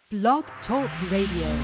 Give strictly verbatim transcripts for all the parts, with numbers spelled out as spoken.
Blog Talk Radio.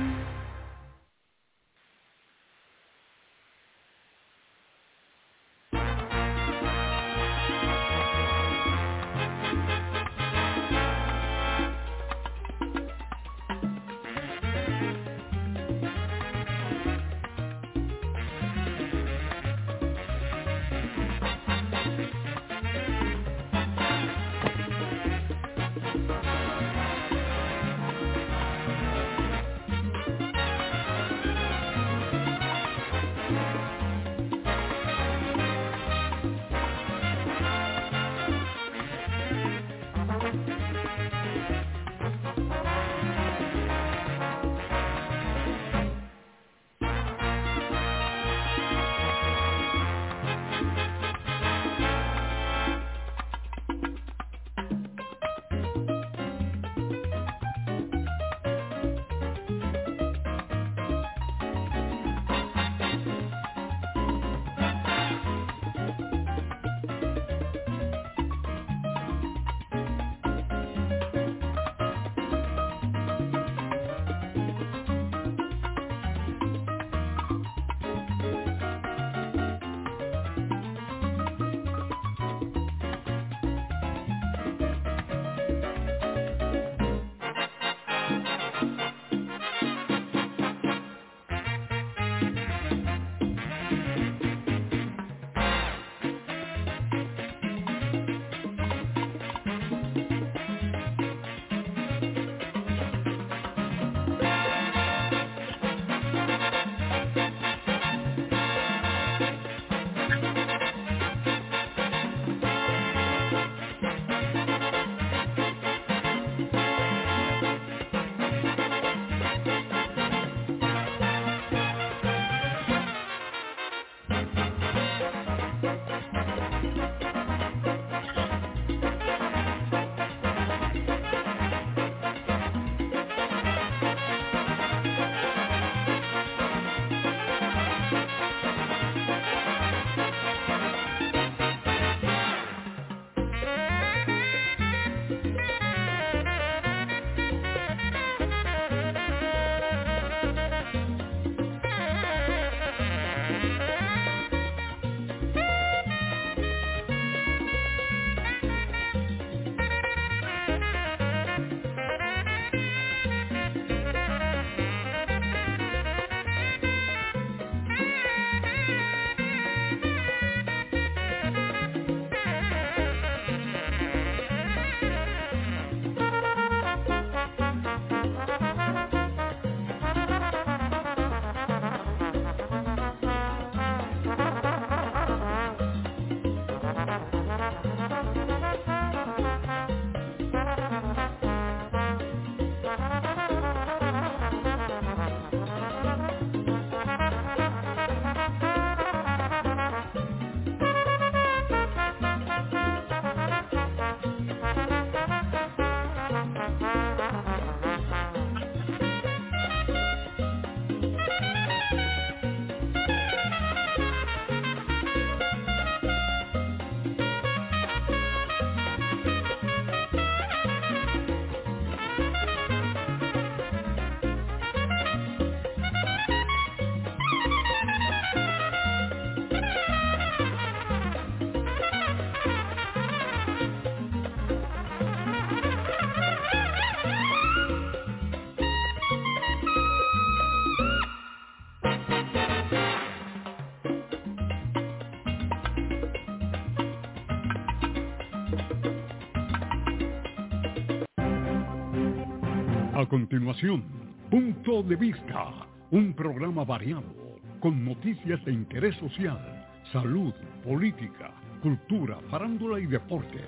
A continuación, Punto de Vista, un programa variado, con noticias de interés social, salud, política, cultura, farándula y deportes.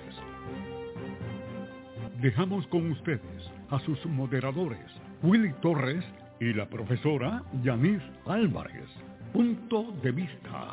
Dejamos con ustedes a sus moderadores, Willy Torres y la profesora Yanis Álvarez. Punto de Vista.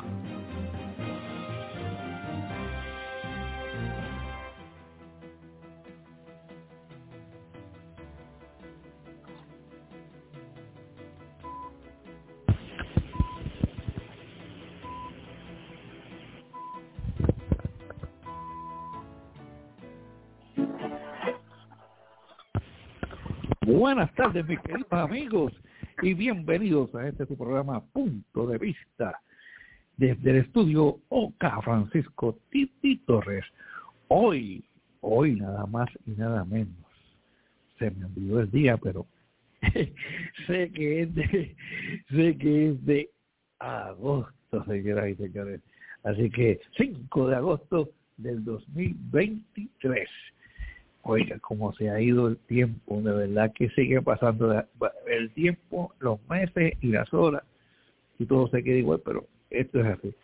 Buenas tardes, mis queridos amigos, y bienvenidos a este su programa Punto de Vista, desde el estudio Oca Francisco Titi Torres. Hoy, hoy nada más y nada menos, se me olvidó el día, pero sé que es de, sé que es de agosto, señoras y señores. Así que cinco de agosto del dos mil veintitrés. Oiga, cómo se ha ido el tiempo, de verdad que sigue pasando el tiempo, los meses y las horas, y todo se queda igual, pero esto es así.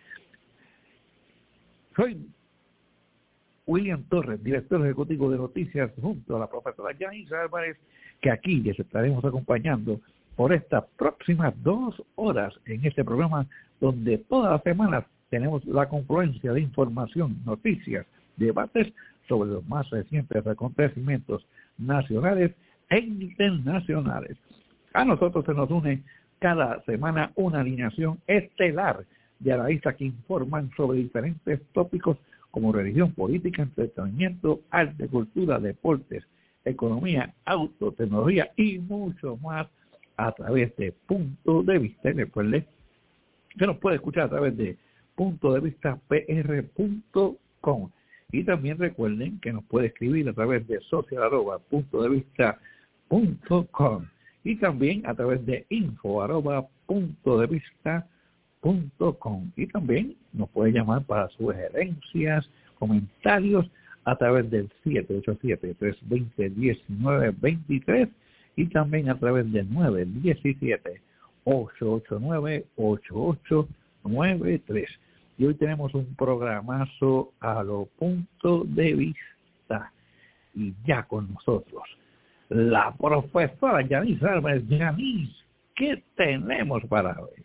Soy William Torres, director ejecutivo de noticias, junto a la profesora Yanis Álvarez, que aquí les estaremos acompañando por estas próximas dos horas en este programa, donde todas las semanas tenemos la confluencia de información, noticias, debates sobre los más recientes acontecimientos nacionales e internacionales. A nosotros se nos une cada semana una alineación estelar de analistas que informan sobre diferentes tópicos como religión, política, entretenimiento, arte, cultura, deportes, economía, auto, tecnología y mucho más a través de Punto de Vista. Y recuerde que nos puede escuchar a través de punto de vista p r punto com. Y también recuerden que nos puede escribir a través de social arroba punto de vista punto com y también a través de info arroba punto de vista punto com. Y también nos puede llamar para sugerencias, comentarios a través del siete ocho siete, tres dos cero, uno nueve dos tres y también a través del nueve uno siete, ocho ocho nueve, ocho ocho nueve tres. Y hoy tenemos un programazo a lo Punto de Vista. Y ya con nosotros, la profesora Yanis Álvarez. Yanis, ¿qué tenemos para hoy?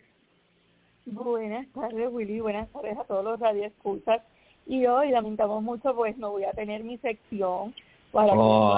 Buenas tardes, Willy. Buenas tardes a todos los radioescuchas. Y hoy, lamentamos mucho, pues no voy a tener mi sección para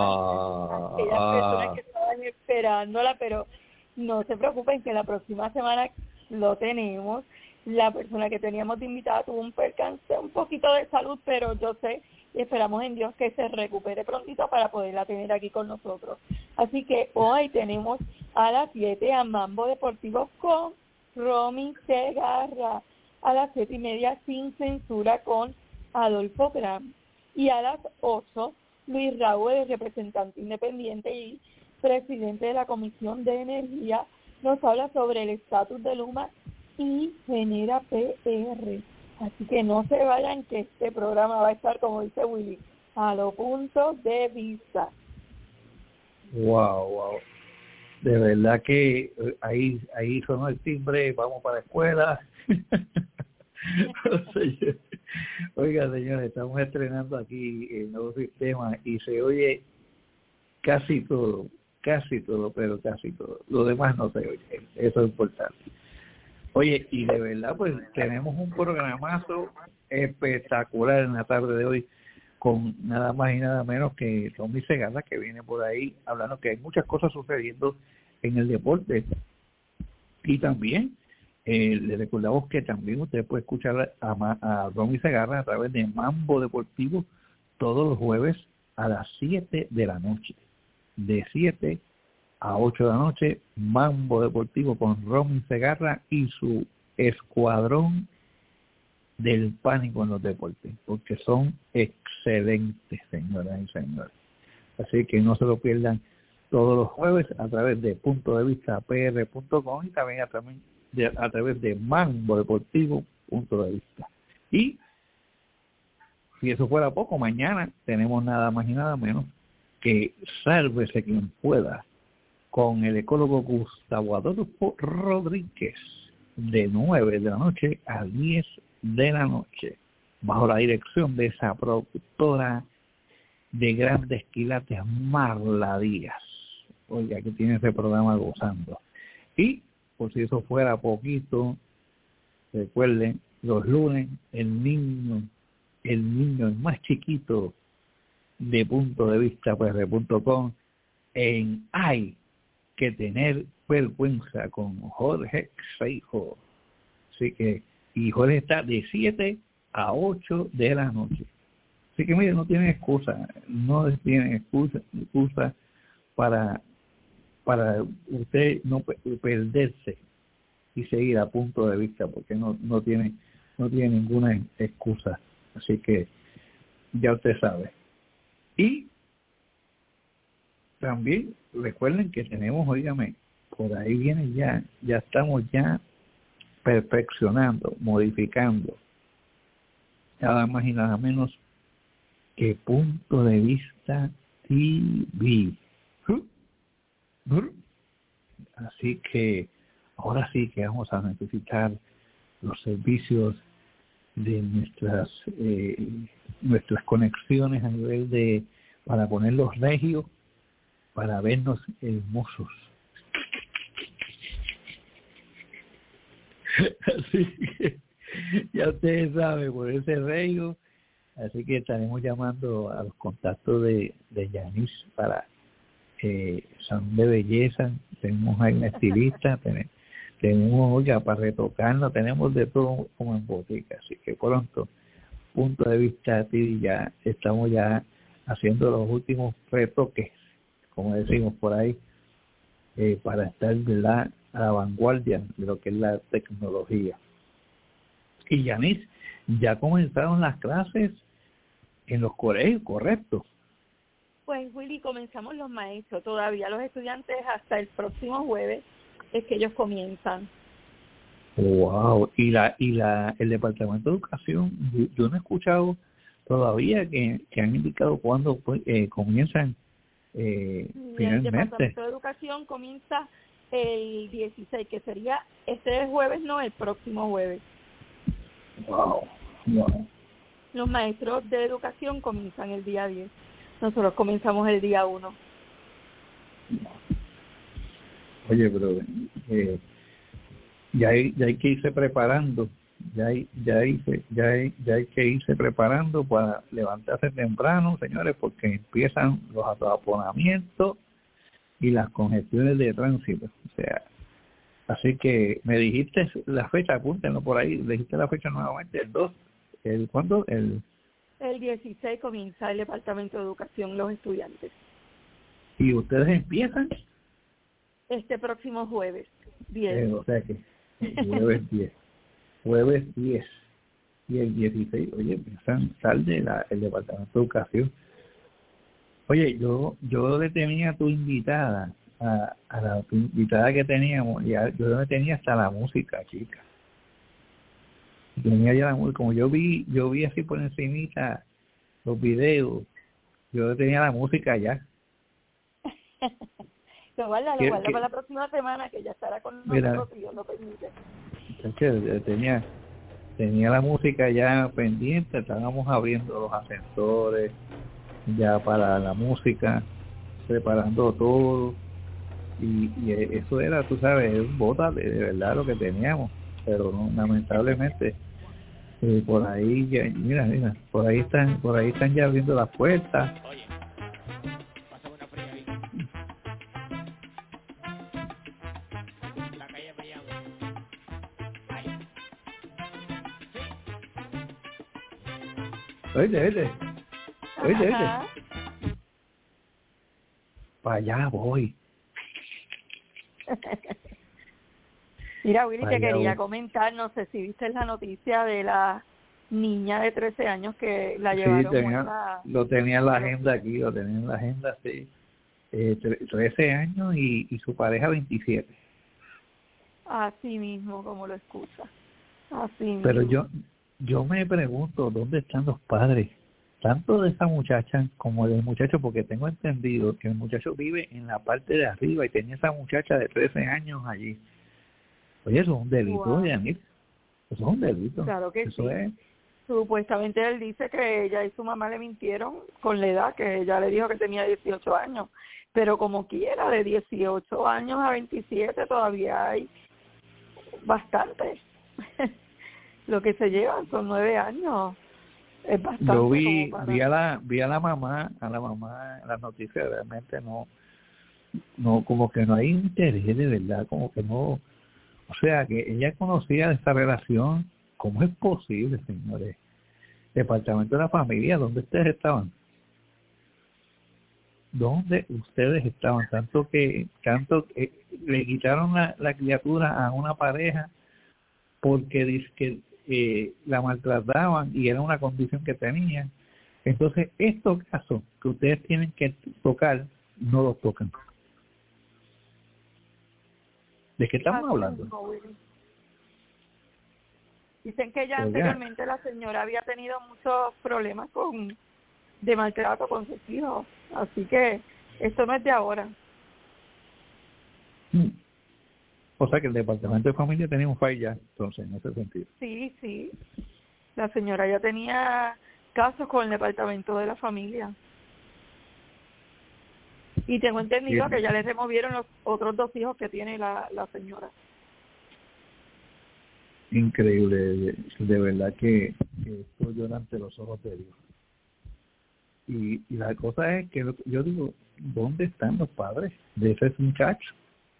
oh, aquellas oh. personas que estaban esperándola, pero no se preocupen que la próxima semana lo tenemos. La persona que teníamos de invitada tuvo un percance, un poquito de salud, pero yo sé y esperamos en Dios que se recupere prontito para poderla tener aquí con nosotros. Así que hoy tenemos a las siete a Mambo Deportivo con Romy Segarra, a las siete y media Sin Censura con Adolfo Gram, y a las ocho Luis Raúl, el representante independiente y presidente de la Comisión de Energía, nos habla sobre el estatus de Luma y genera P R. Así que no se vayan, que este programa va a estar, como dice Willy, a lo Punto de Vista. Wow, wow. De verdad que ahí ahí sonó el timbre, vamos para la escuela. Oiga, señores, estamos estrenando aquí el nuevo sistema y se oye casi todo, casi todo, pero casi todo. Lo demás no se oye, eso es importante. Oye, y de verdad, pues tenemos un programazo espectacular en la tarde de hoy, con nada más y nada menos que Romy Segarra, que viene por ahí hablando que hay muchas cosas sucediendo en el deporte. Y también eh, le recordamos que también usted puede escuchar a, a Romy Segarra a través de Mambo Deportivo todos los jueves a las siete de la noche. De siete a ocho de la noche, Mambo Deportivo con Romy Segarra y su escuadrón del pánico en los deportes, porque son excelentes, señoras y señores. Así que no se lo pierdan todos los jueves a través de punto de vista p r punto com y también a, también de, a través de Mambo Deportivo punto de vista. Y si eso fuera poco, mañana tenemos nada más y nada menos que Sálvese quien pueda, con el ecólogo Gustavo Adolfo Rodríguez, de nueve de la noche a diez de la noche, bajo la dirección de esa productora de grandes quilates, Marla Díaz. Oiga, que tiene ese programa gozando. Y, por si eso fuera poquito, recuerden, los lunes, el niño, el niño el más chiquito de punto de vista pues de punto com, en Hay que tener vergüenza con Jorge Seijo. Así que, y Jorge está de siete a ocho de la noche. Así que mire, no tienen excusa, no tienen excusa, excusa para para usted no perderse y seguir a punto de vista, porque no no tiene no tiene ninguna excusa. Así que ya usted sabe. Y también recuerden que tenemos, óigame, por ahí viene ya, ya estamos ya perfeccionando, modificando, nada más y nada menos que Punto de Vista T V. Así que ahora sí que vamos a necesitar los servicios de nuestras eh, nuestras conexiones a nivel de, para ponerlos regios, para vernos hermosos. Así que ya ustedes saben, por ese regio, así que estaremos llamando a los contactos de, de Yanis para eh, salón de belleza. Tenemos ahí una estilista, tenemos, tenemos oiga, para retocarnos, tenemos de todo como en botica, así que pronto, Punto de Vista ti, ya estamos ya haciendo los últimos retoques, como decimos por ahí, eh, para estar, ¿verdad?, a la vanguardia de lo que es la tecnología. Y Yanis, ya comenzaron las clases en los colegios, ¿correcto? Pues Willy, comenzamos los maestros, todavía los estudiantes hasta el próximo jueves es que ellos comienzan. Wow, y la y la el Departamento de Educación, yo, yo no he escuchado todavía que, que han indicado cuándo pues, eh, comienzan eh, finalmente. El Departamento de Educación comienza el dieciséis, que sería este jueves, no, el próximo jueves. Wow, wow. Los maestros de educación comienzan el día diez. Nosotros comenzamos el día uno. Oye, pero eh, ya hay ya hay que irse preparando, ya hay ya hay ya hay ya hay que irse preparando para levantarse temprano, señores, porque empiezan los ataponamientos y las congestiones de tránsito. O sea, así que me dijiste la fecha, apúntenlo por ahí, dijiste la fecha nuevamente, el dos, el ¿cuándo? El el dieciséis comienza el Departamento de Educación, los estudiantes. ¿Y ustedes empiezan? Este próximo jueves, diez. Eh, o sea que jueves diez. Jueves diez. Y el dieciséis, oye, empiezan tarde la, el Departamento de Educación. Oye, yo yo le tenía a tu invitada, a, a la tu invitada que teníamos, ya, yo le tenía hasta la música, chica. Tenía ya la música, como yo vi, yo vi así por encimita los videos, yo tenía la música ya. Lo guarda, lo guarda para la próxima semana, que ya estará con nosotros, si Dios lo permite. Tenía, tenía la música ya pendiente, estábamos abriendo los ascensores ya para la música, preparando todo, y, y eso era, tú sabes, un bota de, de verdad lo que teníamos, pero no, lamentablemente eh, por ahí ya, mira, mira, por ahí están, por ahí están ya abriendo las puertas. Oye, pásame una fría ahí. La calle me llama. Ay. Sí. Oye, oye, oye, oye. Para allá voy. Mira, Willy, te quería voy. comentar, no sé si viste la noticia de la niña de trece años que la Sí, llevaron tenía, una... lo tenía en la agenda aquí, lo tenía en la agenda, sí. Eh, trece años y, y su pareja veintisiete. Así mismo, como lo escucha. Así mismo. Pero yo yo me pregunto, ¿dónde están los padres? Tanto de esa muchacha como del muchacho, porque tengo entendido que el muchacho vive en la parte de arriba y tenía esa muchacha de trece años allí. Oye, eso es un delito, Wow. Yanir. Eso es un delito. Claro que eso sí. Es... Supuestamente él dice que ella y su mamá le mintieron con la edad, que ella le dijo que tenía dieciocho años. Pero como quiera, de dieciocho años a veintisiete todavía hay bastante. Lo que se llevan son nueve años. Es bastante. Yo vi, para... vi a la, vi a la mamá, a la mamá en las noticias, realmente no, no, como que no hay interés de verdad, como que no, o sea, que ella conocía esta relación. ¿Cómo es posible, señores? Departamento de la Familia, ¿dónde ustedes estaban? ¿dónde ustedes estaban? Tanto que tanto que le quitaron la, la criatura a una pareja porque dice que eh, la maltrataban y era una condición que tenían. Entonces, estos casos que ustedes tienen que tocar, no los tocan. ¿De qué estamos Así hablando? mismo, Willy. Dicen que ya Oiga. anteriormente la señora había tenido muchos problemas con de maltrato con sus hijos, así que esto no es de ahora. Hmm. O sea que el Departamento de Familia tenía un fallo ya, entonces, en ese sentido. Sí, sí. La señora ya tenía casos con el Departamento de la Familia. Y tengo entendido Bien. que ya le removieron los otros dos hijos que tiene la, la señora. Increíble, de, de verdad que, que esto llora ante los ojos de Dios. Y, y la cosa es que yo digo, ¿dónde están los padres de ese muchacho?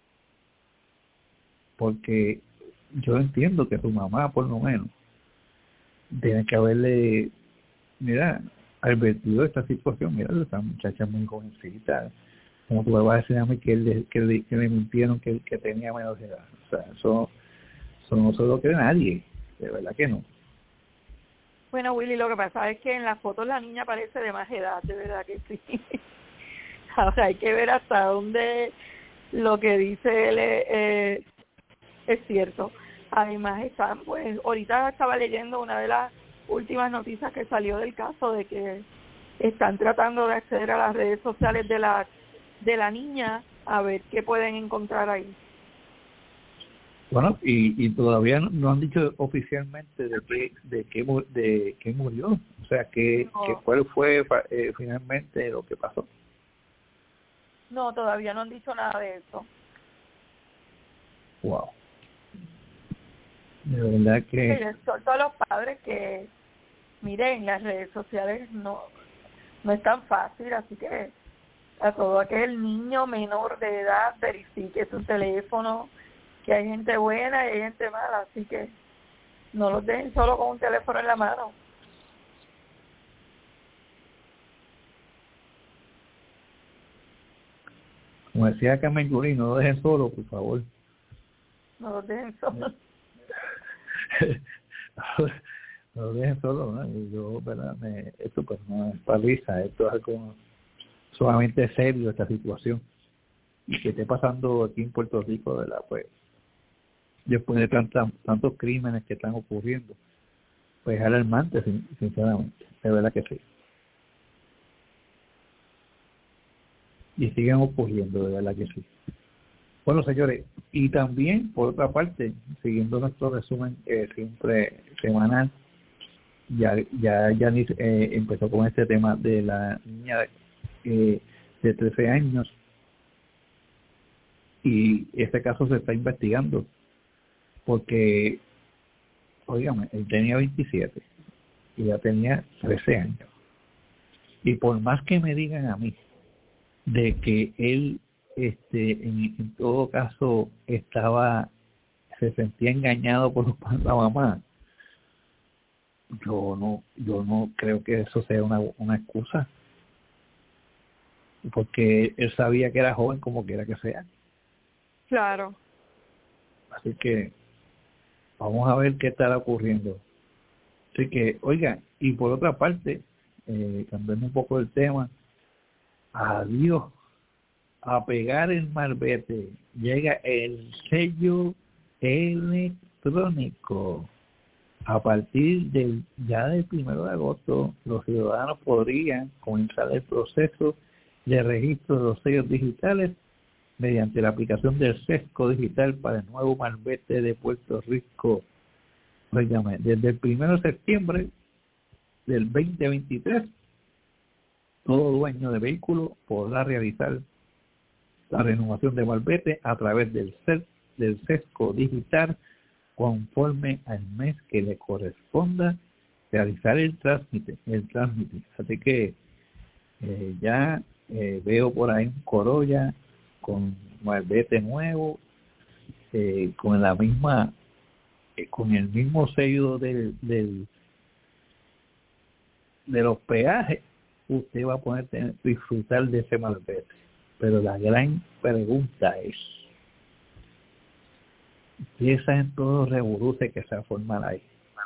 Porque yo entiendo que su mamá, por lo menos, tiene que haberle, mira, advertido esta situación. Mira, esta muchacha es muy jovencita. Como tú me vas a decir a mí que, le, que, le, que le mintieron que, que tenía menos edad. O sea, eso, eso no se lo cree nadie. De verdad que no. Bueno, Willy, lo que pasa es que en las fotos la niña parece de más edad, de verdad que sí. Ahora hay que ver hasta dónde lo que dice él eh, es cierto. Además, están, pues, ahorita estaba leyendo una de las últimas noticias que salió del caso de que están tratando de acceder a las redes sociales de la de la niña a ver qué pueden encontrar ahí. Bueno, y, y todavía no, no han dicho oficialmente de qué de qué de qué murió, o sea, que, No. que cuál fue eh, finalmente lo que pasó. No, todavía no han dicho nada de eso. Wow. De verdad que Les exhorto a los padres que, miren, las redes sociales no no es tan fácil, así que a todo aquel niño menor de edad verifique su teléfono, que hay gente buena y hay gente mala, así que no los dejen solo con un teléfono en la mano. como decía Carmen Yulín, no lo dejen solo, por favor. No los dejen solo. No lo dejen solo, ¿no? Y yo, ¿verdad? Me, esto pues no es para risa, esto es algo sumamente serio, esta situación. Y que esté pasando aquí en Puerto Rico, ¿verdad? Pues después de tantos, tantos crímenes que están ocurriendo, pues es alarmante, sin, sinceramente, de verdad que sí. Y siguen ocurriendo, de verdad que sí. Bueno, señores, y también, por otra parte, siguiendo nuestro resumen eh, siempre semanal, ya ya Yanis eh, empezó con este tema de la niña eh, de trece años, y este caso se está investigando, porque, óigame, él tenía veintisiete y ya tenía trece años. Y por más que me digan a mí de que él este en, en todo caso estaba se sentía engañado por la mamá, yo no yo no creo que eso sea una, una excusa, porque él sabía que era joven como quiera que sea. Claro. Así que vamos a ver qué estará ocurriendo. Así que, oiga, y por otra parte, eh, cambiando un poco el tema, adiós, a pegar el malvete, llega el sello electrónico. A partir del ya del primero de agosto, los ciudadanos podrían comenzar el proceso de registro de los sellos digitales mediante la aplicación del Sesco Digital para el nuevo malvete de Puerto Rico. Óigame, desde el primero de septiembre del veinte veintitrés, todo dueño de vehículo podrá realizar la renovación de malvete a través del C del Sesco Digital conforme al mes que le corresponda realizar el trámite. El trámite. Así que eh, ya eh, veo por ahí un Corolla con malvete nuevo, eh, con la misma, eh, con el mismo sello del, del de los peajes, usted va a poder tener, disfrutar de ese malvete. Pero la gran pregunta es, piensa en todo el revoluce que se va a formar ahí.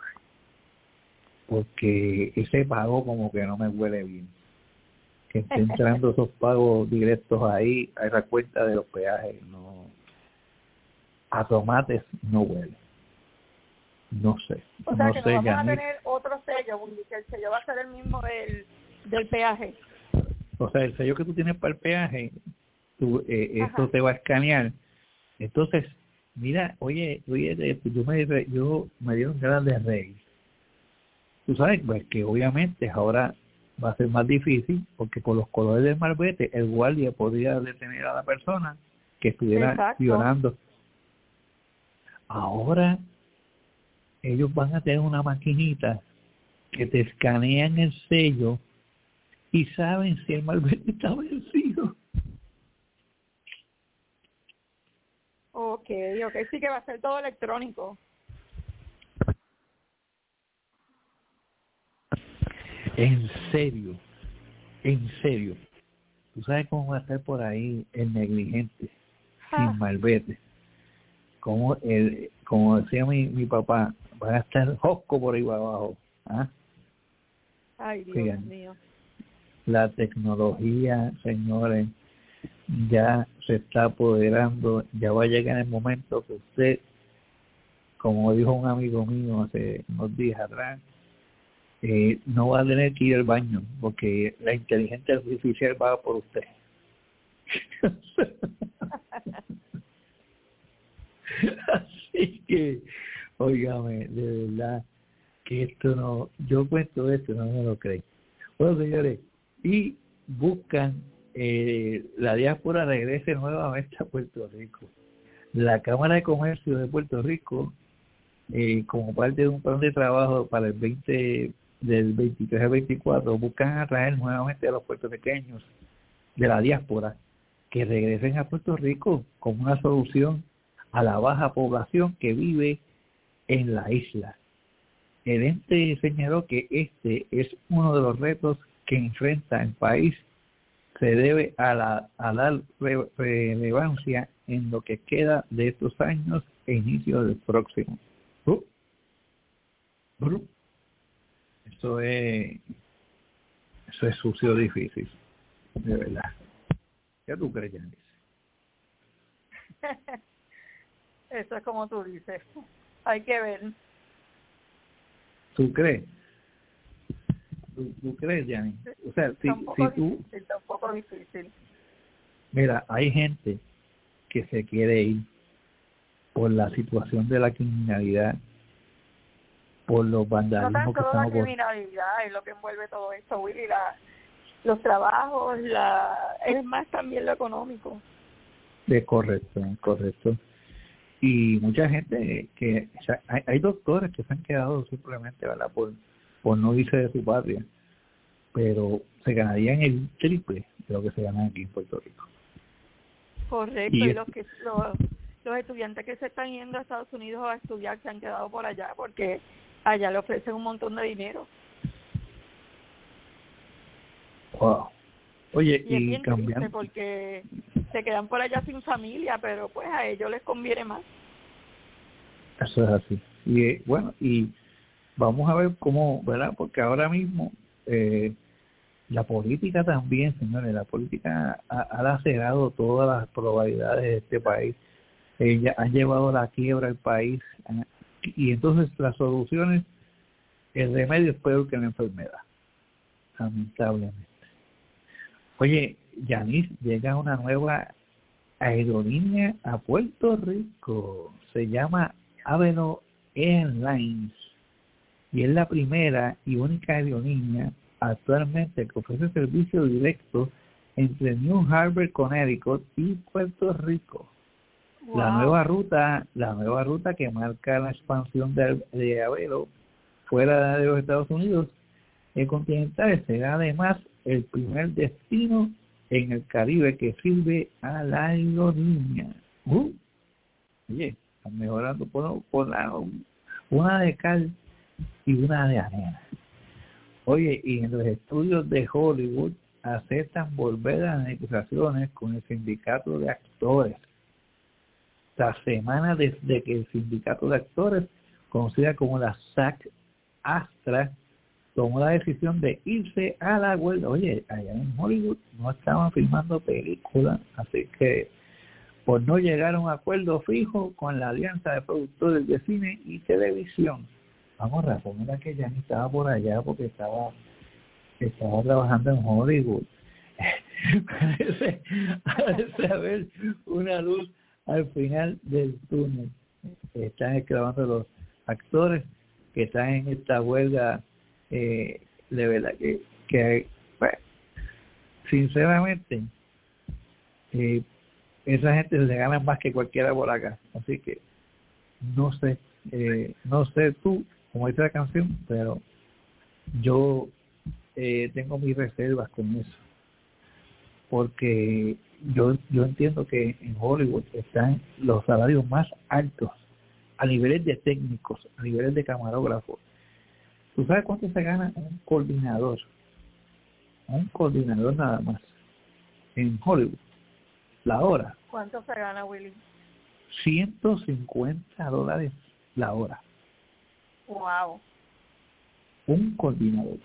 Porque ese pago como que no me huele bien. Que estén entrando esos pagos directos ahí a esa cuenta de los peajes, no, a tomates no huele. No sé. O sea no que sé, no vamos Yanis. a tener otro sello, que el sello va a ser el mismo del, del peaje. O sea, el sello que tú tienes para el peaje, tú, eh, esto te va a escanear. Entonces, mira, oye, oye, yo me, yo me dieron ganas de reír. Tú sabes, pues que obviamente ahora va a ser más difícil porque por los colores del malvete el guardia podría detener a la persona que estuviera Exacto. violando. Ahora ellos van a tener una maquinita que te escanean el sello y saben si el malvete está vencido. Ok, ok, sí que va a ser todo electrónico. En serio, en serio. Tú sabes cómo va a estar por ahí el negligente, Ah. sin malvete. Como el, como decía mi, mi papá, van a estar josco por ahí abajo. ¿Ah? Ay, Dios Fíjate. mío. La tecnología, señores, ya se está apoderando, ya va a llegar el momento que usted, como dijo un amigo mío hace unos días atrás, eh, no va a tener que ir al baño, porque la inteligencia artificial va por usted. Así que, óigame, de verdad, que esto no, yo cuento esto, no me lo creo. Bueno, señores, y buscan eh, la diáspora regrese nuevamente a Puerto Rico. La Cámara de Comercio de Puerto Rico, eh, como parte de un plan de trabajo para el veinte del veintitrés al veinticuatro, buscan atraer nuevamente a los puertorriqueños de la diáspora que regresen a Puerto Rico como una solución a la baja población que vive en la isla. El ente señaló que este es uno de los retos que enfrenta el país. Se debe a la a dar re, relevancia en lo que queda de estos años e inicio del próximo. Uh, uh, eso es eso es sucio difícil, de verdad. ¿Qué tú crees, Yanis? Eso es como tú dices. Hay que ver. ¿Tú crees? ¿Tú, tú crees, Yanis? O sea, si, Está un poco si tú... difícil, está un poco difícil. Mira, hay gente que se quiere ir por la situación de la criminalidad, por los No vandalismos tan que solo la estamos por... criminalidad es lo que envuelve todo esto, Willy, la, los trabajos, la, es más también lo económico. Es correcto, es correcto. Y mucha gente que... O sea, hay, hay doctores que se han quedado simplemente, ¿verdad?, por, por no irse de su patria, pero se ganarían el triple de lo que se gana aquí en Puerto Rico. Correcto, Y y es- los que los, los estudiantes que se están yendo a Estados Unidos a estudiar se han quedado por allá porque allá le ofrecen un montón de dinero. Wow. Oye, Y es y bien cambiando... triste porque se quedan por allá sin familia, pero pues a ellos les conviene más. Eso es así. Y eh, bueno, y vamos a ver cómo, ¿verdad? Porque ahora mismo eh, la política también, señores, la política ha, ha lacerado todas las probabilidades de este país. Ella ha llevado a la quiebra al país, eh, y entonces las soluciones, el remedio es peor que la enfermedad, lamentablemente. Oye, Yanis, llega una nueva aerolínea a Puerto Rico, se llama Avelo Airlines y es la primera y única aerolínea actualmente que ofrece servicio directo entre New Harbor, Connecticut y Puerto Rico. Wow. La nueva ruta, la nueva ruta que marca la expansión de, de Avelo fuera de los Estados Unidos el continental será además el primer destino en el Caribe que sirve a la aerolínea. Uh, oye, están mejorando por, por la, una de cal y una de arena. Oye, y en los estudios de Hollywood aceptan volver a las negociaciones con el sindicato de actores. La semana desde que el sindicato de actores, conocida como la SAG-AFTRA, tomó la decisión de irse a la huelga. Oye, allá en Hollywood no estaban filmando películas, así que por no llegar a un acuerdo fijo con la Alianza de Productores de Cine y Televisión. Vamos, razón era que ya ni estaba por allá porque estaba estaba trabajando en Hollywood. parece, parece haber una luz al final del túnel. Están exclamando los actores que están en esta huelga, eh, de verdad que, que bueno, sinceramente eh, esa gente le gana más que cualquiera por acá, así que no sé, eh, no sé tú como dice la canción, pero yo eh, tengo mis reservas con eso, porque yo yo entiendo que en Hollywood están los salarios más altos a niveles de técnicos, a niveles de camarógrafos. ¿Tú sabes cuánto se gana un coordinador? Un coordinador nada más en Hollywood, la hora. ¿Cuánto se gana, Willy? ciento cincuenta dólares la hora. Wow. Un coordinador.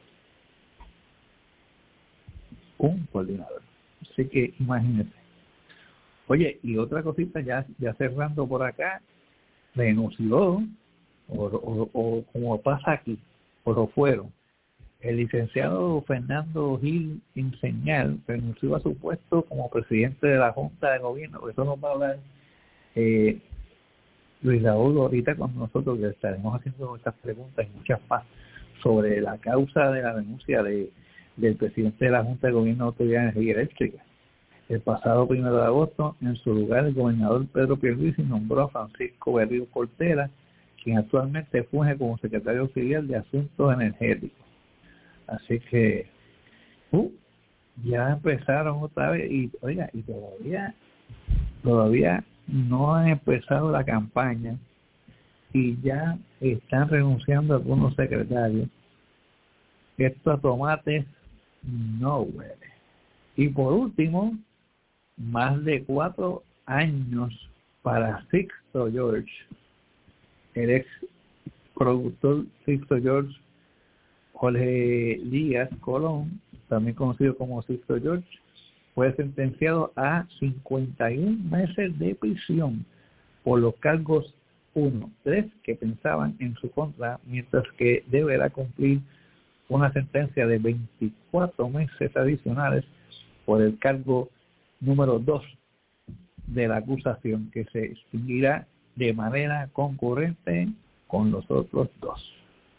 Un coordinador. Así que imagínate. Oye, y otra cosita ya ya cerrando por acá, renunció, o, o, o como pasa aquí, o lo fueron. El licenciado Fernando Gil Inseñal renunció a su puesto como presidente de la Junta de Gobierno. Eso nos va a hablar eh, Luis Raúl ahorita con nosotros, que estaremos haciendo estas preguntas y muchas más sobre la causa de la renuncia de, del presidente de la Junta de Gobierno de Autoridad de Energía Eléctrica. El pasado primero de agosto, en su lugar, el gobernador Pedro Pierluisi nombró a Francisco Berrío Cortera, quien actualmente funge como secretario auxiliar de Asuntos Energéticos. Así que uh, ya empezaron otra vez y oiga, y todavía todavía no han empezado la campaña y ya están renunciando algunos secretarios. Esto a tomates no huele. Y por último, más de cuatro años para Sixto George, el ex productor Sixto George, Jorge Díaz Colón, también conocido como Sixto George, fue sentenciado a cincuenta y un meses de prisión por los cargos uno, tres que pensaban en su contra, mientras que deberá cumplir una sentencia de veinticuatro meses adicionales por el cargo número dos de la acusación, que se extinguirá de manera concurrente con los otros dos.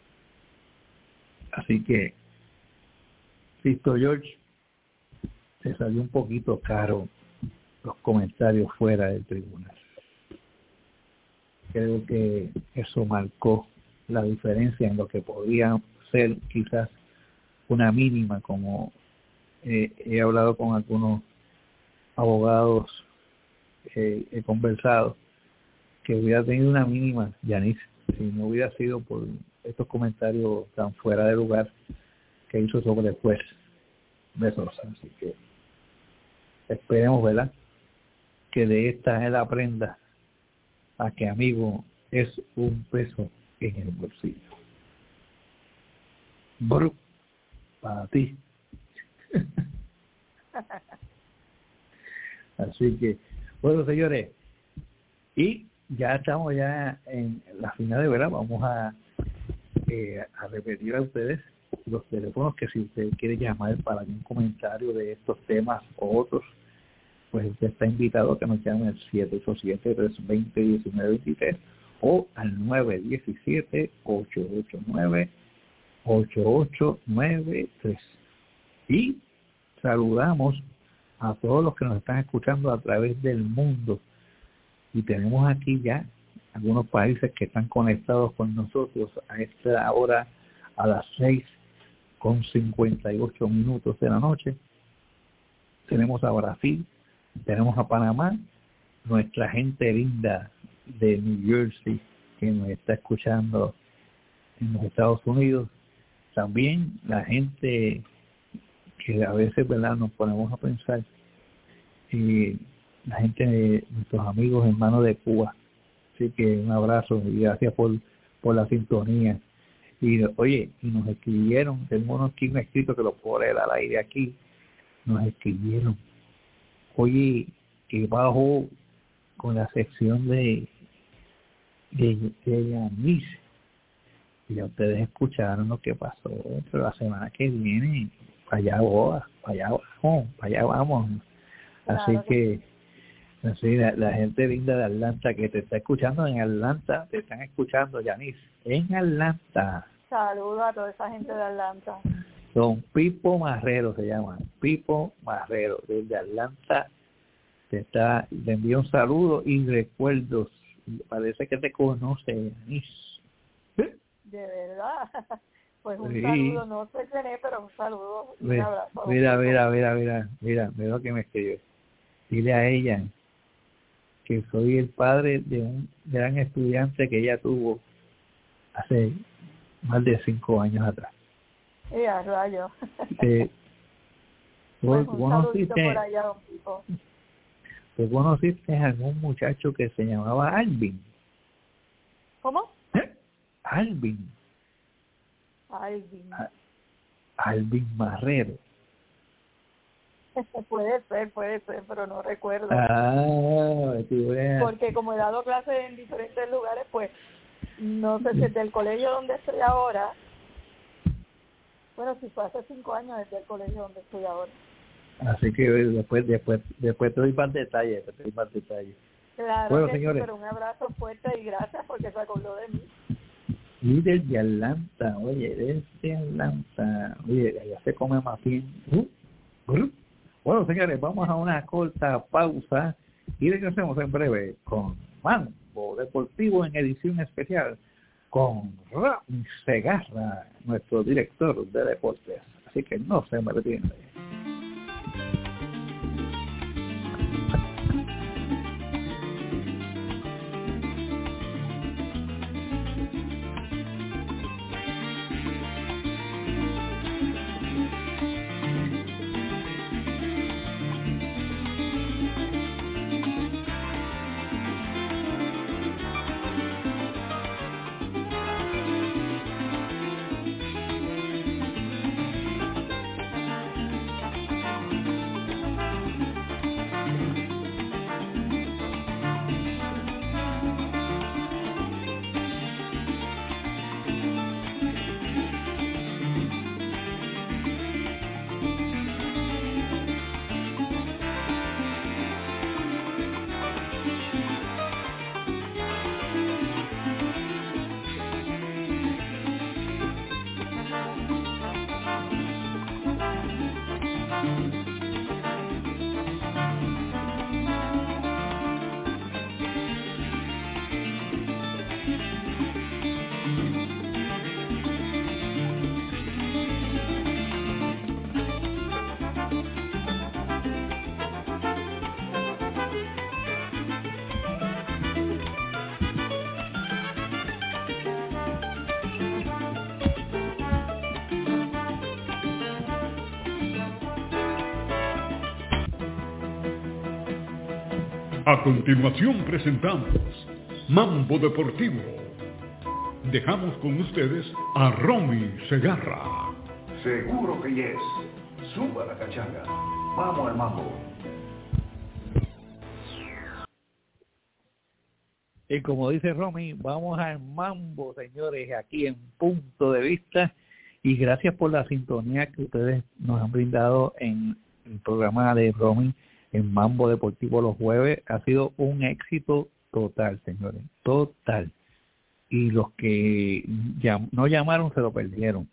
Así que Sixto George se salió un poquito caro los comentarios fuera del tribunal. Creo que eso marcó la diferencia en lo que podría ser quizás una mínima, como eh, he hablado con algunos abogados, eh, he conversado, que hubiera tenido una mínima, Yanis, si no hubiera sido por estos comentarios tan fuera de lugar que hizo sobre el juez de Sosa. Así que esperemos, ¿verdad?, que de esta él aprenda a que amigo es un peso en el bolsillo. Bru, para ti. Así que, bueno, señores, y ya estamos ya en la final de verano. Vamos a, eh, a repetir a ustedes los teléfonos que si usted quiere llamar para un comentario de estos temas o otros, pues usted está invitado a que nos llame al siete ocho siete, tres dos cero, uno nueve dos tres o al nueve uno siete, ocho ocho nueve, ocho ocho nueve tres. Y saludamos a todos los que nos están escuchando a través del mundo. Y tenemos aquí ya algunos países que están conectados con nosotros a esta hora, a las seis con cincuenta y ocho minutos de la noche. Tenemos a Brasil, tenemos a Panamá, nuestra gente linda de New Jersey que nos está escuchando en los Estados Unidos, también la gente que a veces, ¿verdad?, nos ponemos a pensar, y la gente, de nuestros amigos hermanos de Cuba. Así que un abrazo y gracias por, por la sintonía. Y oye, y nos escribieron, tengo unos aquí un escrito que lo puedo leer al aire aquí, nos escribieron, oye, que bajo con la sección de de, de Yanis, y ya ustedes escucharon lo que pasó, pero la semana que viene, para allá vamos, para allá vamos, para allá vamos. Así Claro que, así la, la gente linda de Atlanta que te está escuchando en Atlanta, te están escuchando, Yanis, en Atlanta. Saludos a toda esa gente de Atlanta. Don Pipo Marrero se llama, Pipo Marrero, desde Atlanta, te está, te envío un saludo y recuerdos, parece que te conoce, Yanis. De verdad. Pues un Sí. saludo, no sé quién es, pero un saludo y un Mira, abrazo. mira, mira, mira, mira, mira, mira lo que me escribió. Dile a ella que soy el padre de un gran estudiante que ella tuvo hace más de cinco años atrás. Y a rayo. Eh, Pues ¿tú, un conociste, saludito por allá, don Pipo. ¿Tú conociste a algún muchacho que se llamaba Alvin? ¿Cómo? ¿Eh? Alvin. Alvin. A- Alvin Marrero. Puede ser, puede ser, pero no recuerdo. Ah, tú veas. Porque como he dado clases en diferentes lugares, pues no sé si es del colegio donde estoy ahora. Bueno, si fue hace cinco años es del colegio donde estoy ahora. Así que después, después, después te doy más detalles, te doy más detalles. Claro Bueno, que señores. sí, pero un abrazo fuerte y gracias porque se acordó de mí. Y desde Atlanta, oye, desde Atlanta, oye, allá se come más bien. Uh, uh. Bueno, señores, vamos a una corta pausa y regresamos en breve con Mambo Deportivo en edición especial con Rami Segarra, nuestro director de deportes. Así que no se me retiene. A continuación presentamos Mambo Deportivo. Dejamos con ustedes a Romy Segarra. Seguro que yes. Suba la cachanga. Vamos al mambo. Y como dice Romy, vamos al mambo, señores, aquí en Punto de Vista. Y gracias por la sintonía que ustedes nos han brindado en el programa de Romy en Mambo Deportivo los jueves. Ha sido un éxito total, señores, total. Y los que llam- no llamaron se lo perdieron.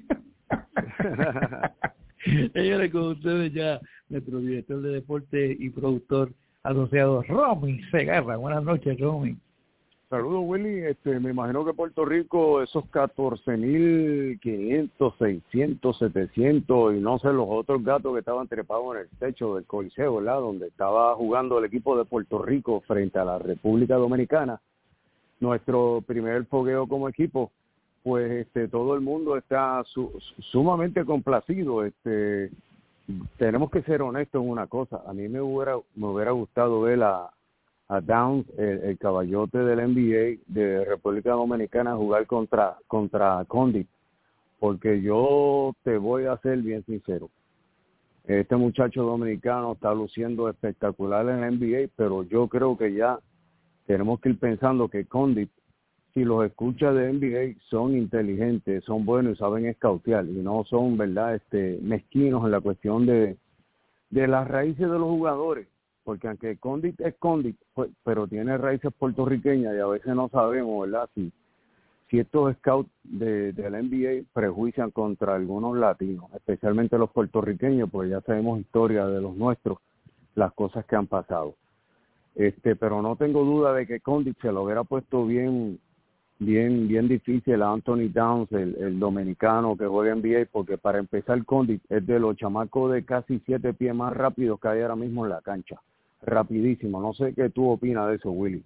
Señores, con ustedes ya nuestro director de deporte y productor asociado, Romy Segarra. Buenas noches, Romy. Saludos, Willy. Este, me imagino que Puerto Rico, esos catorce mil quinientos, seiscientos, setecientos y no sé, los otros gatos que estaban trepados en el techo del Coliseo, ¿verdad? Donde estaba jugando el equipo de Puerto Rico frente a la República Dominicana. Nuestro primer fogueo como equipo, pues este todo el mundo está su, sumamente complacido. Este tenemos que ser honestos en una cosa. A mí me hubiera me hubiera gustado ver a, a Downs, el, el caballote del N B A de República Dominicana, jugar contra contra Condit, porque yo te voy a ser bien sincero. Este muchacho dominicano está luciendo espectacular en la N B A, pero yo creo que ya tenemos que ir pensando que Condit, si los escuchas de N B A, son inteligentes, son buenos y saben escautear, y no son, ¿verdad?, este mezquinos en la cuestión de, de las raíces de los jugadores, porque aunque Condit es Condit, pues, pero tiene raíces puertorriqueñas, y a veces no sabemos, ¿verdad?, si si estos scouts de, de la N B A prejuician contra algunos latinos, especialmente los puertorriqueños, pues ya sabemos historia de los nuestros, las cosas que han pasado. Este, pero no tengo duda de que Condit se lo hubiera puesto bien, bien, bien difícil a Anthony Downs, el, el dominicano que juega N B A, porque para empezar Condit es de los chamacos de casi siete pies más rápidos que hay ahora mismo en la cancha, rapidísimo. No sé qué tú opinas de eso, Willy.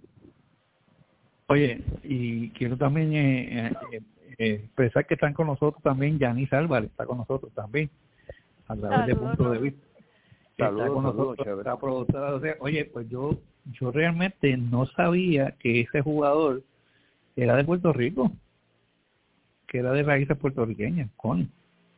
Oye, y quiero también eh, eh, eh, expresar que están con nosotros también Yanis Álvarez, está con nosotros también, a través de Punto de Vista. Saludos, está con saludos, nosotros, la productora. O sea, oye, pues yo yo realmente no sabía que ese jugador era de Puerto Rico, que era de raíces puertorriqueñas, con.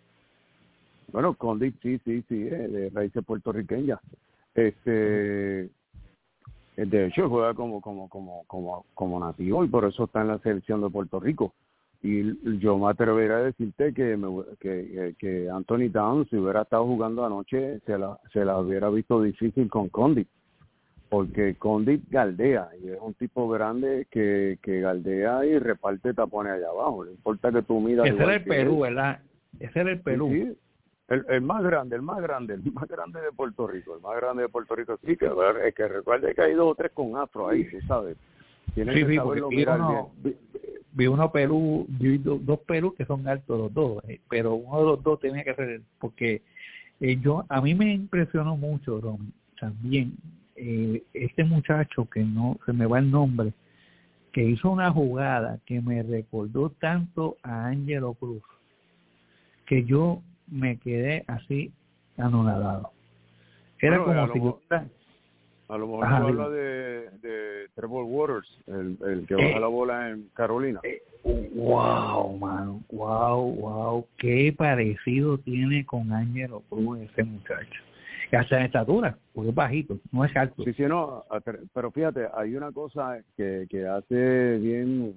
Bueno, Condit sí, sí, sí, eh, de raíces puertorriqueñas. Este... De hecho, juega como como como como como nativo y por eso está en la selección de Puerto Rico. Y yo me atrevería a decirte que me, que, que Anthony Downs, si hubiera estado jugando anoche, se la se la hubiera visto difícil con Condit, porque Condit galdea y es un tipo grande que, que galdea y reparte tapones allá abajo. No importa que tú midas. Ese era el Perú, ¿verdad? Ese era el Perú. Sí, sí. El, el más grande, el más grande, el más grande de Puerto Rico, el más grande de Puerto Rico. Sí, que, es que recuerde que hay dos o tres con afro ahí, tú sabes. Tienes sí, que sí, saberlo vi mirar uno, bien. Vi, vi uno Perú, vi do, dos Perú que son altos los dos, eh, pero uno de los dos tenía que ser, porque eh, yo a mí me impresionó mucho, Ron, también, eh, este muchacho que no se me va el nombre, que hizo una jugada que me recordó tanto a Ángelo Cruz, que yo me quedé así anonadado. Era bueno, como si yo... A lo mejor tú hablas de, de Trevor Waters, el, el que baja eh, la bola en Carolina. Eh, wow, mano, wow, wow, qué parecido tiene con Ángelo Cruz ese muchacho. Y hasta en estatura, porque es bajito, no es alto. Sí, sí, no, pero fíjate, hay una cosa que, que hace bien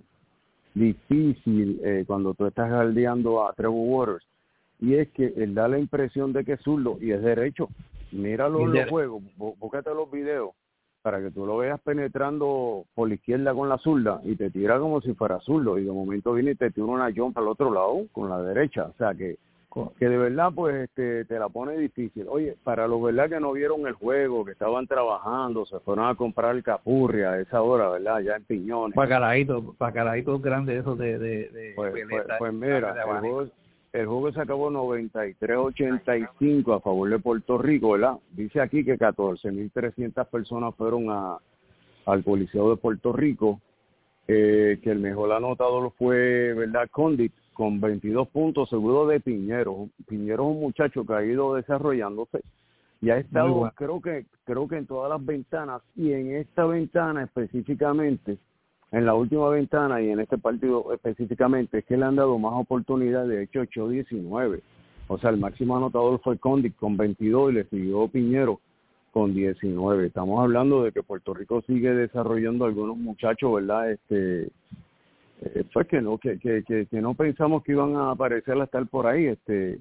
difícil eh, cuando tú estás galdeando a Trevor Waters, y es que él da la impresión de que es zurdo y es derecho. Míralo en los juegos, búscate los videos para que tú lo veas penetrando por la izquierda con la zurda y te tira como si fuera zurdo y de momento viene y te tira una jump al otro lado con la derecha. O sea que, que de verdad pues este, te la pone difícil. Oye, para los verdad que no vieron el juego, que estaban trabajando, se fueron a comprar el capurria a esa hora, ¿verdad? Ya en Piñones. Pacaraditos, pacaraditos grandes esos de... de, de pues, peleta, pues, pues mira, el juego, el juego se acabó noventa y tres a ochenta y cinco a favor de Puerto Rico, ¿verdad? Dice aquí que catorce mil trescientas personas fueron a al Coliseo de Puerto Rico, eh, que el mejor anotador fue, ¿verdad?, Condit, con veintidós puntos, seguro de Piñero. Piñero es un muchacho que ha ido desarrollándose y ha estado, bueno. creo que creo que en todas las ventanas, y en esta ventana específicamente, en la última ventana y en este partido específicamente, es que le han dado más oportunidades, de hecho ocho diecinueve. O sea, el máximo anotador fue Condit con veintidós y le siguió Piñero con diecinueve. Estamos hablando de que Puerto Rico sigue desarrollando algunos muchachos, ¿verdad? Este, eh, pues que no, que, que, que, que no pensamos que iban a aparecer a estar por ahí, este,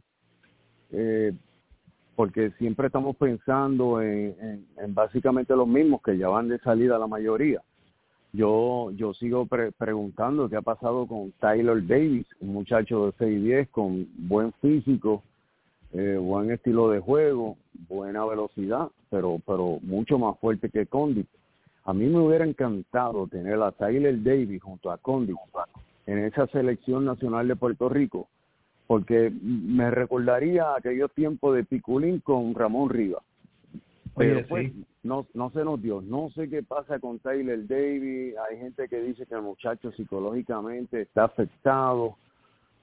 eh, porque siempre estamos pensando en, en, en básicamente los mismos que ya van de salida la mayoría. Yo yo sigo pre- preguntando qué ha pasado con Tyler Davis, un muchacho de seis diez con buen físico, eh, buen estilo de juego, buena velocidad, pero pero mucho más fuerte que Condit. A mí me hubiera encantado tener a Tyler Davis junto a Condit en esa selección nacional de Puerto Rico, porque me recordaría aquellos tiempos de Piculín con Ramón Rivas. Pero Oye, pues sí. no no se nos dio. No sé qué pasa con Tyler Davis. Hay gente que dice que el muchacho psicológicamente está afectado.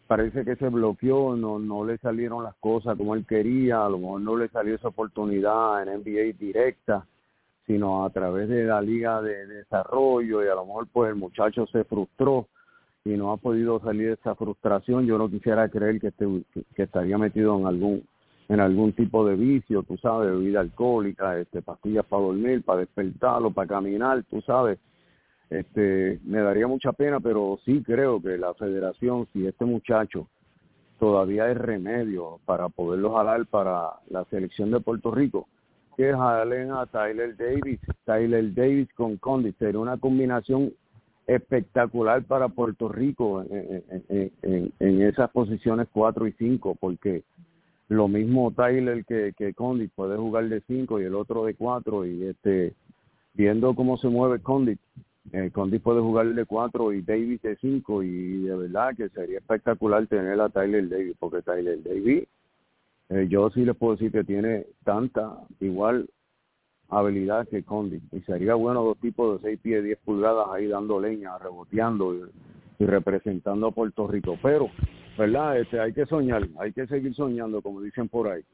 parece que se bloqueó, no no le salieron las cosas como él quería, a lo mejor no le salió esa oportunidad en N B A directa, sino a través de la liga de, de desarrollo, y a lo mejor pues el muchacho se frustró y no ha podido salir de esa frustración. Yo no quisiera creer que, este, que estaría metido en algún en algún tipo de vicio, tú sabes, bebida alcohólica, este, pastillas para dormir, para despertarlo, para caminar, tú sabes. Este, me daría mucha pena, pero sí creo que la federación, si este muchacho todavía hay remedio para poderlo jalar para la selección de Puerto Rico, que jalen a Tyler Davis, Tyler Davis con Condit, sería una combinación espectacular para Puerto Rico en, en, en, en esas posiciones cuatro y cinco, porque lo mismo Tyler que, que Condit puede jugar de cinco y el otro de cuatro, y este viendo cómo se mueve Condit, eh, Condit puede jugar de cuatro y Davis de cinco, y de verdad que sería espectacular tener a Tyler Davis, porque Tyler Davis, eh, yo sí les puedo decir que tiene tanta igual habilidad que Condit, y sería bueno dos tipos de seis pies, diez pulgadas ahí dando leña, reboteando y, y representando a Puerto Rico, pero ¿verdad? Este, hay que soñar, hay que seguir soñando, como dicen por ahí.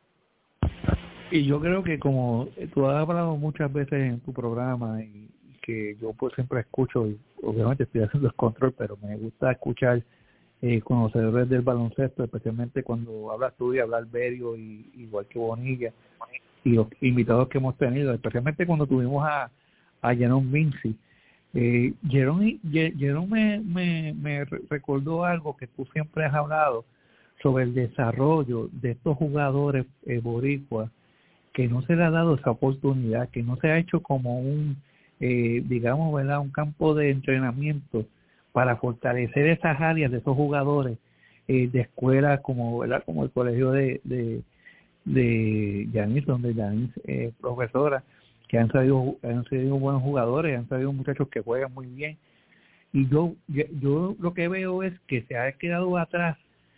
Y yo creo que como tú has hablado muchas veces en tu programa, y que yo pues siempre escucho, y obviamente estoy haciendo el control, pero me gusta escuchar eh, conocedores del baloncesto, especialmente cuando hablas tú y hablar Berio, y igual que Bonilla, y los invitados que hemos tenido, especialmente cuando tuvimos a, a Jerome Vinci. Eh, Jerome, Jerome me, me, me recordó algo que tú siempre has hablado sobre el desarrollo de estos jugadores eh, boricuas, que no se le ha dado esa oportunidad, que no se ha hecho como un, eh, digamos, ¿verdad?, un campo de entrenamiento para fortalecer esas áreas de esos jugadores eh, de escuelas como, ¿verdad?, como el colegio de de, de Yanis, donde Yanis es eh, profesora, que han salido, han salido buenos jugadores, han salido muchachos que juegan muy bien. Y yo, yo yo lo que veo es que se ha quedado atrás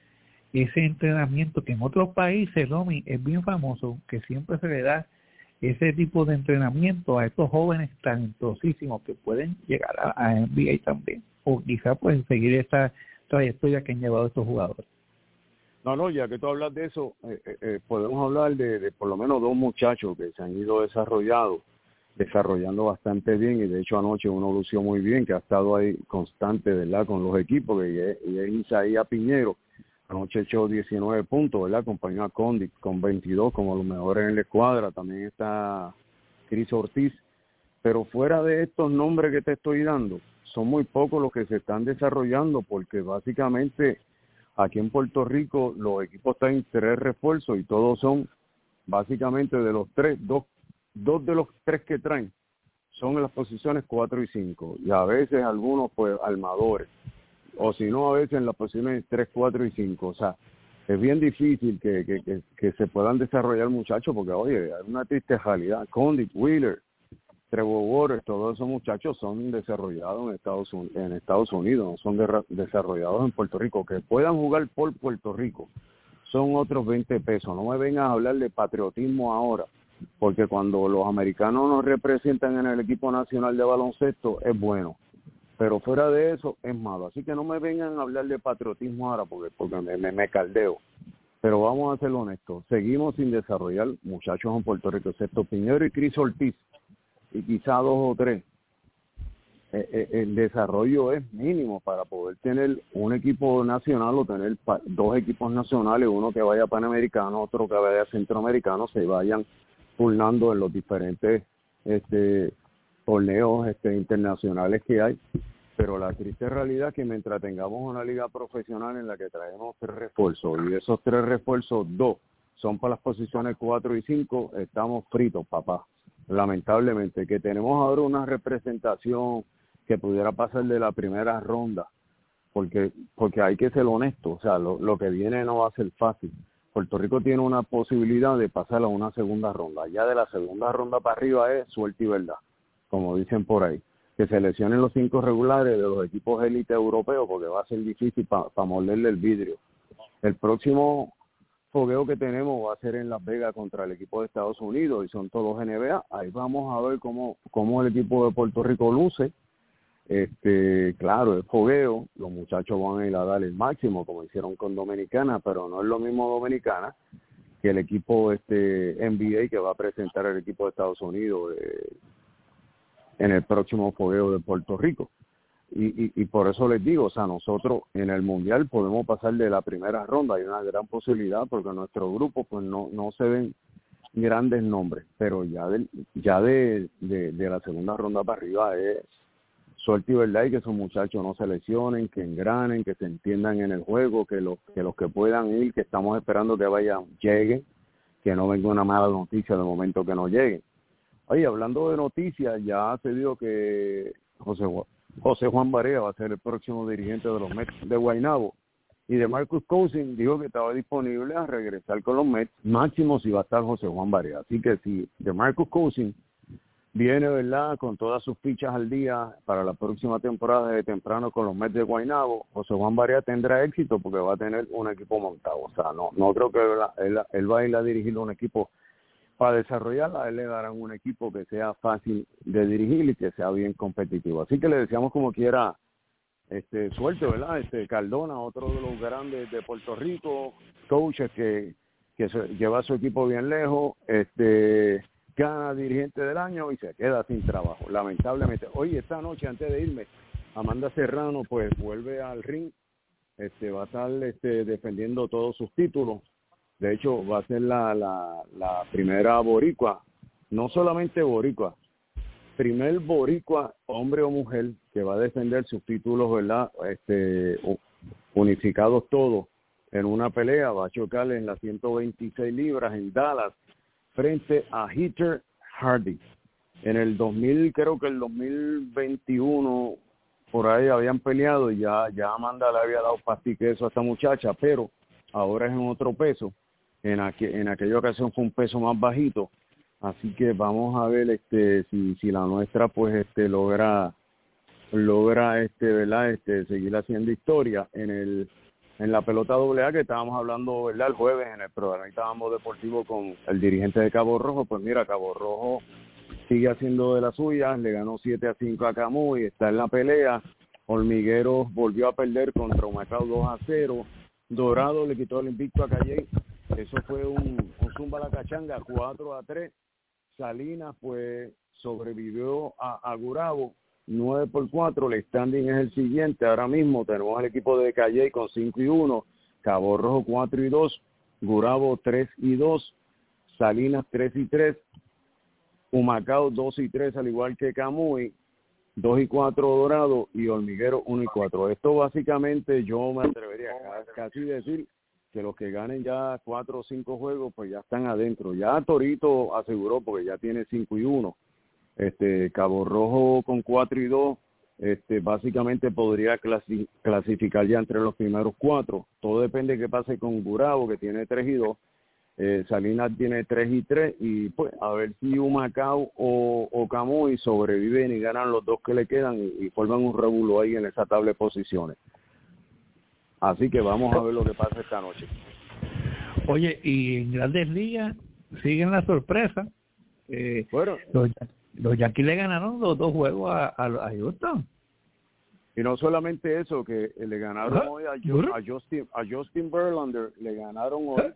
ese entrenamiento que en otros países, Romy, es bien famoso, que siempre se le da ese tipo de entrenamiento a estos jóvenes talentosísimos que pueden llegar a, a N B A también, o quizá pues seguir esta trayectoria que han llevado estos jugadores. No, no, ya que tú hablas de eso, eh, eh, podemos hablar de, de por lo menos dos muchachos que se han ido desarrollando, desarrollando bastante bien, y de hecho anoche uno lució muy bien, que ha estado ahí constante, ¿verdad?, con los equipos, que es, y es Isaías Piñero. Anoche echó diecinueve puntos, ¿verdad?, acompañó a Condit con veintidós como los mejores en la escuadra. También está Chris Ortiz. Pero fuera de estos nombres que te estoy dando, son muy pocos los que se están desarrollando, porque básicamente aquí en Puerto Rico los equipos están en tres refuerzos, y todos son básicamente de los tres, dos, dos de los tres que traen son en las posiciones cuatro y cinco, y a veces algunos pues armadores, o si no a veces en las posiciones tres, cuatro y cinco. O sea, es bien difícil que, que, que, que se puedan desarrollar muchachos, porque oye, hay una triste realidad. Condit, Wheeler, Trevor Waters, todos esos muchachos son desarrollados en Estados Unidos, en Estados Unidos, no son de, desarrollados en Puerto Rico. Que puedan jugar por Puerto Rico son otros veinte pesos. No me vengan a hablar de patriotismo ahora, porque cuando los americanos nos representan en el equipo nacional de baloncesto es bueno, pero fuera de eso es malo. Así que no me vengan a hablar de patriotismo ahora, porque, porque me, me, me caldeo. Pero vamos a ser honestos, seguimos sin desarrollar muchachos en Puerto Rico, excepto Piñero y Chris Ortiz, y quizá dos o tres. Eh, eh, el desarrollo es mínimo para poder tener un equipo nacional, o tener pa- dos equipos nacionales, uno que vaya panamericano, otro que vaya centroamericano, se vayan turnando en los diferentes este, torneos este, internacionales que hay. Pero la triste realidad es que mientras tengamos una liga profesional en la que traemos tres refuerzos, y de esos tres refuerzos, dos son para las posiciones cuatro y cinco, estamos fritos, papá. Lamentablemente, que tenemos ahora una representación que pudiera pasar de la primera ronda, porque porque hay que ser honesto, o sea, lo, lo que viene no va a ser fácil. Puerto Rico tiene una posibilidad de pasar a una segunda ronda. Ya de la segunda ronda para arriba es suerte y verdad, como dicen por ahí. Que seleccionen los cinco regulares de los equipos élite europeos, porque va a ser difícil para pa morderle el vidrio. El próximo fogueo que tenemos va a ser en Las Vegas contra el equipo de Estados Unidos, y son todos N B A. Ahí vamos a ver cómo, cómo el equipo de Puerto Rico luce. Este, claro, es fogueo, los muchachos van a ir a dar el máximo como hicieron con Dominicana, pero no es lo mismo Dominicana que el equipo este N B A que va a presentar el equipo de Estados Unidos eh, en el próximo fogueo de Puerto Rico. Y, y, y por eso les digo, o sea, nosotros en el Mundial podemos pasar de la primera ronda, hay una gran posibilidad porque en nuestro grupo pues no, no se ven grandes nombres, pero ya de, ya de, de, de la segunda ronda para arriba es suerte y verdad y que esos muchachos no se lesionen, que engranen, que se entiendan en el juego, que los que los que puedan ir, que estamos esperando que vayan, lleguen, que no venga una mala noticia de momento que no lleguen. Oye, hablando de noticias, ya se dijo que José, José Juan Barea va a ser el próximo dirigente de los Mets de Guaynabo, y de Marcus Cousins dijo que estaba disponible a regresar con los Mets, máximo si va a estar José Juan Barea. Así que si de Marcus Cousins viene, ¿verdad?, con todas sus fichas al día para la próxima temporada de temprano con los Mets de Guaynabo, José Juan Barea tendrá éxito porque va a tener un equipo montado. O sea, no no creo que él, él va a ir a dirigir un equipo para desarrollarla, él le darán un equipo que sea fácil de dirigir y que sea bien competitivo. Así que le deseamos como quiera este suerte, ¿verdad? Este Cardona, otro de los grandes de Puerto Rico, coaches que, que se, lleva a su equipo bien lejos, este gana dirigente del año y se queda sin trabajo, lamentablemente. Hoy, esta noche, antes de irme, Amanda Serrano pues vuelve al ring, este va a estar este, defendiendo todos sus títulos. De hecho, va a ser la, la, la primera boricua, no solamente boricua, primer boricua, hombre o mujer, que va a defender sus títulos, ¿verdad? Este, unificados todos en una pelea. Va a chocar en las ciento veintiséis libras en Dallas frente a Heather Hardy. En el dos mil, creo que el dos mil veintiuno, por ahí habían peleado y ya, ya Amanda le había dado pastique eso a esta muchacha, pero ahora es en otro peso. En, aqu- en aquella ocasión fue un peso más bajito. Así que vamos a ver este si si la nuestra pues este logra logra este verdad este seguir haciendo historia en el en la pelota doble A que estábamos hablando, ¿verdad?, el jueves en el programa estábamos deportivo con el dirigente de Cabo Rojo. Pues mira, Cabo Rojo sigue haciendo de las suyas, le ganó siete a cinco a Camuy, está en la pelea. Hormigueros volvió a perder contra Humacao dos a cero. Dorado le quitó el invicto a Calle, eso fue un, un zumba a la cachanga, cuatro a tres. Salinas pues sobrevivió a, a Gurabo nueve por cuatro. El standing es el siguiente. Ahora mismo tenemos al equipo de Calle con cinco y uno, Cabo Rojo cuatro y dos, Gurabo tres y dos, Salinas tres y tres, Humacao dos y tres, al igual que Camuy, dos y cuatro Dorado, y Hormiguero uno y cuatro. Esto básicamente yo me atrevería a casi decir que los que ganen ya cuatro o cinco juegos pues ya están adentro. Ya Torito aseguró porque ya tiene cinco y uno. Este Cabo Rojo con cuatro y dos, este básicamente podría clasi- clasificar ya entre los primeros cuatro. Todo depende de qué pase con Gurabo, que tiene tres y dos. Eh, Salinas tiene tres y tres, y pues a ver si Humacao o, o Camuy sobreviven y ganan los dos que le quedan y, y forman un revuelo ahí en esa tabla de posiciones. Así que vamos a ver lo que pasa esta noche. Oye, y en Grandes Ligas siguen la sorpresa. Eh, bueno, los, los Yankees le ganaron los dos juegos a, a, a Houston. Y no solamente eso, que le ganaron ¿Ah? hoy a, a Justin a Justin Verlander, le ganaron hoy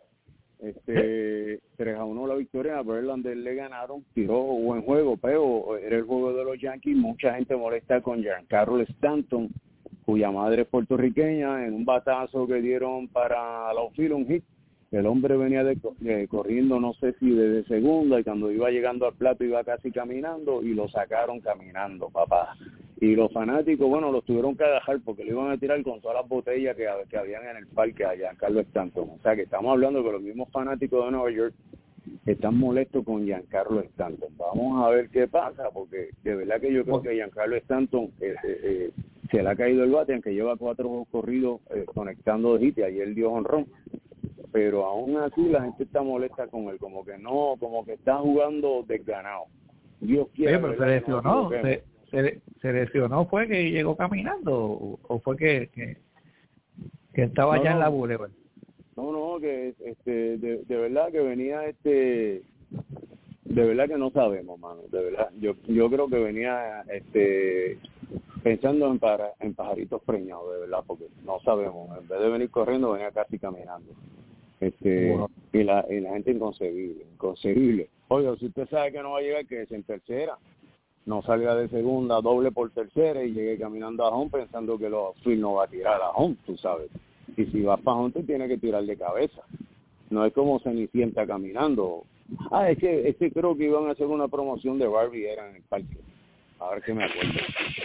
este tres a uno la victoria. A Verlander le ganaron, tiró buen juego, pero era el juego de los Yankees. Mucha gente molesta con Giancarlo Stanton, cuya madre es puertorriqueña, en un batazo que dieron para la outfield, un hit. El hombre venía de, de, corriendo, no sé si desde segunda, y cuando iba llegando al plato iba casi caminando, y lo sacaron caminando, papá. Y los fanáticos, bueno, los tuvieron que dejar porque le iban a tirar con todas las botellas que, que habían en el parque allá, Giancarlo Stanton. O sea, que estamos hablando que los mismos fanáticos de Nueva York están molestos con Giancarlo Stanton. Vamos a ver qué pasa, porque de verdad que yo creo que Giancarlo Stanton eh, eh, eh, se le ha caído el bate, aunque lleva cuatro corridos eh, conectando de hit, y ayer dio jonrón. Pero aún así la gente está molesta con él, como que no, como que está jugando desganado. Dios quiera. Oye, pero se lesionó, se, se, se lesionó, ¿fue que llegó caminando o, o fue que, que, que estaba no, allá no, en la Boulevard? No, no, que este, de, de verdad que venía este, de verdad que no sabemos, mano, de verdad. Yo, yo creo que venía este pensando en, para, en pajaritos preñados, de verdad, porque no sabemos. En vez de venir corriendo, venía casi caminando. Este wow. y, la, y la gente inconcebible, inconcebible. Oiga, si usted sabe que no va a llegar, que es en tercera, no salga de segunda, doble por tercera y llegue caminando a home pensando que los Phil no va a tirar a home, tú sabes. Y si vas para home, te tiene que tirar de cabeza. No es como Cenicienta caminando. Ah, es que, es que creo que iban a hacer una promoción de Barbie, era en el parque. A ver si me acuerdo.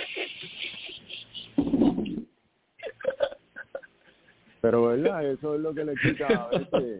Pero, ¿verdad? Eso es lo que le quita a veces.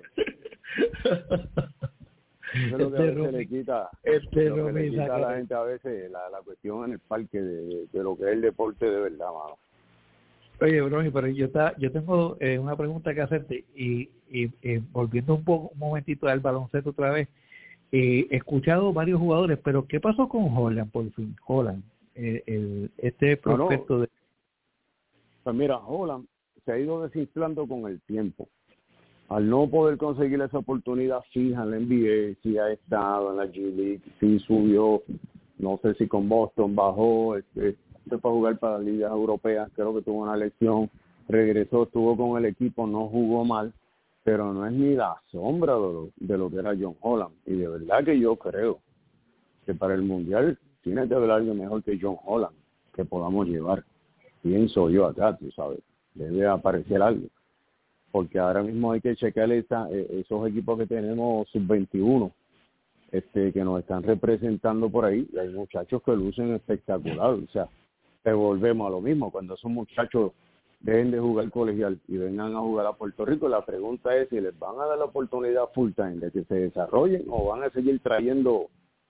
Eso es lo que a veces le quita, este lo que le quita a la gente a veces la, la cuestión en el parque de, de, de lo que es el deporte de verdad, mano. Oye, Bromi, pero yo está, yo tengo eh, una pregunta que hacerte y, y eh, volviendo un poco un momentito al baloncesto otra vez. Eh, he escuchado varios jugadores, pero ¿qué pasó con Holland por fin? Holland, eh, el, este prospecto no, no. de... Pues mira, Holland se ha ido desinflando con el tiempo. Al no poder conseguir esa oportunidad fija en la N B A, sí ha estado en la G League, sí subió, no sé si con Boston bajó, este, se fue a jugar para las ligas europeas, creo que tuvo una lesión, regresó, estuvo con el equipo, no jugó mal, pero no es ni la sombra de lo, de lo que era John Holland. Y de verdad que yo creo que para el Mundial tiene que haber alguien mejor que John Holland que podamos llevar. Pienso yo acá, tú sabes, debe aparecer algo. Porque ahora mismo hay que checar esa, esos equipos que tenemos sub veintiuno, este, que nos están representando por ahí. Y hay muchachos que lucen espectacular. O sea, te volvemos a lo mismo. Cuando esos muchachos dejen de jugar colegial y vengan a jugar a Puerto Rico, la pregunta es si les van a dar la oportunidad full time de que se desarrollen o van a seguir trayendo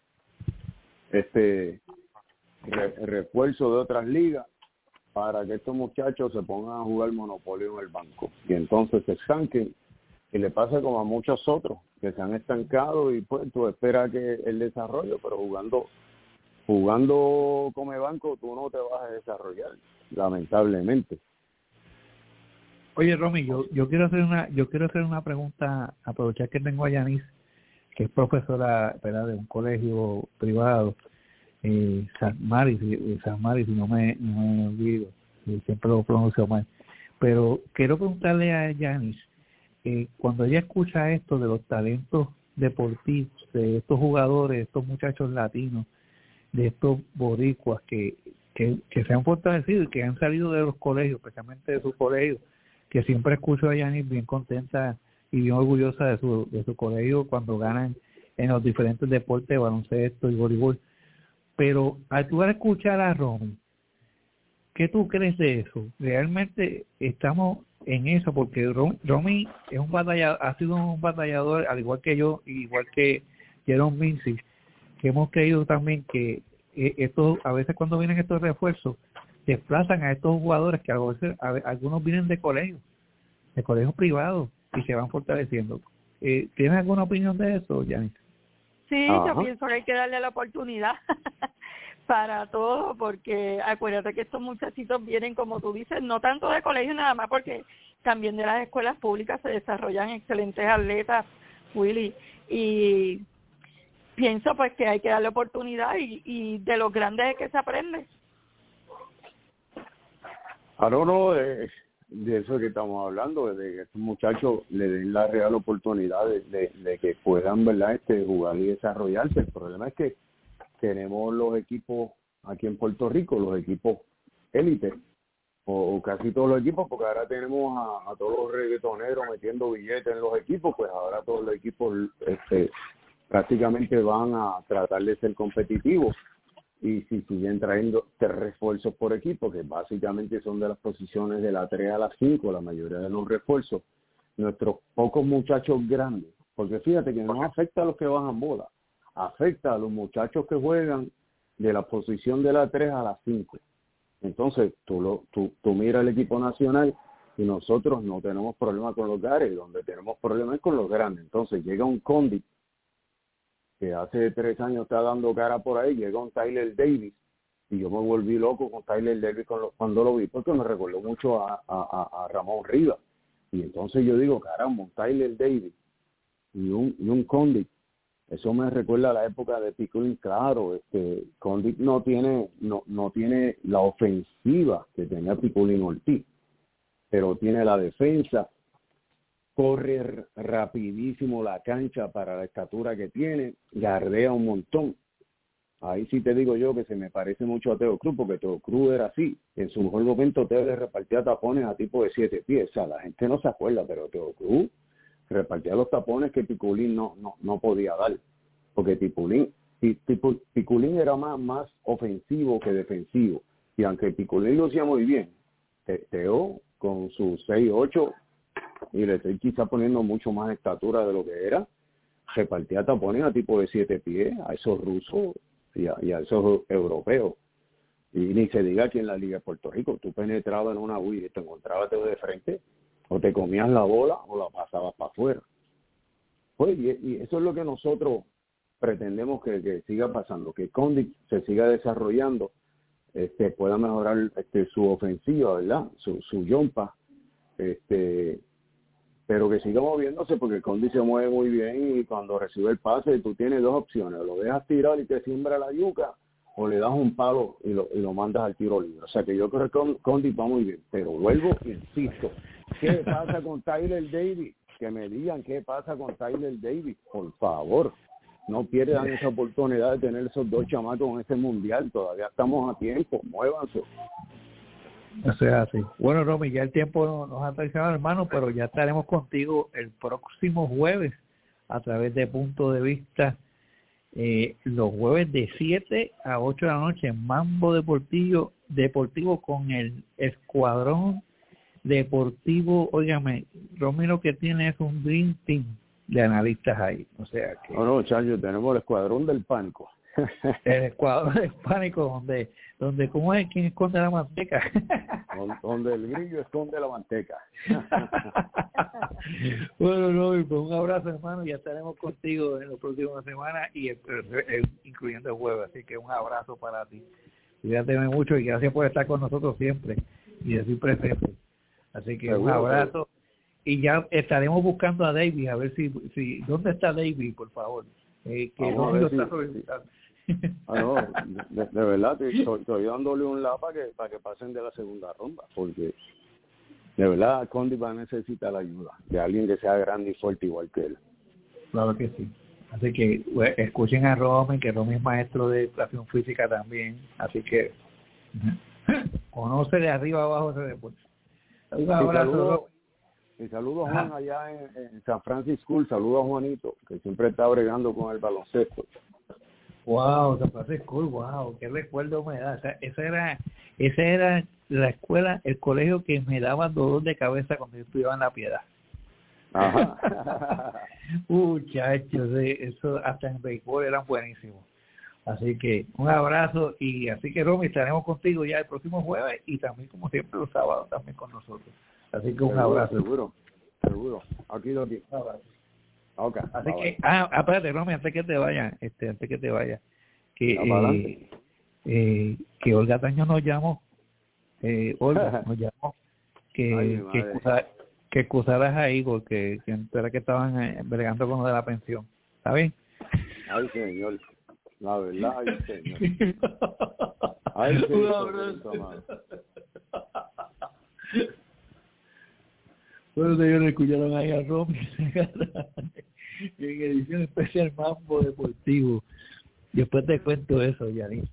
este re, refuerzo de otras ligas para que estos muchachos se pongan a jugar monopolio en el banco y entonces se estanquen y le pasa como a muchos otros que se han estancado y pues tú esperas que el desarrollo, pero jugando jugando como banco tú no te vas a desarrollar, lamentablemente. Oye, Romy, yo yo quiero hacer una yo quiero hacer una pregunta, aprovechar que tengo a Yanis, que es profesora, ¿verdad?, de un colegio privado. Eh, San Mari, San Mari, si no me, no me olvido, siempre lo pronuncio mal, pero quiero preguntarle a Yanis, eh, cuando ella escucha esto de los talentos deportivos, de estos jugadores, de estos muchachos latinos, de estos boricuas que, que, que se han fortalecido y que han salido de los colegios, especialmente de su colegio, que siempre escucho a Yanis bien contenta y bien orgullosa de su, de su colegio cuando ganan en los diferentes deportes, baloncesto y voleibol. Pero al tú escuchar a Romy, ¿qué tú crees de eso? Realmente estamos en eso, porque Romy es un batallador, ha sido un batallador, al igual que yo, igual que Jerome Mincy, que hemos creído también que eh, estos, a veces cuando vienen estos refuerzos, desplazan a estos jugadores que a veces a, algunos vienen de colegios, de colegios privados, y se van fortaleciendo. Eh, ¿Tienes alguna opinión de eso, Janet? Sí, Ajá. Yo pienso que hay que darle la oportunidad para todo, porque acuérdate que estos muchachitos vienen, como tú dices, no tanto de colegio nada más, porque también de las escuelas públicas se desarrollan excelentes atletas, Willy, y pienso pues que hay que darle oportunidad y, y de los grandes es que se aprende. Ah, no, no, de, de eso que estamos hablando, de que estos muchachos le den la real oportunidad de, de, de que puedan, ¿verdad?, este, jugar y desarrollarse. El problema es que tenemos los equipos aquí en Puerto Rico, los equipos élite, o, o casi todos los equipos, porque ahora tenemos a, a todos los reggaetoneros metiendo billetes en los equipos, pues ahora todos los equipos este, prácticamente van a tratar de ser competitivos. Y si siguen trayendo tres refuerzos por equipo, que básicamente son de las posiciones de la tres a la cinco, la mayoría de los refuerzos, nuestros pocos muchachos grandes, porque fíjate que no afecta a los que bajan bola, afecta a los muchachos que juegan de la posición de la tres a la cinco. Entonces, tú, lo, tú, tú miras el equipo nacional y nosotros no tenemos problema con los gares, donde tenemos problemas es con los grandes. Entonces, llega un Condit, que hace tres años está dando cara por ahí, llega un Tyler Davis, y yo me volví loco con Tyler Davis con lo, cuando lo vi, porque me recordó mucho a, a, a Ramón Rivas. Y entonces yo digo, caramba, un Tyler Davis y un, y un Condit Eso me recuerda a la época de Piculín. Claro, este Condit no tiene no no tiene la ofensiva que tenía Piculín Ortiz, pero tiene la defensa, corre rapidísimo la cancha para la estatura que tiene, gardea un montón. Ahí sí te digo yo que se me parece mucho a Teo Cruz, porque Teo Cruz era así. En su mejor momento Teo le repartía tapones a tipo de siete pies. O sea, la gente no se acuerda, pero Teo Cruz repartía los tapones que Piculín no no no podía dar. Porque Piculín, Piculín era más, más ofensivo que defensivo. Y aunque Piculín lo hacía muy bien, Teo con sus seis ocho, y le estoy quizá poniendo mucho más estatura de lo que era, repartía tapones a tipo de siete pies, a esos rusos y a, y a esos europeos. Y ni se diga que en la Liga de Puerto Rico tú penetrabas en una U I y te encontrabas de frente, o te comías la bola o la pasabas para afuera. Pues, y, y eso es lo que nosotros pretendemos que, que siga pasando, que Condit se siga desarrollando, este pueda mejorar este su ofensiva, ¿verdad? Su, su yompa, este pero que siga moviéndose, porque el Condit se mueve muy bien y cuando recibe el pase tú tienes dos opciones: lo dejas tirar y te siembra la yuca, o le das un palo y lo, y lo mandas al tiro libre. O sea que yo creo que el Condit va muy bien, pero vuelvo e insisto, ¿qué pasa con Tyler Davis? Que me digan qué pasa con Tyler Davis, por favor. No pierdan esa oportunidad de tener esos dos chamacos en este mundial, todavía estamos a tiempo, muévanse. O sea, así. Bueno, Romy, ya el tiempo nos ha traicionado, hermano, pero ya estaremos contigo el próximo jueves a través de Punto de Vista, eh, los jueves de siete a ocho de la noche, Mambo Deportivo, deportivo con el Escuadrón Deportivo. Óigame, Romy lo que tiene es un Dream Team de analistas ahí, o sea que... No, no, Chacho, tenemos el Escuadrón del Pánico. El Escuadrón del Pánico, donde, donde ¿cómo es? ¿Quién esconde la manteca? Donde el grillo esconde la manteca. Bueno, Roby, pues un abrazo, hermano, ya estaremos contigo en las próximas semanas, y el, el, el, incluyendo el jueves, así que un abrazo para ti. Cuídate mucho y gracias por estar con nosotros siempre y decir presente. Así que seguro, un abrazo. Seguro. Y ya estaremos buscando a David, a ver si, si ¿dónde está David, por favor? Eh, que no lo está solicitando. Ah, no, de, de verdad, estoy, estoy dándole un lado para que, para que pasen de la segunda ronda, porque de verdad Condit va a necesitar la ayuda de alguien que sea grande y fuerte igual que él. Claro que sí. Así que pues, escuchen a Romy, que Romy es maestro de educación física también, así que conoce de arriba abajo ese deporte. Un abrazo. Y saludos a Juan allá en, en San Francisco, saludos a Juanito, que siempre está bregando con el baloncesto. Wow, San Francisco, wow, qué recuerdo me da. O sea, esa era, esa era la escuela, el colegio que me daba dolor de cabeza cuando yo estudiaba en La Piedad. Ajá. Muchachos, eso hasta en béisbol eran buenísimos. Así que un abrazo, y así que Romy, estaremos contigo ya el próximo jueves y también como siempre los sábados también con nosotros. Así que un seguro, abrazo. Seguro, seguro. Aquí lo aquí. Un abrazo. Okay, así que, bye. ah, espérate, Romy, antes que te vayas, este, antes que te vayas, que eh, eh, que Olga Taño nos llamó, eh, Olga nos llamó, que Ay, que, excusar, que excusaras a Igor, que, que era que estaban eh, bregando con lo de la pensión. ¿Está bien? Ay, señor. La verdad, ay, señor. Ay, señor. Bueno, señores, escucharon ahí a Romy en edición especial Mambo Deportivo. Después te cuento eso, Yanis.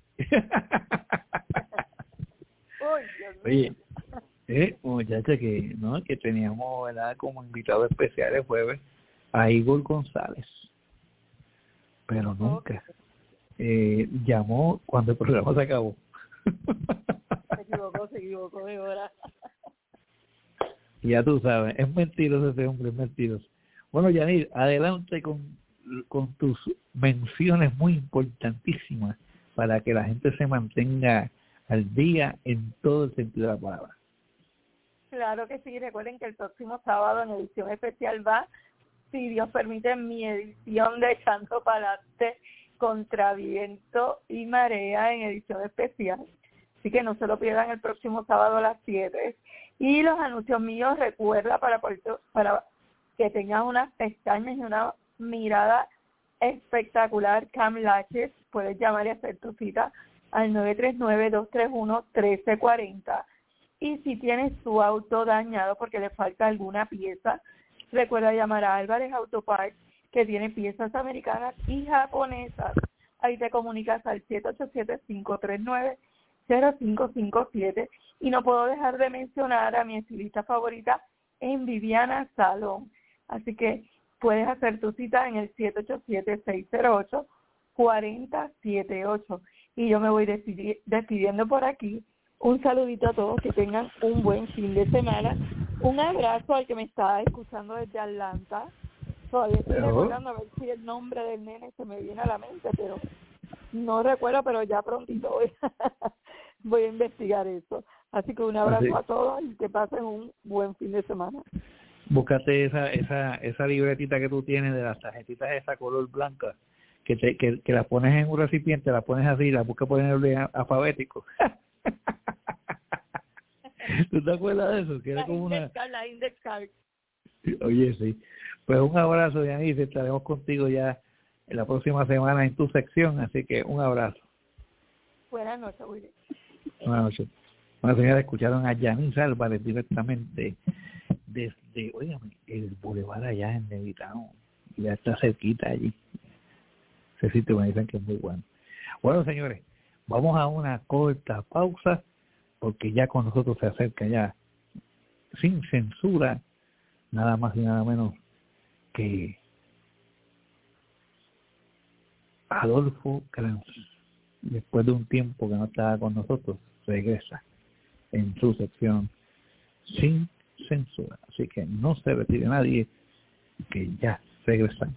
Oye, eh, muchacha, que no que teníamos, ¿verdad?, como invitado especial el jueves a Igor González, pero nunca eh, llamó cuando el programa se acabó. Se equivocó, se equivocó de hora. Ya tú sabes, es mentiroso ese hombre, es mentiroso. Bueno, Yanir, adelante con, con tus menciones muy importantísimas para que la gente se mantenga al día en todo el sentido de la palabra. Claro que sí, recuerden que el próximo sábado en edición especial va, si Dios permite, mi edición de Echando Pa'lante contra Viento y Marea en edición especial. Así que no se lo pierdan el próximo sábado a las siete. Y los anuncios míos, recuerda para, para que tengas unas pestañas y una mirada espectacular, Cam Latches. Puedes llamar y hacer tu cita al nueve tres nueve, dos tres uno, uno tres cuatro cero. Y si tienes tu auto dañado porque le falta alguna pieza, recuerda llamar a Álvarez Auto Parts, que tiene piezas americanas y japonesas. Ahí te comunicas al siete ocho siete, cinco tres nueve, cero cinco cinco siete. Y no puedo dejar de mencionar a mi estilista favorita, en Viviana Salón. Así que puedes hacer tu cita en el siete ocho siete, seis cero ocho, cuatro cero siete ocho. Y yo me voy despidi- despidiendo por aquí. Un saludito a todos, que tengan un buen fin de semana. Un abrazo al que me está escuchando desde Atlanta. Todavía estoy recordando a ver si el nombre del nene se me viene a la mente, pero no recuerdo, pero ya prontito voy, voy a investigar eso. Así que un abrazo Así. a todos y que pasen un buen fin de semana. Búscate esa esa esa libretita que tú tienes de las tarjetitas de esa color blanca, que te que, que la pones en un recipiente, la pones así, la buscas por el orden alfabético. ¿Tú te acuerdas de eso? Que era la como index una... card, la index card. Oye, sí. Pues un abrazo, Yanice. Estaremos contigo ya en la próxima semana en tu sección, así que un abrazo. Buenas noches, Willy. Buenas noches. Bueno, señores, escucharon a Yanice Álvarez directamente desde, óigame, el bulevar allá en Levitown. Ya está cerquita allí. Ese sitio me dicen que es muy bueno. Bueno, señores, vamos a una corta pausa, porque ya con nosotros se acerca ya, sin censura, nada más y nada menos que Adolfo Kranz. Después de un tiempo que no estaba con nosotros, regresa en su sección Sin Censura. Así que no se retire nadie, que ya regresamos.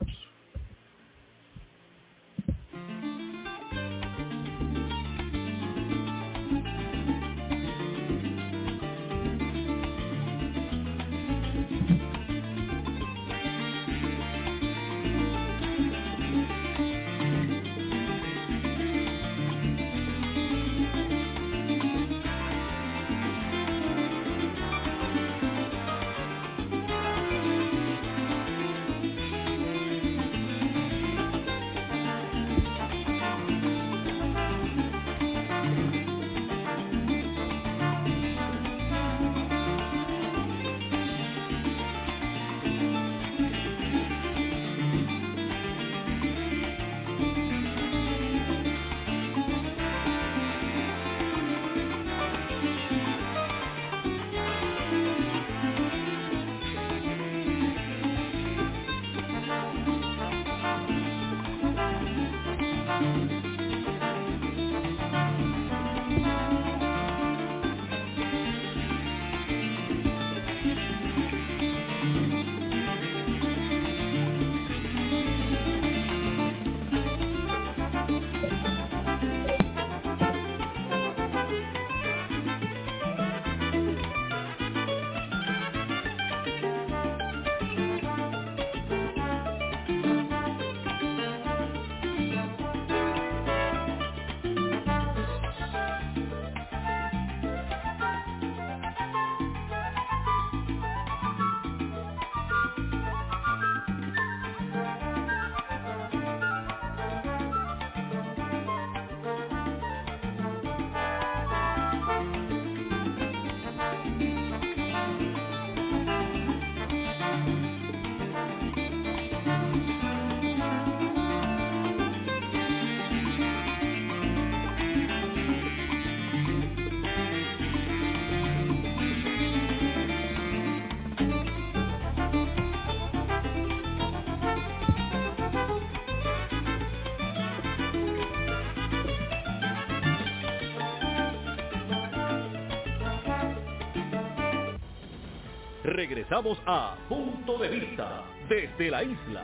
Regresamos a Punto de Vista desde la isla.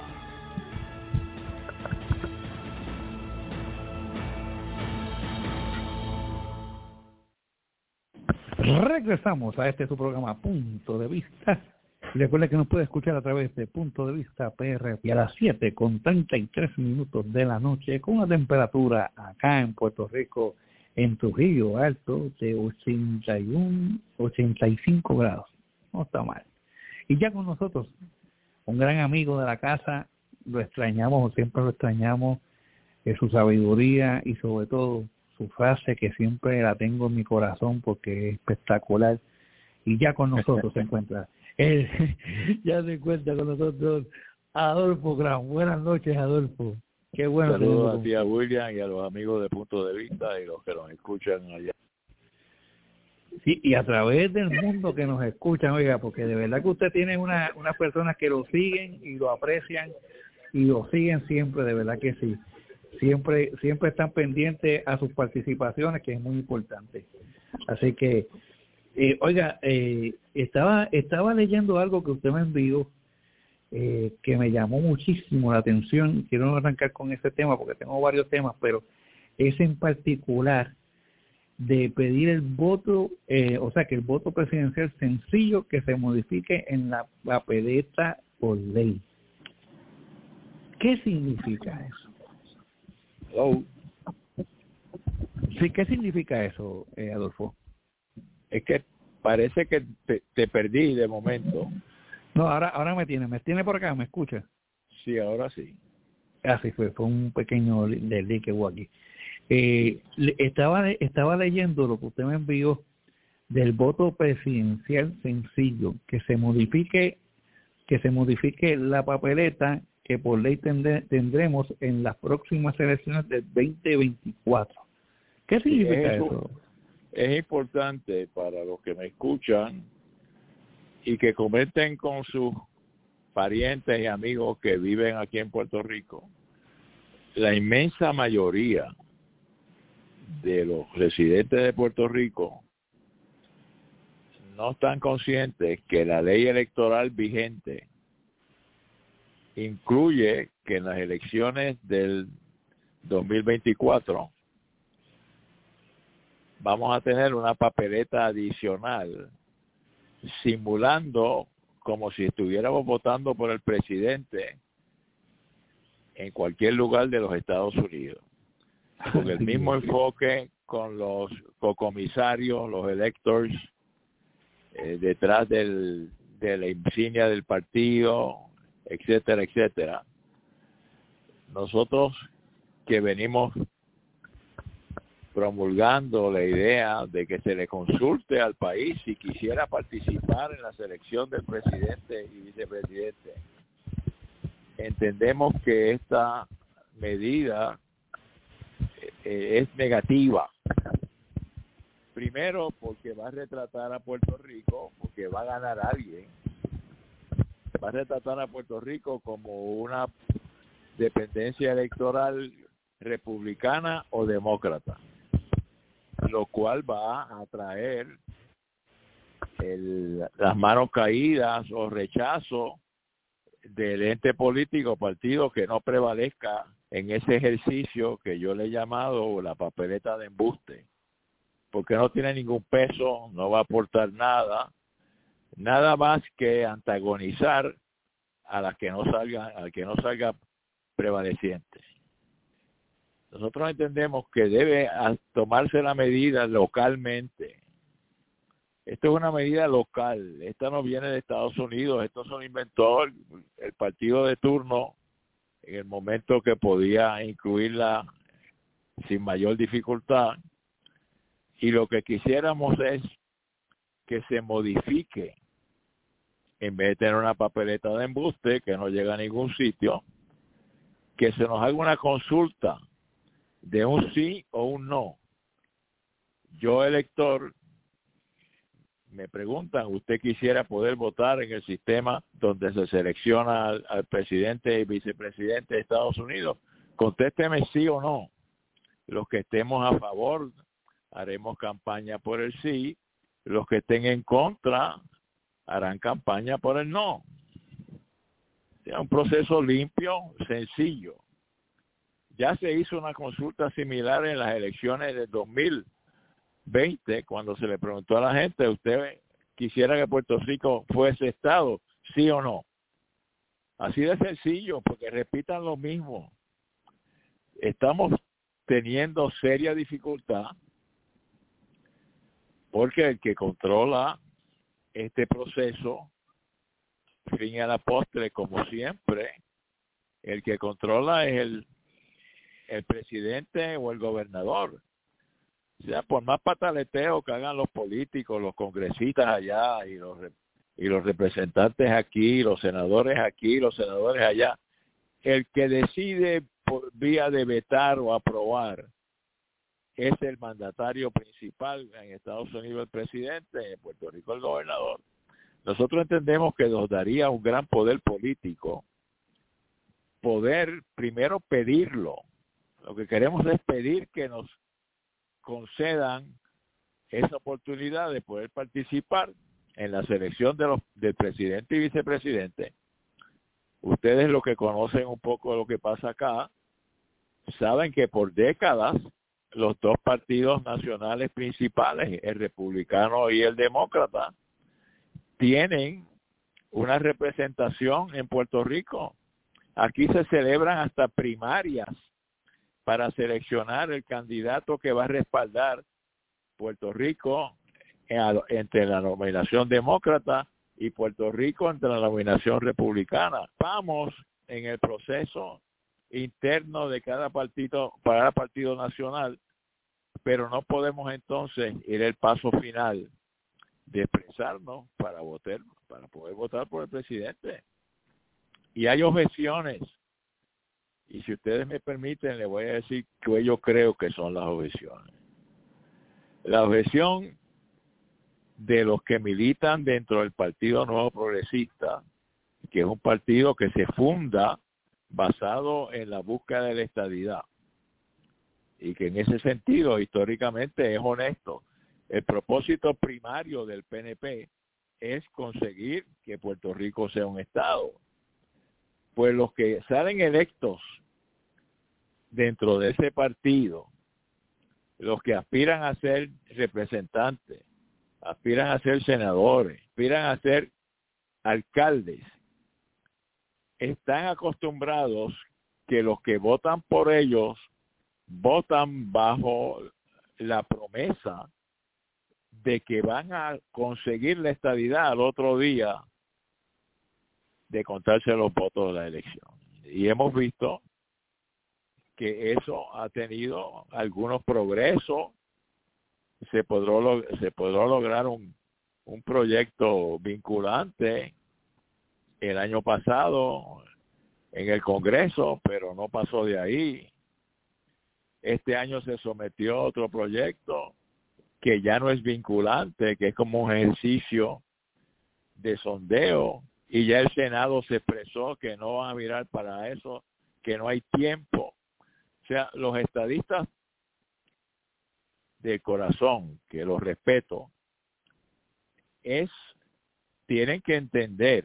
Regresamos a este su programa Punto de Vista. Recuerda que nos puede escuchar a través de Punto de Vista P R y a las siete con treinta y tres minutos de la noche, con una temperatura acá en Puerto Rico, en Trujillo Alto, de ochenta y uno, ochenta y cinco grados. No está mal. Y ya con nosotros, un gran amigo de la casa, lo extrañamos, siempre lo extrañamos, eh, su sabiduría y sobre todo su frase que siempre la tengo en mi corazón porque es espectacular. Y ya con nosotros se encuentra, él, ya se encuentra con nosotros Adolfo Graham. Buenas noches, Adolfo. Qué bueno. Saludos a ti, a William, y a los amigos de Punto de Vista y los que nos escuchan allá. Sí, y a través del mundo que nos escuchan, oiga, porque de verdad que usted tiene una unas personas que lo siguen y lo aprecian y lo siguen siempre, de verdad que sí. Siempre siempre están pendientes a sus participaciones, que es muy importante. Así que, eh, oiga, eh, estaba estaba leyendo algo que usted me envió, eh, que me llamó muchísimo la atención. Quiero arrancar con ese tema porque tengo varios temas, pero ese en particular de pedir el voto, eh, o sea, que el voto presidencial sencillo que se modifique en la papeleta por ley. ¿Qué significa eso? Hello. Sí, ¿qué significa eso, eh, Adolfo? Es que parece que te, te perdí de momento. No, ahora ahora me tiene, me tiene por acá, ¿me escucha? Sí, ahora sí. Así fue, fue un pequeño delay que hubo aquí. Eh, estaba estaba leyendo lo que usted me envió del voto presidencial sencillo, que se modifique que se modifique la papeleta que por ley tendré, tendremos en las próximas elecciones del veinte veinticuatro. ¿Qué significa es, eso? Es importante para los que me escuchan y que comenten con sus parientes y amigos que viven aquí en Puerto Rico. La inmensa mayoría de los residentes de Puerto Rico no están conscientes que la ley electoral vigente incluye que en las elecciones del dos mil veinticuatro vamos a tener una papeleta adicional simulando como si estuviéramos votando por el presidente en cualquier lugar de los Estados Unidos. Con el mismo enfoque con los cocomisarios, los electors, eh, detrás del, de la insignia del partido, etcétera, etcétera. Nosotros que venimos promulgando la idea de que se le consulte al país si quisiera participar en la selección del presidente y vicepresidente, entendemos que esta medida eh, es negativa. Primero, porque va a retratar a Puerto Rico, porque va a ganar a alguien. Va a retratar a Puerto Rico como una dependencia electoral republicana o demócrata, lo cual va a atraer el, las manos caídas o rechazo del ente político, partido que no prevalezca en ese ejercicio que yo le he llamado la papeleta de embuste, porque no tiene ningún peso, no va a aportar nada, nada más que antagonizar a la que no salga, al que no salga prevaleciente. Nosotros entendemos que debe tomarse la medida localmente. Esto es una medida local, esta no viene de Estados Unidos, esto se lo inventó el, el partido de turno en el momento que podía incluirla sin mayor dificultad, y lo que quisiéramos es que se modifique, en vez de tener una papeleta de embuste que no llega a ningún sitio, que se nos haga una consulta de un sí o un no. Yo, elector, me preguntan, ¿usted quisiera poder votar en el sistema donde se selecciona al, al presidente y vicepresidente de Estados Unidos? Contésteme sí o no. Los que estemos a favor, haremos campaña por el sí. Los que estén en contra, harán campaña por el no. Es un proceso limpio, sencillo. Ya se hizo una consulta similar en las elecciones de dos mil veinte, cuando se le preguntó a la gente, ¿usted quisiera que Puerto Rico fuese Estado? ¿Sí o no? Así de sencillo, porque repitan lo mismo. Estamos teniendo seria dificultad porque el que controla este proceso, fin a la postre, como siempre, el que controla es el, el presidente o el gobernador. O sea, por más pataleteo que hagan los políticos, los congresistas allá y los y los representantes aquí, los senadores aquí, los senadores allá, el que decide por vía de vetar o aprobar es el mandatario principal. En Estados Unidos el presidente, en Puerto Rico el gobernador. Nosotros entendemos que nos daría un gran poder político poder primero pedirlo. Lo que queremos es pedir que nos concedan esa oportunidad de poder participar en la selección de los del presidente y vicepresidente. Ustedes, los que conocen un poco lo que pasa acá, saben que por décadas los dos partidos nacionales principales, el republicano y el demócrata, tienen una representación en Puerto Rico. Aquí se celebran hasta primarias para seleccionar el candidato que va a respaldar Puerto Rico entre la nominación demócrata y Puerto Rico entre la nominación republicana. Vamos en el proceso interno de cada partido, para cada partido nacional, pero no podemos entonces ir al paso final de expresarnos para votar, para poder votar por el presidente. Y hay objeciones. Y si ustedes me permiten, les voy a decir que yo creo que son las objeciones. La objeción de los que militan dentro del Partido Nuevo Progresista, que es un partido que se funda basado en la búsqueda de la estadidad, y que en ese sentido históricamente es honesto. El propósito primario del P N P es conseguir que Puerto Rico sea un estado. Pues los que salen electos dentro de ese partido, los que aspiran a ser representantes, aspiran a ser senadores, aspiran a ser alcaldes, están acostumbrados que los que votan por ellos votan bajo la promesa de que van a conseguir la estadidad al otro día de contarse los votos de la elección. Y hemos visto que eso ha tenido algunos progresos. Se podrá, se podrá lograr un, un proyecto vinculante el año pasado en el Congreso, pero no pasó de ahí. Este año se sometió a otro proyecto que ya no es vinculante, que es como un ejercicio de sondeo, y ya el Senado se expresó que no van a mirar para eso, que no hay tiempo. O sea, los estadistas de corazón, que los respeto, es tienen que entender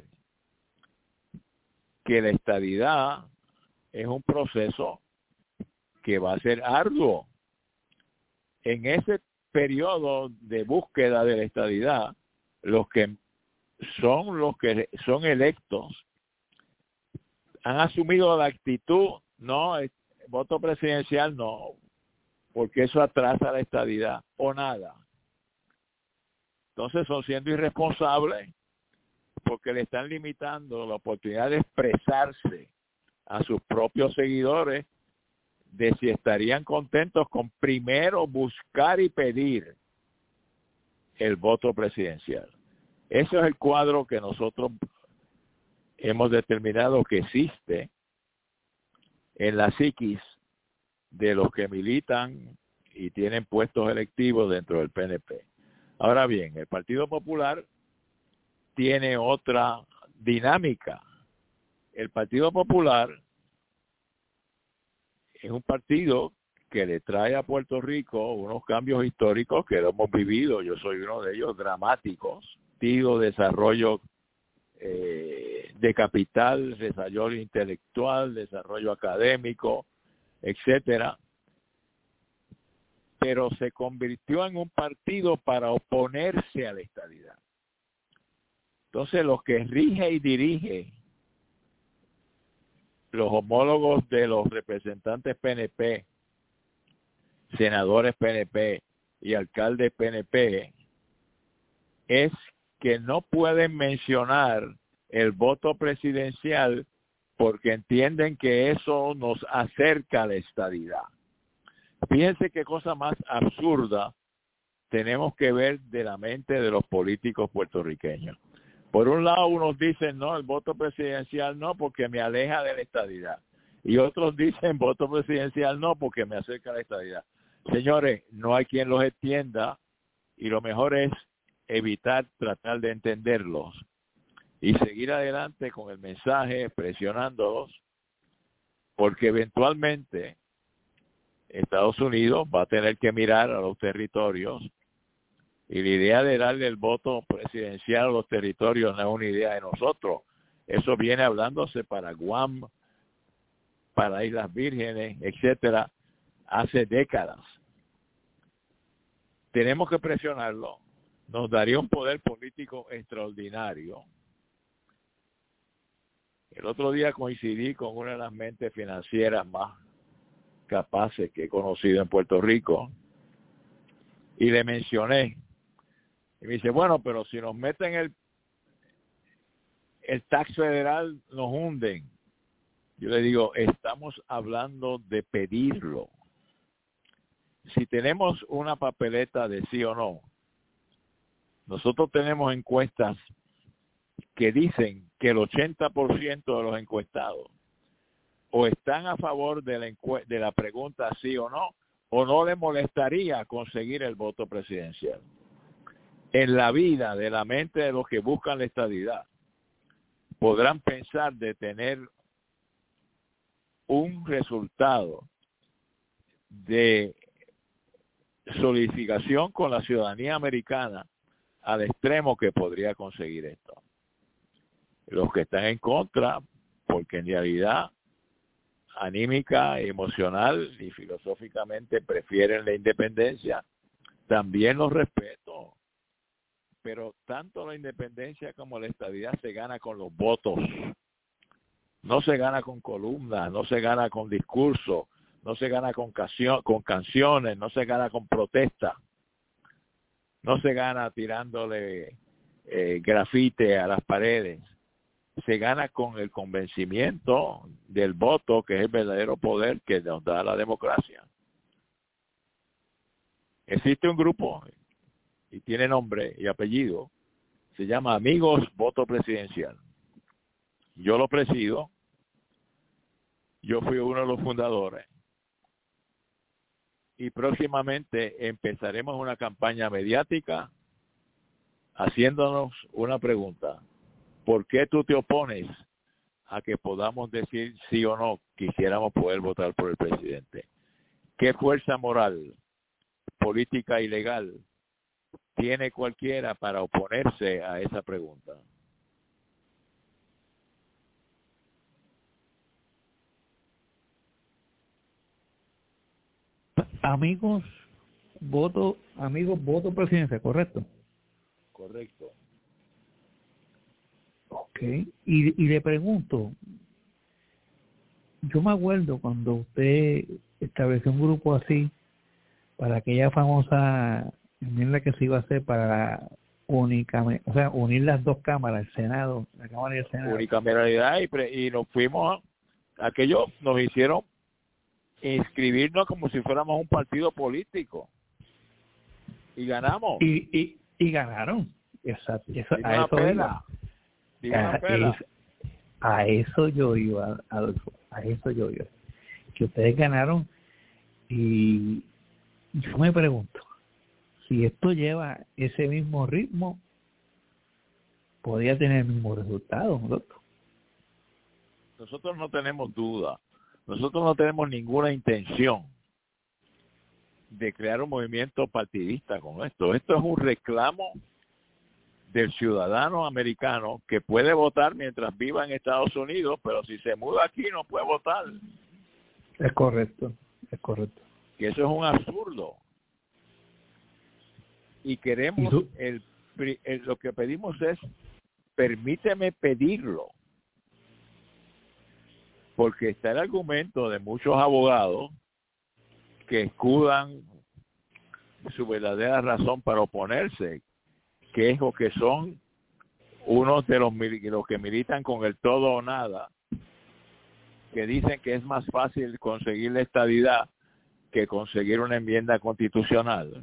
que la estadidad es un proceso que va a ser arduo. En ese periodo de búsqueda de la estadidad, los que son los que son electos han asumido la actitud, no, el voto presidencial no, porque eso atrasa la estadidad o nada. Entonces son siendo irresponsables porque le están limitando la oportunidad de expresarse a sus propios seguidores de si estarían contentos con primero buscar y pedir el voto presidencial. Ese es el cuadro que nosotros hemos determinado que existe en la psiquis de los que militan y tienen puestos electivos dentro del P N P. Ahora bien, el Partido Popular tiene otra dinámica. El Partido Popular es un partido que le trae a Puerto Rico unos cambios históricos que lo hemos vivido. Yo soy uno de ellos, dramáticos. Pido desarrollo eh, de capital, desarrollo intelectual, desarrollo académico, etcétera. Pero se convirtió en un partido para oponerse a la estadidad. Entonces, los que rige y dirige los homólogos de los representantes P N P, senadores P N P y alcaldes P N P, es que no pueden mencionar el voto presidencial porque entienden que eso nos acerca a la estadidad. Fíjense qué cosa más absurda tenemos que ver de la mente de los políticos puertorriqueños. Por un lado, unos dicen, no, el voto presidencial no, porque me aleja de la estadidad. Y otros dicen, voto presidencial no, porque me acerca a la estadidad. Señores, no hay quien los entienda y lo mejor es evitar tratar de entenderlos y seguir adelante con el mensaje, presionándolos, porque eventualmente Estados Unidos va a tener que mirar a los territorios y la idea de darle el voto presidencial a los territorios no es una idea de nosotros. Eso viene hablándose para Guam, para Islas Vírgenes, etcétera, hace décadas. Tenemos que presionarlo. Nos daría un poder político extraordinario. El otro día coincidí con una de las mentes financieras más capaces que he conocido en Puerto Rico y le mencioné. Y me dice, bueno, pero si nos meten el, el tax federal, nos hunden. Yo le digo, estamos hablando de pedirlo. Si tenemos una papeleta de sí o no, nosotros tenemos encuestas que dicen que el ochenta por ciento de los encuestados o están a favor de la, encue- de la pregunta sí o no, o no les molestaría conseguir el voto presidencial. En la vida de la mente de los que buscan la estadidad, podrán pensar de tener un resultado de solidificación con la ciudadanía americana al extremo que podría conseguir esto. Los que están en contra, porque en realidad anímica, emocional y filosóficamente prefieren la independencia, también los respeto. Pero tanto la independencia como la estadidad se gana con los votos. No se gana con columnas, no se gana con discursos, no se gana con, cancio- con canciones, no se gana con protestas, no se gana tirándole eh, grafite a las paredes. Se gana con el convencimiento del voto, que es el verdadero poder que nos da la democracia. Existe un grupo, y tiene nombre y apellido, se llama Amigos Voto Presidencial. Yo lo presido, yo fui uno de los fundadores, y próximamente empezaremos una campaña mediática haciéndonos una pregunta. ¿Por qué tú te opones a que podamos decir sí o no quisiéramos poder votar por el presidente? ¿Qué fuerza moral, política y legal tiene cualquiera para oponerse a esa pregunta? Amigos, voto, amigos, voto presidencia, ¿correcto? Correcto. Ok, y, y le pregunto, yo me acuerdo cuando usted estableció un grupo así para aquella famosa enmienda que se iba a hacer para unicame, o sea, unir las dos cámaras, el Senado, la Cámara y el Senado. Unicameralidad y, pre, y nos fuimos, aquello nos hicieron inscribirnos como si fuéramos un partido político y ganamos. Y, y, y ganaron, exacto. Eso, a eso iba. A, es, a eso yo iba, Adolfo, a eso yo iba. Que ustedes ganaron y yo me pregunto, si esto lleva ese mismo ritmo, podría tener el mismo resultado, doctor. Nosotros no tenemos duda, nosotros no tenemos ninguna intención de crear un movimiento partidista con esto. Esto es un reclamo del ciudadano americano que puede votar mientras viva en Estados Unidos, pero si se muda aquí no puede votar. Es correcto, es correcto. Que eso es un absurdo. Y queremos, ¿Y el, el, lo que pedimos es, permíteme pedirlo. Porque está el argumento de muchos abogados que escudan su verdadera razón para oponerse, que es lo que son unos de los, los que militan con el todo o nada, que dicen que es más fácil conseguir la estadidad que conseguir una enmienda constitucional.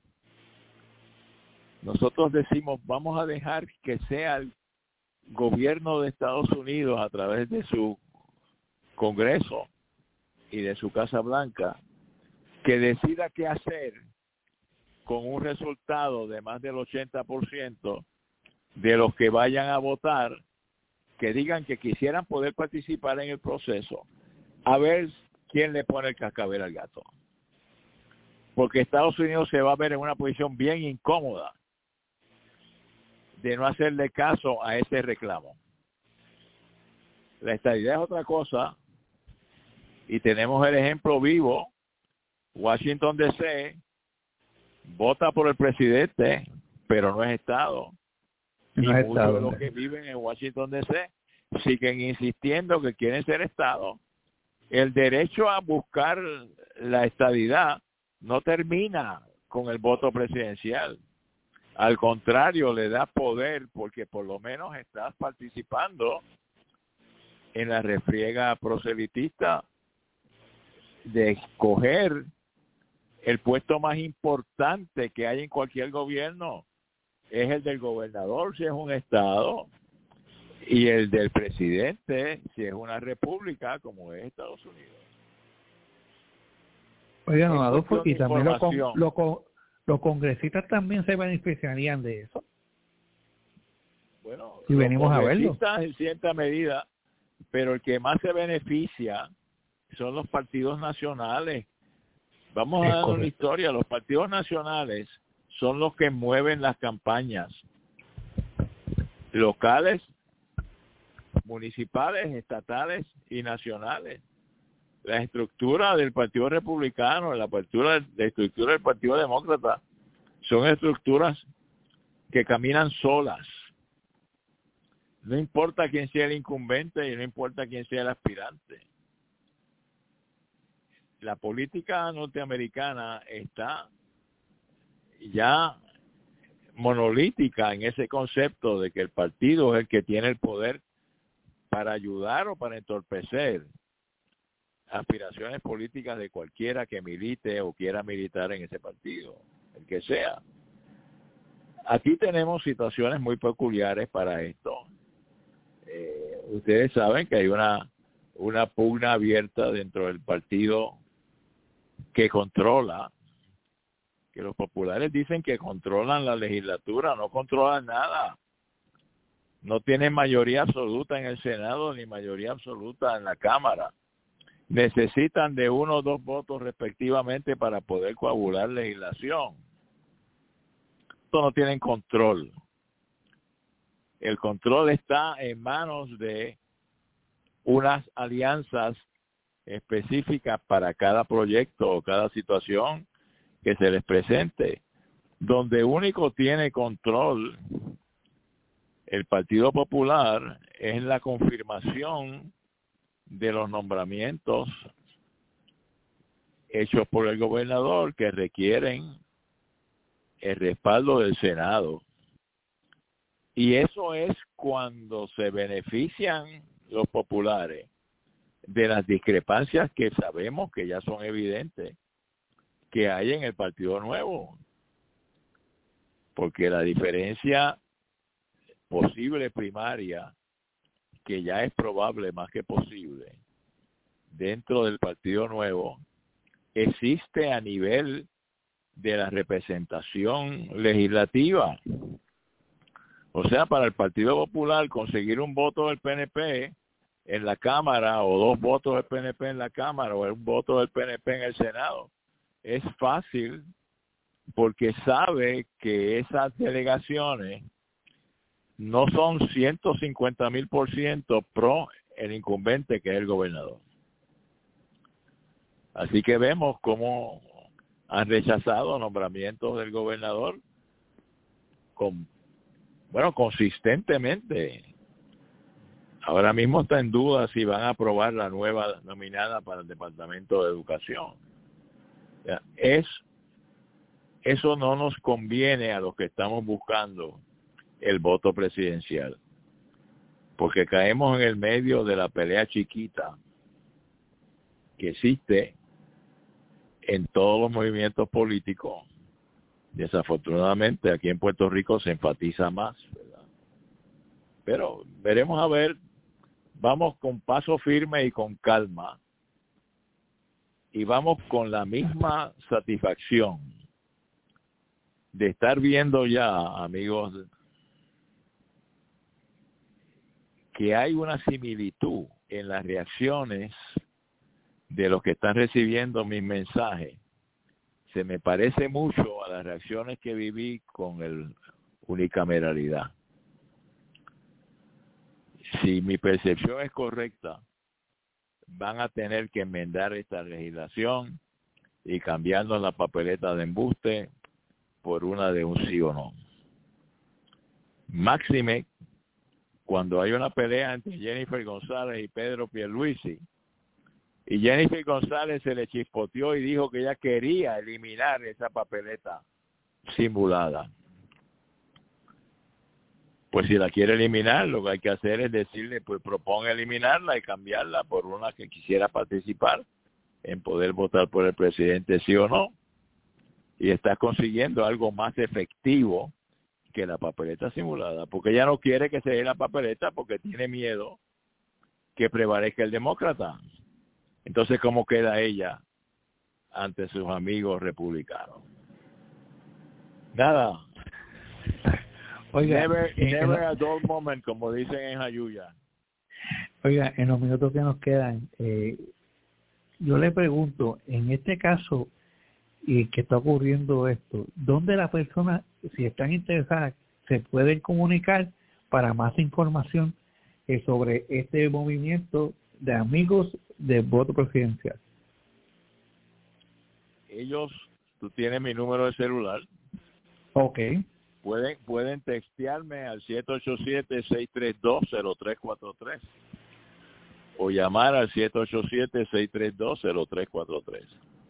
Nosotros decimos, vamos a dejar que sea el gobierno de Estados Unidos a través de su Congreso y de su Casa Blanca que decida qué hacer con un resultado de más del ochenta por ciento de los que vayan a votar, que digan que quisieran poder participar en el proceso, a ver quién le pone el cascabel al gato. Porque Estados Unidos se va a ver en una posición bien incómoda de no hacerle caso a ese reclamo. La estadidad es otra cosa, y tenemos el ejemplo vivo. Washington D C vota por el presidente, pero no es Estado. No y es muchos Estado, de los ¿no? que viven en Washington D C siguen insistiendo que quieren ser Estado. El derecho a buscar la estadidad no termina con el voto presidencial. Al contrario, le da poder porque por lo menos estás participando en la refriega proselitista de escoger el puesto más importante que hay en cualquier gobierno. Es el del gobernador si es un estado y el del presidente si es una república como es Estados Unidos. Oigan, Es Adolfo, cuestión y de también los, con- información. los, con- los congresistas también se beneficiarían de eso. Bueno, Y los venimos a verlo. congresistas en cierta medida, pero el que más se beneficia son los partidos nacionales. Vamos a Es dar una correcto. historia. Los partidos nacionales son los que mueven las campañas locales, municipales, estatales y nacionales. La estructura del Partido Republicano, la estructura, la estructura del Partido Demócrata son estructuras que caminan solas. No importa quién sea el incumbente y no importa quién sea el aspirante. La política norteamericana está ya monolítica en ese concepto de que el partido es el que tiene el poder para ayudar o para entorpecer aspiraciones políticas de cualquiera que milite o quiera militar en ese partido, el que sea. Aquí tenemos situaciones muy peculiares para esto. Eh, ustedes saben que hay una, una pugna abierta dentro del partido que controla, que los populares dicen que controlan la legislatura, no controlan nada. No tienen mayoría absoluta en el Senado ni mayoría absoluta en la Cámara. Necesitan de uno o dos votos respectivamente para poder coagular legislación. Esto no tienen control. El control está en manos de unas alianzas específicas para cada proyecto o cada situación que se les presente, donde único tiene control el Partido Popular es la confirmación de los nombramientos hechos por el gobernador que requieren el respaldo del Senado. Y eso es cuando se benefician los populares de las discrepancias que sabemos que ya son evidentes que hay en el Partido Nuevo. Porque la diferencia posible primaria, que ya es probable más que posible, dentro del Partido Nuevo, existe a nivel de la representación legislativa. O sea, para el Partido Popular conseguir un voto del P N P en la Cámara o dos votos del P N P en la Cámara o un voto del P N P en el Senado es fácil porque sabe que esas delegaciones no son ciento cincuenta mil por ciento pro el incumbente que es el gobernador. Así que vemos cómo han rechazado nombramientos del gobernador con, bueno, consistentemente. Ahora mismo está en duda si van a aprobar la nueva nominada para el Departamento de Educación. Ya, es, eso no nos conviene a los que estamos buscando el voto presidencial, porque caemos en el medio de la pelea chiquita que existe en todos los movimientos políticos. Desafortunadamente aquí en Puerto Rico se enfatiza más, ¿verdad? Pero veremos a ver, vamos con paso firme y con calma, y vamos con la misma satisfacción de estar viendo ya, amigos, que hay una similitud en las reacciones de los que están recibiendo mis mensajes. Se me parece mucho a las reacciones que viví con el unicameralidad. Si mi percepción es correcta, van a tener que enmendar esta legislación y cambiarnos la papeleta de embuste por una de un sí o no. Máxime cuando hay una pelea entre Jennifer González y Pedro Pierluisi, y Jennifer González se le chispoteó y dijo que ella quería eliminar esa papeleta simulada. Pues si la quiere eliminar, lo que hay que hacer es decirle, pues proponga eliminarla y cambiarla por una que quisiera participar en poder votar por el presidente sí o no. Y está consiguiendo algo más efectivo que la papeleta simulada, porque ella no quiere que se dé la papeleta porque tiene miedo que prevalezca el demócrata. Entonces, ¿cómo queda ella ante sus amigos republicanos? Nada. Oiga, never, eh, never en, a dull moment, como dicen en Jayuya. Oiga, en los minutos que nos quedan, eh, yo le pregunto, en este caso, y que está ocurriendo esto, ¿dónde las personas, si están interesadas, se pueden comunicar para más información eh, sobre este movimiento de amigos de voto presidencial? Ellos, tú tienes mi número de celular. Ok. Pueden, pueden textearme al siete ocho siete, seis tres dos, cero tres cuatro tres o llamar al siete ocho siete, seis tres dos, cero tres cuatro tres.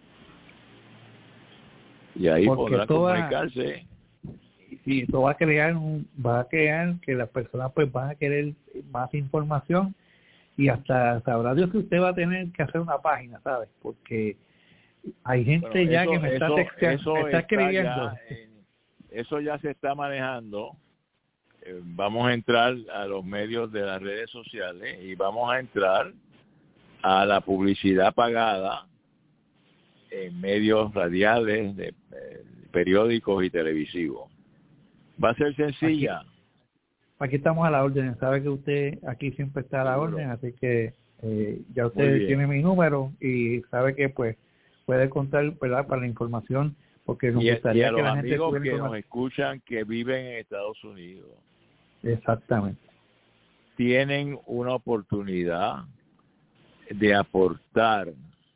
Y ahí Porque podrán toda, comunicarse. Y esto va a crear un, va a crear que las personas pues van a querer más información, y hasta sabrá Dios que usted va a tener que hacer una página, ¿sabes? Porque hay gente Bueno, ya eso, que me está eso, texteando, eso me está está escribiendo. ya en, eso ya se está manejando. Eh, vamos a entrar a los medios de las redes sociales y vamos a entrar a la publicidad pagada en medios radiales, de, eh, periódicos y televisivos. Va a ser sencilla. Aquí, aquí estamos a la orden. Sabe que usted aquí siempre está a la Seguro. orden, así que eh, ya usted tiene mi número y sabe que pues puede contar, ¿verdad?, para la información, porque nos y, gustaría y a que los la gente amigos tuviera que nos información. escuchan que viven en Estados Unidos. Exactamente. Tienen una oportunidad de aportar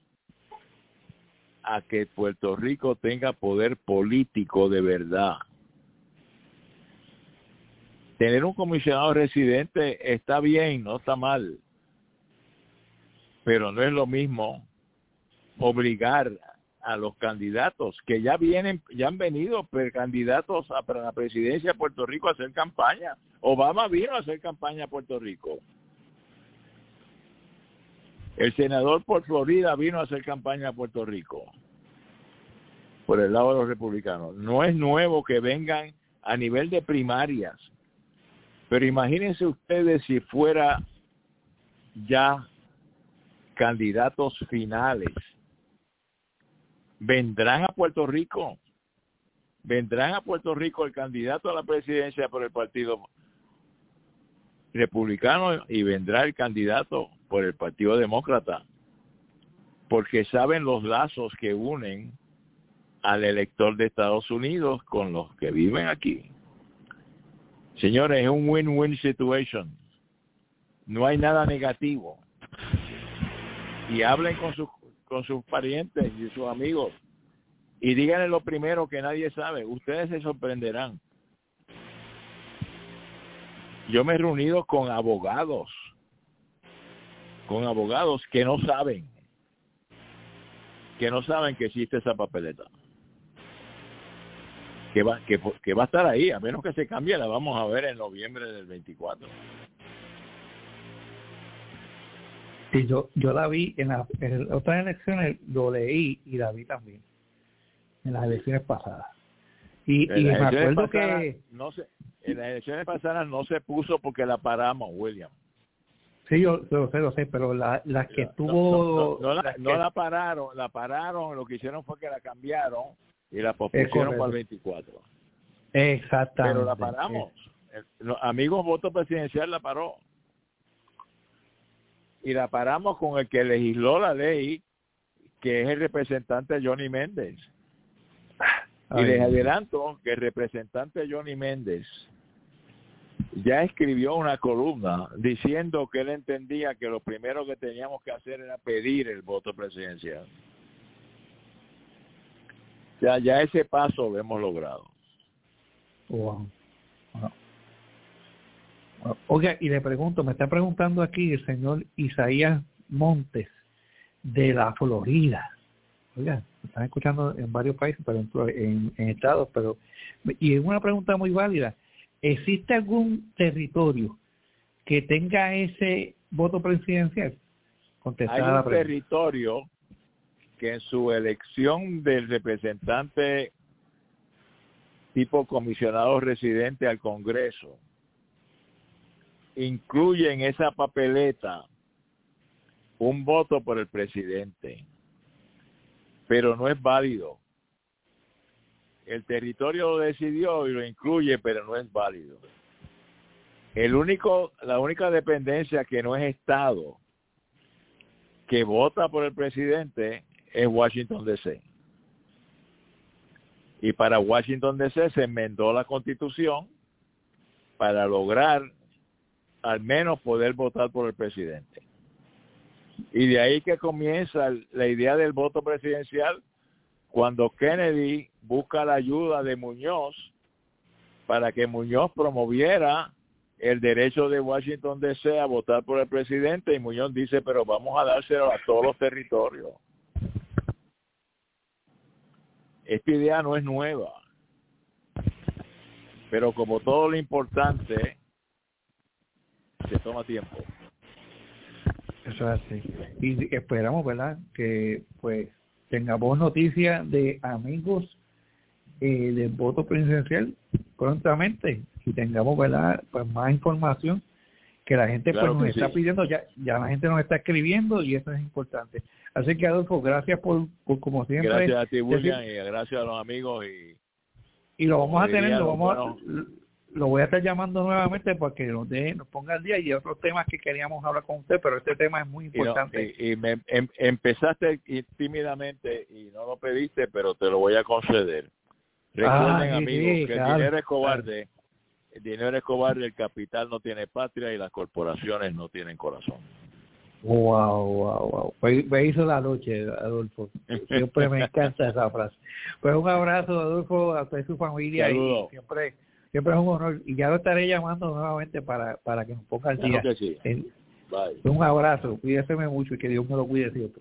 a que Puerto Rico tenga poder político de verdad. Tener un comisionado residente está bien, no está mal, pero no es lo mismo obligar a los candidatos que ya vienen, ya han venido precandidatos a para la presidencia de Puerto Rico a hacer campaña. Obama vino a hacer campaña a Puerto Rico. El senador por Florida vino a hacer campaña a Puerto Rico por el lado de los republicanos. No es nuevo que vengan a nivel de primarias, pero imagínense ustedes si fuera ya candidatos finales. Vendrán a Puerto Rico, vendrán a Puerto Rico el candidato a la presidencia por el Partido Republicano y vendrá el candidato por el Partido Demócrata, porque saben los lazos que unen al elector de Estados Unidos con los que viven aquí. Señores, es un win-win situation. No hay nada negativo. Y hablen con sus con sus parientes y sus amigos y díganle lo primero que nadie sabe. Ustedes se sorprenderán. Yo me he reunido con abogados, con abogados que no saben, que no saben que existe esa papeleta. Que va, que, que va a estar ahí, a menos que se cambie, la vamos a ver en noviembre del veinticuatro. Sí, yo, yo la vi en, la, en otras elecciones, lo leí y la vi también, en las elecciones pasadas. Y, y me acuerdo pasadas, que... No se, en las elecciones pasadas no se puso porque la paramos, William. Sí, yo lo sé, lo sé, pero la, las que tuvo... No, no, no, no, la, que, no la pararon, la pararon, lo que hicieron fue que la cambiaron y la pospusieron para el veinticuatro. Exactamente. Pero la paramos. Los amigos voto presidencial la paró. Y la paramos con el que legisló la ley, que es el representante Johnny Méndez. Y les adelanto que el representante Johnny Méndez ya escribió una columna diciendo que él entendía que lo primero que teníamos que hacer era pedir el voto presidencial. O sea, ya ese paso lo hemos logrado. Wow. Wow. Oiga, y le pregunto, me está preguntando aquí el señor Isaías Montes de la Florida. Oiga, me están escuchando en varios países, por ejemplo, en, en estados, pero y es una pregunta muy válida. ¿Existe algún territorio que tenga ese voto presidencial? Contestada Hay un la pregunta. territorio que en su elección del representante tipo comisionado residente al Congreso incluye en esa papeleta un voto por el presidente, pero no es válido. El territorio lo decidió y lo incluye, pero no es válido. El único, la única dependencia que no es Estado que vota por el presidente es Washington D C. Y para Washington D C se enmendó la Constitución para lograr al menos poder votar por el presidente. Y de ahí que comienza la idea del voto presidencial cuando Kennedy busca la ayuda de Muñoz para que Muñoz promoviera el derecho de Washington D C a votar por el presidente, y Muñoz dice, pero vamos a dárselo a todos los territorios. Esta idea no es nueva, pero como todo lo importante, se toma tiempo. Eso es así. Y esperamos, ¿verdad?, que pues tengamos noticias de amigos eh, del voto presidencial prontamente y tengamos, ¿verdad?, pues más información que la gente Claro pues nos que está sí. pidiendo, ya ya la gente nos está escribiendo y eso es importante. Así que, Adolfo, gracias por, por como siempre. Gracias a ti, William, decir, y gracias a los amigos. Y, y lo vamos a tener, diría, lo los vamos buenos, a, lo voy a estar llamando nuevamente para que nos, de, nos ponga al día y otros temas que queríamos hablar con usted, pero este tema es muy importante. Y, no, y, y me, em, empezaste tímidamente y no lo pediste, pero te lo voy a conceder. Recuerden, ah, sí, amigos, sí, que claro, el dinero es cobarde, claro. el dinero es cobarde, el capital no tiene patria y las corporaciones no tienen corazón. Wow, wow, wow. Me, me hizo la noche, Adolfo. Siempre me encanta esa frase. Pues un abrazo, Adolfo, a usted y su familia. Saludos. Y siempre siempre es un honor. Y ya lo estaré llamando nuevamente para, para que nos ponga al día. Claro que sí. En, Bye. un abrazo. Cuídese mucho y que Dios me lo cuide siempre.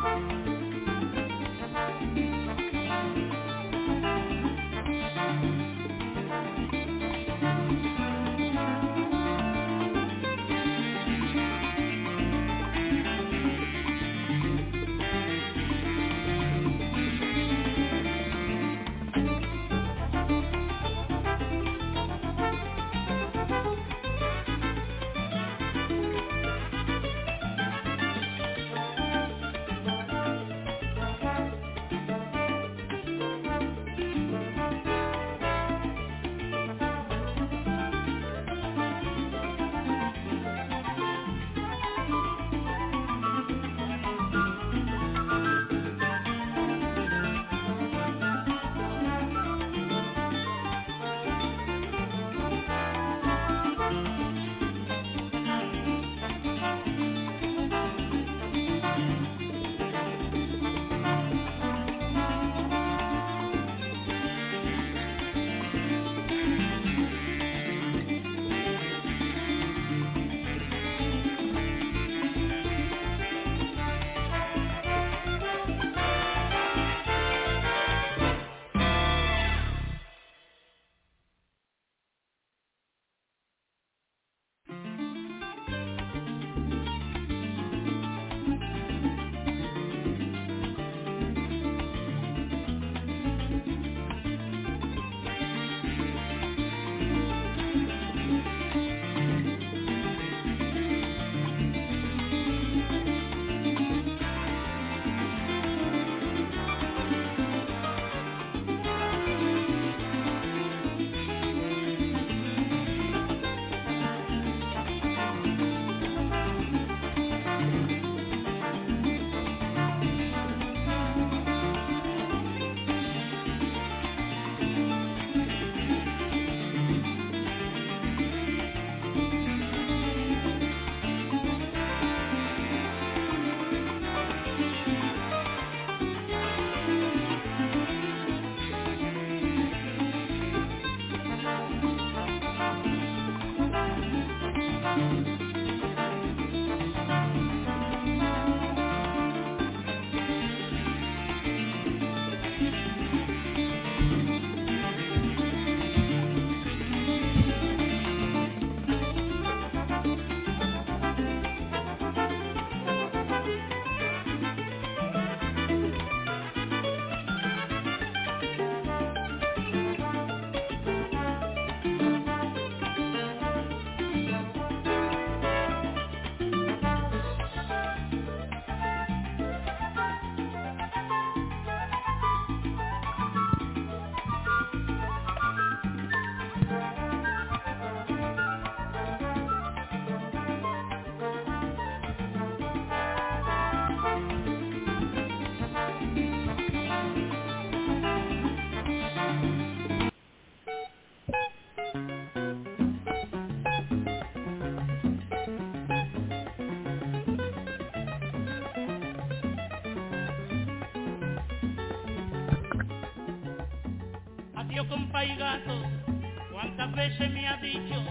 Adiós, compa y gato, cuántas veces me ha dicho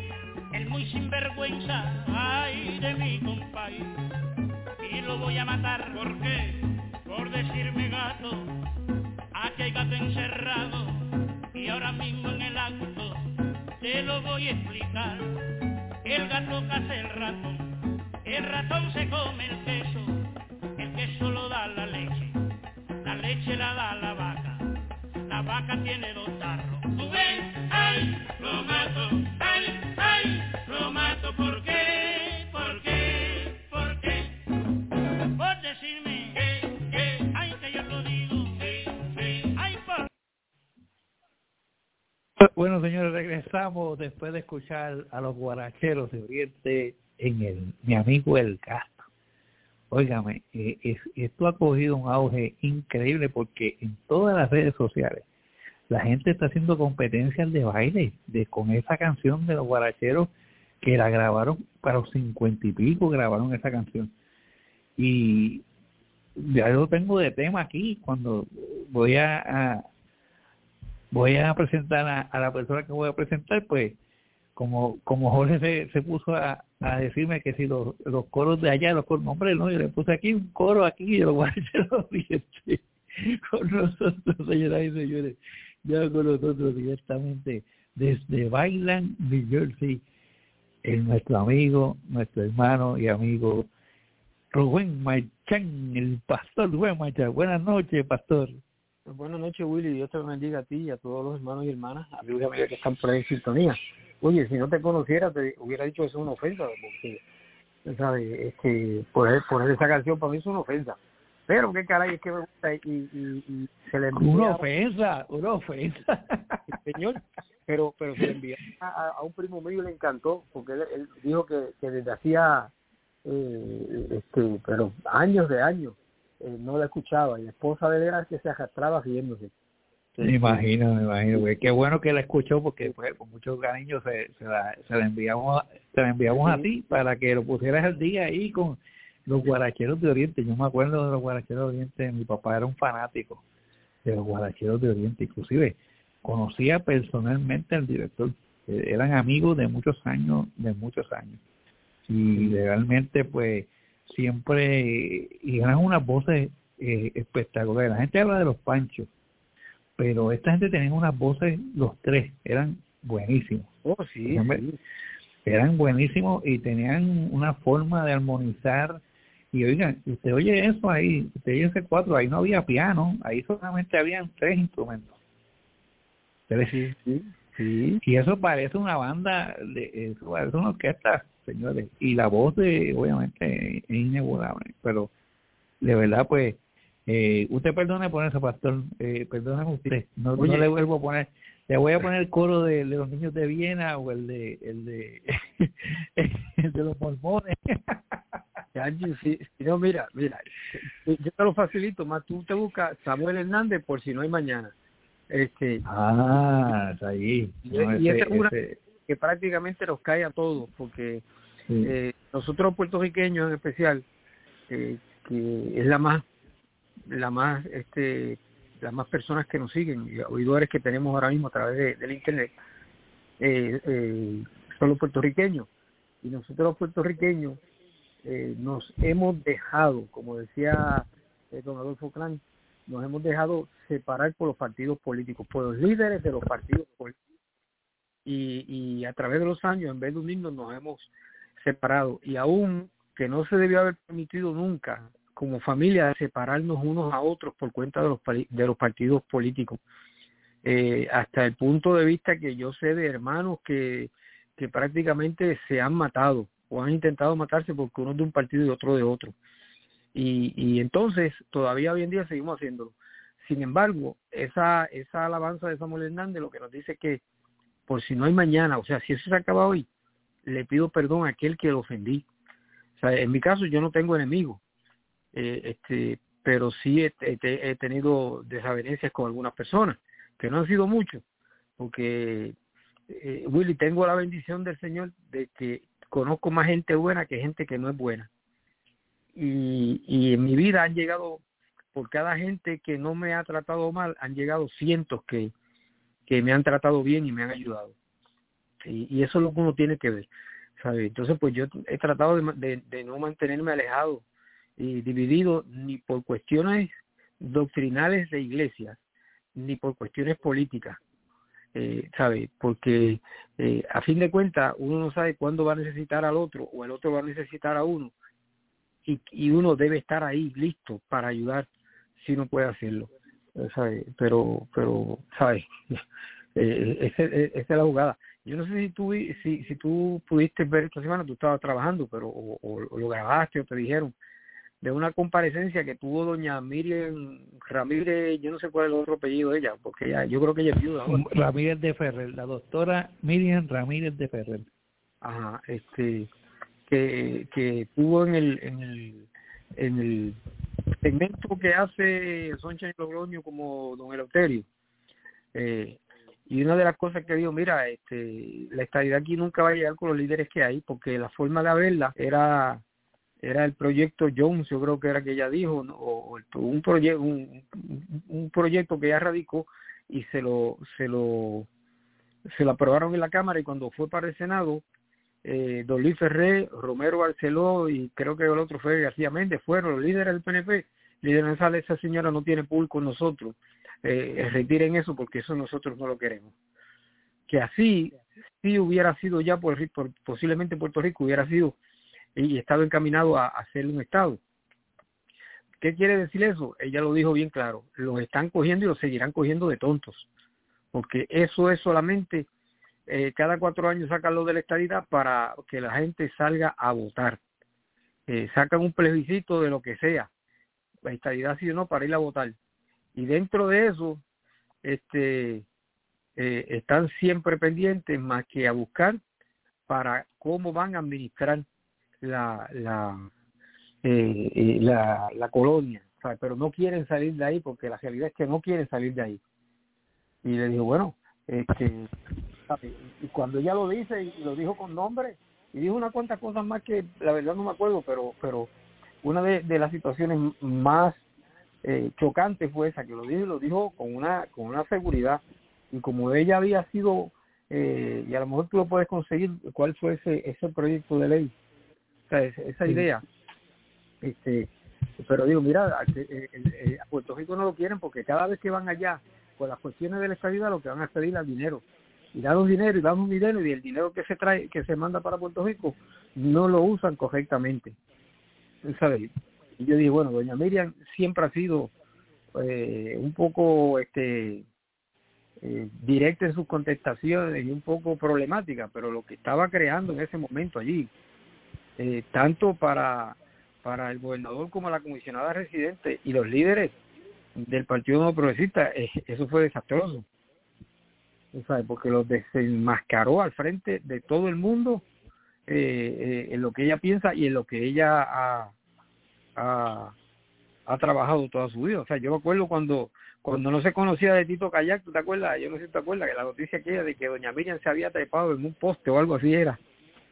el muy sinvergüenza, ay de mi compa, y lo voy a matar. ¿Por qué? Por decirme gato, aquí hay gato encerrado, y ahora mismo en el acto te lo voy a explicar. El gato caza el ratón, el ratón se come el queso, el queso lo da la leche, la leche la da la vaca, la vaca tiene dos tarros. ¿Tú ves? ¡Ay! Lo mato, ¡ay! ¡Ay! Lo mato, ¿por qué? ¿Por qué? ¿Por qué? Por decirme que, que, ay, que yo lo digo, sí, sí, ay, por... Bueno, señores, regresamos después de escuchar a los guaracheros de Oriente en el Mi Amigo El Gato. Óigame, eh, es, esto ha cogido un auge increíble porque en todas las redes sociales la gente está haciendo competencias de baile de con esa canción de los guaracheros que la grabaron para los cincuenta y pico, grabaron esa canción. Y ya lo tengo de tema aquí cuando voy a, a voy a presentar a, a la persona que voy a presentar, pues como como Jorge se, se puso a, a decirme que si los, los coros de allá, los coros, hombre, no, yo le puse aquí un coro aquí y los guaracheros dientes con nosotros, señoras y señores, ya con nosotros directamente desde Bailan, New Jersey, el nuestro amigo, nuestro hermano y amigo Rubén Marchán, el pastor Rubén Marchán. Buenas noches, pastor. Buenas noches, Willy. Dios te bendiga a ti y a todos los hermanos y hermanas, amigos y amigas que están por ahí en sintonía. Oye, si no te conociera, te hubiera dicho que es una ofensa, porque, ¿sabes? Este, poner, poner esa canción para mí es una ofensa. Pero qué caray, es que me gusta y, y, y se le envía... Una ofensa, una ofensa. Señor, pero pero se le envió a, a un primo mío y le encantó, porque él, él dijo que, que desde hacía, eh, este, pero años de años, eh, no la escuchaba, y la esposa de él era que se arrastraba riéndose. Me imagino, me imagino, güey. Qué bueno que la escuchó, porque pues, con mucho cariño se, se, la, se la enviamos, se la enviamos sí. a ti para que lo pusieras al día ahí con los guaracheros de Oriente. Yo me acuerdo de los guaracheros de Oriente. Mi papá era un fanático de los guaracheros de Oriente, inclusive conocía personalmente al director. Eran amigos de muchos años, de muchos años, y realmente pues siempre, y eran unas voces eh, espectaculares. La gente habla de los Panchos, pero esta gente tenía unas voces, los tres, eran buenísimos. Oh, sí, sí. Eran buenísimos y tenían una forma de armonizar. Y oigan, usted oye eso ahí, usted oye ese cuatro, ahí no había piano, ahí solamente habían tres instrumentos. Tres. Sí, sí, sí. Y eso parece una banda, de, eso parece una orquesta, señores. Y la voz, de, obviamente, es inigualable. Pero, de verdad, pues, eh, usted perdone por eso, pastor, eh, perdóname usted, no, no le vuelvo a poner, le voy a poner el coro de, de los niños de Viena o el de el de, el de los mormones. Si, si no, mira, mira, yo te lo facilito, más tú te buscas Samuel Hernández por si no hay mañana. Este, ah, está ahí. No, y esa es una que prácticamente nos cae a todos, porque sí. eh, nosotros puertorriqueños en especial, eh, que es la más, la más, este, las más personas que nos siguen, y oidores que tenemos ahora mismo a través de, del internet, eh, eh, son los puertorriqueños, y nosotros los puertorriqueños eh, nos hemos dejado, como decía eh, don Adolfo Klein, nos hemos dejado separar por los partidos políticos, por los líderes de los partidos políticos. Y, y a través de los años, en vez de unirnos, nos hemos separado. Y aún que no se debió haber permitido nunca, como familia, separarnos unos a otros por cuenta de los, de los partidos políticos. Eh, hasta el punto de vista que yo sé de hermanos que, que prácticamente se han matado o han intentado matarse porque uno es de un partido y otro de otro. Y, y entonces todavía hoy en día seguimos haciéndolo. Sin embargo, esa esa alabanza de Samuel Hernández lo que nos dice es que por si no hay mañana, o sea, si eso se acaba hoy, le pido perdón a aquel que lo ofendí. O sea, en mi caso yo no tengo enemigos, eh, este, pero sí he, he, he tenido desavenencias con algunas personas, que no han sido muchos, porque, eh, Willy, tengo la bendición del Señor de que conozco más gente buena que gente que no es buena. Y, y en mi vida han llegado, por cada gente que no me ha tratado mal, han llegado cientos que, que me han tratado bien y me han ayudado. Y, y eso es lo que uno tiene que ver, ¿sabe? Entonces, pues yo he tratado de, de, de no mantenerme alejado y dividido ni por cuestiones doctrinales de iglesia, ni por cuestiones políticas, eh, ¿sabe? Porque eh, a fin de cuentas uno no sabe cuándo va a necesitar al otro o el otro va a necesitar a uno. Y, y uno debe estar ahí listo para ayudar si uno puede hacerlo, ¿sabe? Pero, pero, ¿sabes? Eh, esa, esa es la jugada. Yo no sé si tú si, si tú pudiste ver esta semana, tú estabas trabajando, pero o, o, o lo grabaste o te dijeron de una comparecencia que tuvo doña Miriam Ramírez, yo no sé cuál es el otro apellido de ella, porque ella, yo creo que ella es viuda ahora. Ramírez de Ferrer, la doctora Miriam Ramírez de Ferrer. Ajá, este... que, que tuvo en el en el en el segmento que hace Soncha Logroño como don Eleuterio, eh, y una de las cosas que dijo, mira, este la estadidad aquí nunca va a llegar con los líderes que hay, porque la forma de verla era era el proyecto Jones, yo creo que era que ella dijo, ¿no? o, o un proyecto un, un proyecto que ella radicó y se lo se lo se lo aprobaron en la Cámara y cuando fue para el Senado, eh, Don Luis Ferré, Romero Barceló y creo que el otro fue García Méndez, fueron los líderes del P N P. Líderes, sale, esa señora no tiene pool con nosotros, eh, retiren eso porque eso nosotros no lo queremos. Que así, si hubiera sido ya, por, por, posiblemente Puerto Rico hubiera sido y estado encaminado a, a ser un Estado. ¿Qué quiere decir eso? Ella lo dijo bien claro, los están cogiendo y los seguirán cogiendo de tontos, porque eso es solamente, eh, cada cuatro años sacan lo de la estadidad para que la gente salga a votar. Eh, sacan un plebiscito de lo que sea, la estadidad sí o no, para ir a votar. Y dentro de eso, este eh, están siempre pendientes más que a buscar para cómo van a administrar la la eh, eh, la, la colonia, o sea, pero no quieren salir de ahí porque la realidad es que no quieren salir de ahí. Y le digo, bueno, este, y cuando ella lo dice y lo dijo con nombre y dijo unas cuantas cosas más que la verdad no me acuerdo, pero pero una de, de las situaciones más eh, chocantes fue esa, que lo dijo y lo dijo con una con una seguridad, y como ella había sido eh, y a lo mejor tú lo puedes conseguir cuál fue ese ese proyecto de ley, o sea, esa, esa idea. Este, pero digo, mira, a, a Puerto Rico no lo quieren porque cada vez que van allá con las cuestiones de la estadidad lo que van a pedir es dinero, y dan un dinero y dan un dinero y el dinero que se trae, que se manda para Puerto Rico no lo usan correctamente, ¿sabes? Y yo dije, bueno, doña Miriam siempre ha sido eh, un poco este eh, directa en sus contestaciones y un poco problemática, pero lo que estaba creando en ese momento allí, eh, tanto para para el gobernador como la comisionada residente y los líderes del Partido Nuevo Progresista, eh, eso fue desastroso, ¿sabes? Porque los desenmascaró al frente de todo el mundo eh, eh, en lo que ella piensa y en lo que ella ha, ha, ha trabajado toda su vida. O sea, yo me acuerdo cuando cuando no se conocía de Tito Kayak, ¿tú te acuerdas? Yo no sé si te acuerdas que la noticia aquella de que doña Miriam se había trepado en un poste o algo así era,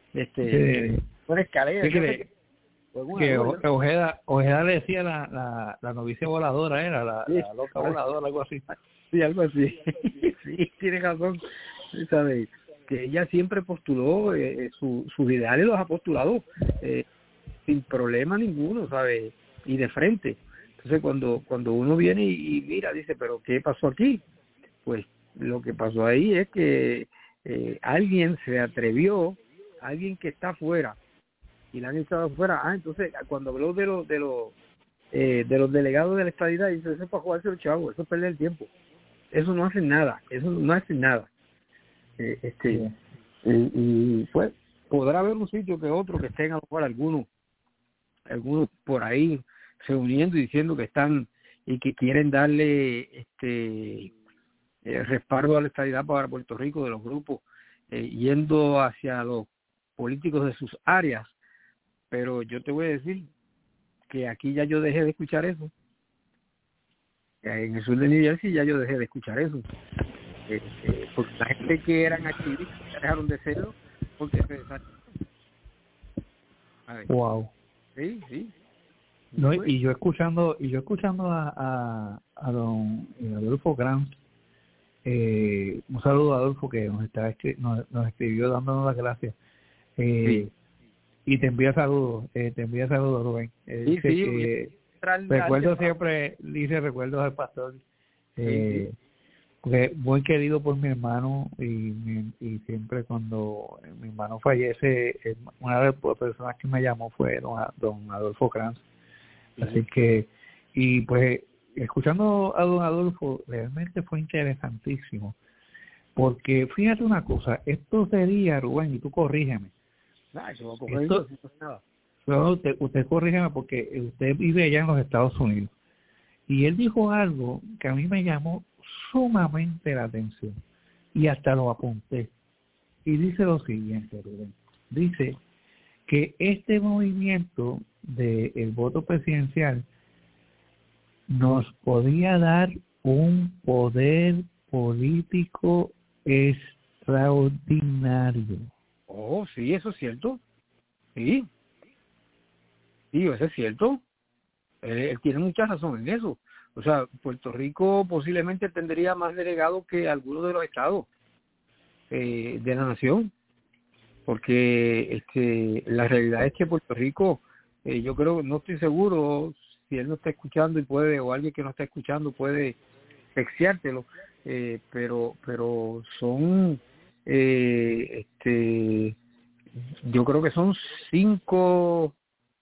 este, sí. Una escalera. Sí, que, que Ojeda, Ojeda le decía la, la, la novicia voladora, era la, sí, la loca voladora, algo así. Sí, algo así. Sí, tiene razón. ¿Sabes? Que ella siempre postuló, eh, su, sus ideales los ha postulado eh, sin problema ninguno, ¿sabes? Y de frente. Entonces, cuando cuando uno viene y, y mira, dice, ¿pero qué pasó aquí? Pues lo que pasó ahí es que eh, alguien se atrevió, alguien que está afuera, y la han echado afuera. Ah, entonces, cuando habló de los de los eh, de los delegados de la estadidad, dice, eso es para jugarse los chavos, eso es perder el tiempo. Eso no hacen nada, eso no hacen nada. Eh, este y, y pues podrá haber un sitio que otro que estén a lo mejor algunos algunos por ahí reuniendo y diciendo que están y que quieren darle este eh, respaldo a la estadidad para Puerto Rico de los grupos eh, yendo hacia los políticos de sus áreas, pero yo te voy a decir que aquí ya yo dejé de escuchar eso. En el sur de New Jersey ya yo dejé de escuchar eso. Eh, eh, porque la gente que eran activistas dejaron de serlo porque se desarrollaron. Wow. Sí, sí. No, y yo escuchando y yo escuchando a, a, a don Adolfo Grant, eh, un saludo a Adolfo que nos está nos, nos escribió dándonos las gracias. Eh, sí. Y te envía saludos, eh, te envía saludos, Rubén. Eh, sí, dice, sí, eh, recuerdo siempre, dice recuerdos al pastor, eh, sí, sí. Porque muy querido por mi hermano y, mi, y siempre cuando mi hermano fallece, una de las personas que me llamó fue don, don Adolfo Kranz. Sí. Así que, y pues escuchando a don Adolfo, realmente fue interesantísimo. Porque fíjate una cosa, esto sería, Rubén, y tú corrígeme. Ah, yo voy a esto, nada. No, usted, usted corrígeme porque usted vive allá en los Estados Unidos. Y él dijo algo que a mí me llamó sumamente la atención. Y hasta lo apunté. Y dice lo siguiente, Rubén. Dice que este movimiento del voto presidencial nos podía dar un poder político extraordinario. Oh, sí, eso es cierto. Sí. Sí, eso es cierto. Él, él tiene mucha razón en eso. O sea, Puerto Rico posiblemente tendría más delegados que algunos de los estados. eh, de la nación, porque este, la realidad es que Puerto Rico, eh, yo creo, no estoy seguro si él no está escuchando y puede, o alguien que no está escuchando puede texteártelo, eh, pero pero son eh, este yo creo que son cinco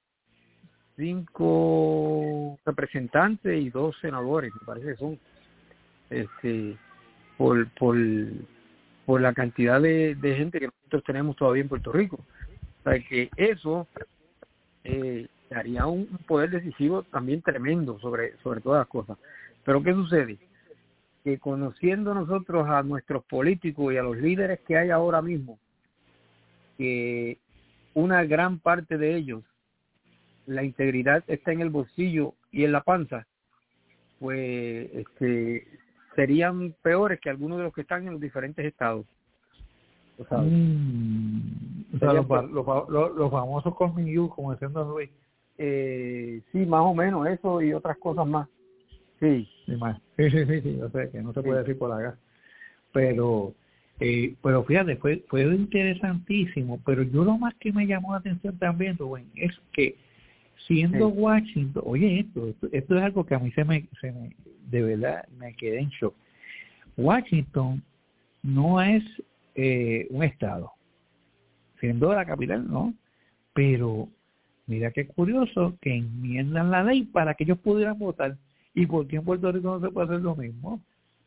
cinco representantes y dos senadores, me parece que son, este por por por la cantidad de, de gente que nosotros tenemos todavía en Puerto Rico. O sea, que eso eh, daría un poder decisivo también tremendo sobre sobre todas las cosas. Pero ¿qué sucede? Que conociendo nosotros a nuestros políticos y a los líderes que hay ahora mismo, que una gran parte de ellos, la integridad está en el bolsillo y en la panza, pues este, serían peores que algunos de los que están en los diferentes estados. ¿Tú sabes? Mm, o sea, los, los, los, los famosos colmillos, como decía Don Luis. Eh, sí, más o menos eso y otras cosas más. Sí, sí, sí, sí, sí, sí, yo sé que no se puede sí. decir por acá, pero eh, pero fíjate, fue fue interesantísimo, pero yo lo más que me llamó la atención también, Rubén, es que siendo sí. Washington, oye, esto, esto esto es algo que a mí se me, se me de verdad me quedé en shock. Washington no es eh, un estado, siendo la capital, ¿no? Pero mira qué curioso que enmiendan la ley para que ellos pudieran votar. ¿Y por qué en Puerto Rico no se puede hacer lo mismo?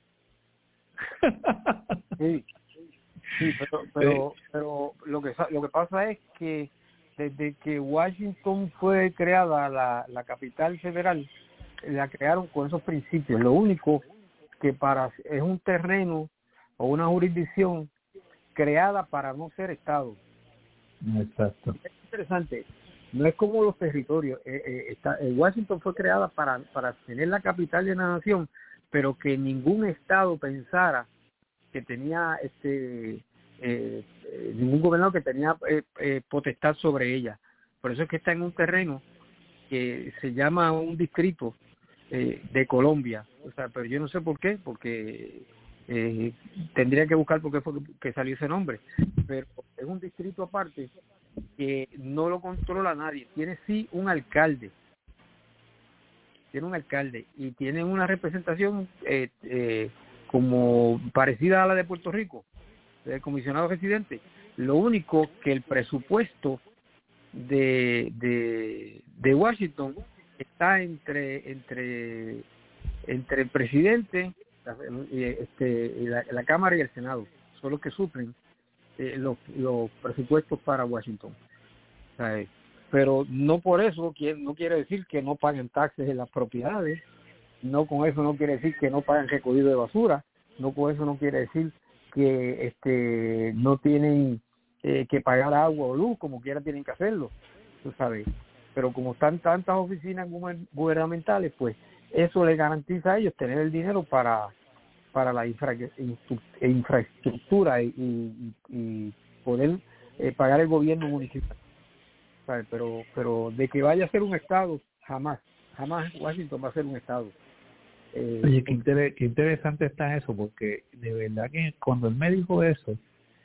Sí, sí, pero pero, pero lo que lo que pasa es que desde que Washington fue creada la, la capital federal, la crearon con esos principios. Lo único que para es un terreno o una jurisdicción creada para no ser estado. Exacto. Es interesante. No es como los territorios. Eh, eh, está, eh, Washington fue creada para, para tener la capital de la nación, pero que ningún estado pensara que tenía este eh, eh, ningún gobernador que tenía eh, eh, potestad sobre ella. Por eso es que está en un terreno que se llama un distrito eh, de Colombia. O sea, pero yo no sé por qué, porque eh, tendría que buscar por qué fue que salió ese nombre. Pero es un distrito aparte que no lo controla nadie. Tiene sí un alcalde, tiene un alcalde y tiene una representación eh, eh, como parecida a la de Puerto Rico, del comisionado residente. Lo único que el presupuesto de de, de Washington está entre entre entre el presidente, la, este, la, la Cámara y el Senado, son los que suplen Eh, los, los presupuestos para Washington. O sea, pero no por eso no quiere decir que no paguen taxes en las propiedades, no con eso no quiere decir que no pagan recogido de basura, no con eso no quiere decir que este no tienen eh, que pagar agua o luz, como quiera tienen que hacerlo, tú sabes. Pero como están tantas oficinas gubernamentales, pues eso les garantiza a ellos tener el dinero para para la infra, infraestructura y, y, y poder eh, pagar el gobierno municipal. ¿Sabe? Pero pero de que vaya a ser un estado, jamás, jamás Washington va a ser un estado. Eh, Oye, qué, inter- qué interesante está eso, porque de verdad que cuando él me dijo eso,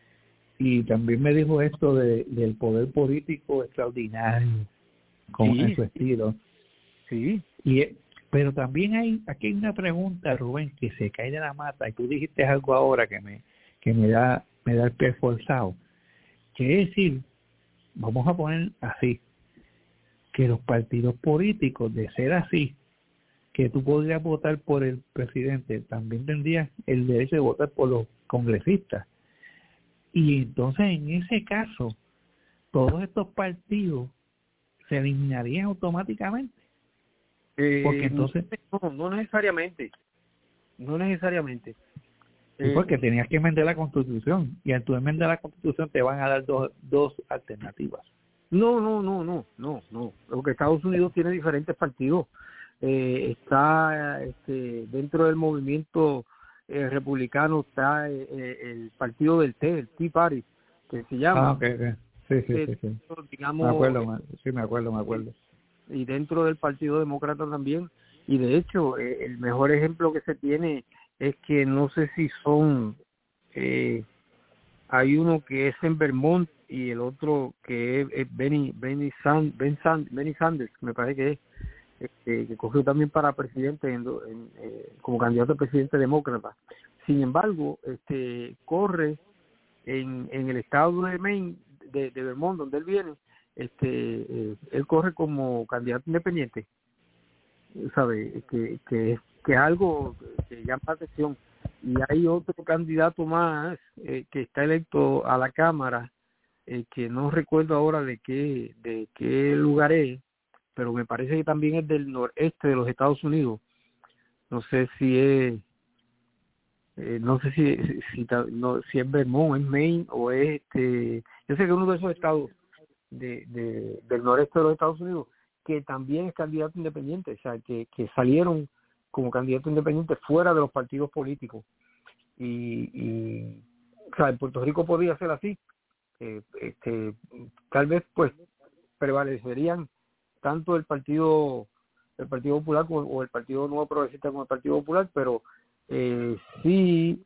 y también me dijo esto de, del poder político extraordinario, con sí, su estilo. Sí. Y pero también hay aquí hay una pregunta, Rubén, que se cae de la mata, y tú dijiste algo ahora que me que me da me da el pie forzado. Quiere decir, vamos a poner así, que los partidos políticos, de ser así, que tú podrías votar por el presidente, también tendrías el derecho de votar por los congresistas. Y entonces, en ese caso, todos estos partidos se eliminarían automáticamente. Eh, porque entonces no, no necesariamente no necesariamente sí, porque tenías que enmendar la Constitución, y al tú enmendar la Constitución te van a dar dos dos alternativas. No, no, no, no, no, no. Porque Estados Unidos tiene diferentes partidos. Eh, está este, dentro del movimiento eh, republicano está eh, el partido del T, el Tea Party, que se llama. Ah, okay, okay. Sí, sí, sí, sí. Digamos, me acuerdo, sí, me acuerdo, me acuerdo. Y dentro del Partido Demócrata también. Y de hecho, eh, el mejor ejemplo que se tiene es que no sé si son eh, hay uno que es en Vermont y el otro que es, es Benny Benny Sand, Ben Sand, Benny Sanders, me parece que es, este, que cogió también para presidente en, en, eh, como candidato a presidente demócrata. Sin embargo, este corre en, en el estado de Maine, de, de Vermont, donde él viene, este eh, él corre como candidato independiente, sabe que que que es algo que llama la atención. Y hay otro candidato más eh, que está electo a la Cámara, eh, que no recuerdo ahora de qué de qué lugar es, pero me parece que también es del noreste de los Estados Unidos. No sé si es eh, no sé si si, si, no, si es Vermont, es Maine o es este, yo sé que uno de esos estados de, de del noreste de los Estados Unidos, que también es candidato independiente, o sea, que, que salieron como candidato independiente fuera de los partidos políticos. Y, y o sea, en Puerto Rico podría ser así. Eh, este, tal vez pues prevalecerían tanto el partido el Partido Popular como, o el Partido Nuevo Progresista como el Partido Popular, pero eh, sí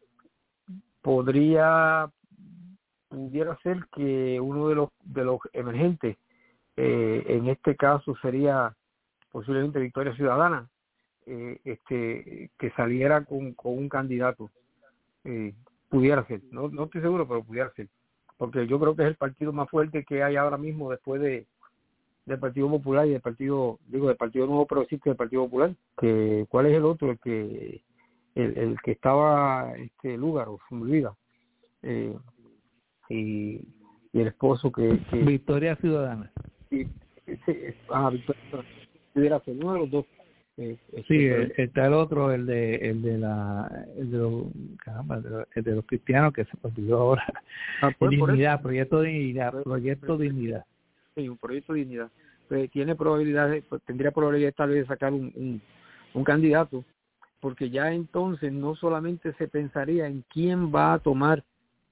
podría pudiera ser que uno de los de los emergentes, eh, en este caso sería posiblemente Victoria Ciudadana, eh, este que saliera con, con un candidato, eh, pudiera ser, no no estoy seguro, pero pudiera ser, porque yo creo que es el partido más fuerte que hay ahora mismo después de del Partido Popular y del Partido, digo, del Partido Nuevo Progresista y del Partido Popular. Que ¿cuál es el otro? El que el, el que estaba este Lúgaro, se me olvida, eh, y, y el esposo que, que Victoria Ciudadana. Y, sí, ah, Victoria pudiera ser uno de los dos. Eh, sí, este, está el otro, el de el de la el de los, caramba, el de los, el de los cristianos, que se olvidó ahora. Ah, pues, Dignidad, eso, proyecto Dignidad, proyecto Dignidad. Sí, un proyecto Dignidad. Pues tiene probabilidades, pues, tendría probabilidad tal vez de sacar un, un, un candidato, porque ya entonces no solamente se pensaría en quién va a tomar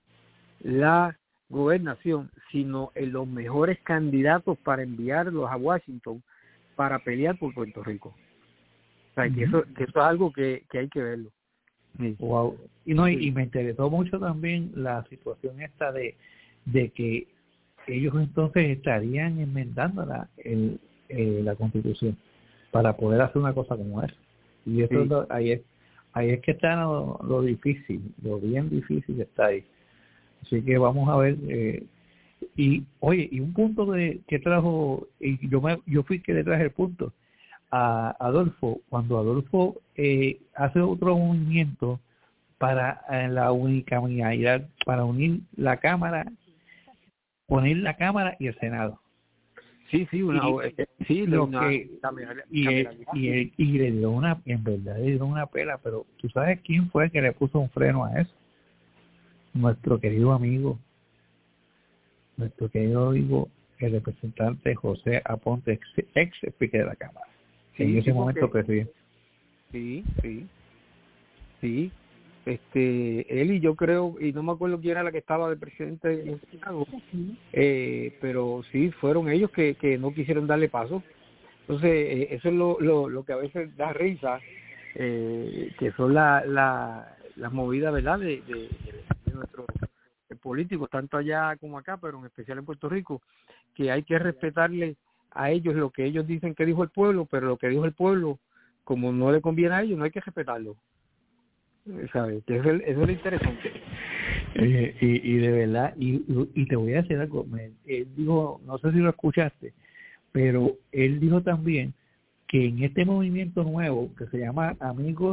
la gobernación, sino en los mejores candidatos para enviarlos a Washington para pelear por Puerto Rico. O sea, uh-huh. que eso que eso es algo que, que hay que verlo. Sí. Wow. Y no, y, y me interesó mucho también la situación esta de de que ellos entonces estarían enmendando la el, eh, la Constitución para poder hacer una cosa como esa. Y eso sí. es lo, ahí es ahí es que está lo, lo difícil, lo bien difícil que está ahí. Así que vamos a ver. Eh, y oye, y un punto de que trajo, y yo me yo fui que le traje el punto a Adolfo, cuando Adolfo eh, hace otro movimiento para eh, la unicameralidad, para unir la Cámara, unir la Cámara y el Senado. Sí, sí, una, y, sí, lo una, que, y, él, y, él, y le dio una, en verdad le dio una pela, pero ¿tú sabes quién fue que le puso un freno a eso? Nuestro querido amigo, nuestro querido amigo, el representante José Aponte, ex, ex speaker de la Cámara. Sí, en ese sí, momento presidente. Sí, sí, sí. Este, él y yo creo, y no me acuerdo quién era la que estaba de presidente en Chicago, eh, pero sí, fueron ellos que, que no quisieron darle paso. Entonces, eh, eso es lo, lo, lo que a veces da risa, eh, que son las la, la movidas, ¿verdad?, de, de, de nuestros políticos, tanto allá como acá, pero en especial en Puerto Rico, que hay que respetarle a ellos lo que ellos dicen que dijo el pueblo, pero lo que dijo el pueblo, como no le conviene a ellos, no hay que respetarlo. ¿Sabes? Que eso, eso es lo interesante. Eh, y, y de verdad, y, y te voy a decir algo, me, él dijo, no sé si lo escuchaste, pero él dijo también que en este movimiento nuevo que se llama Amigos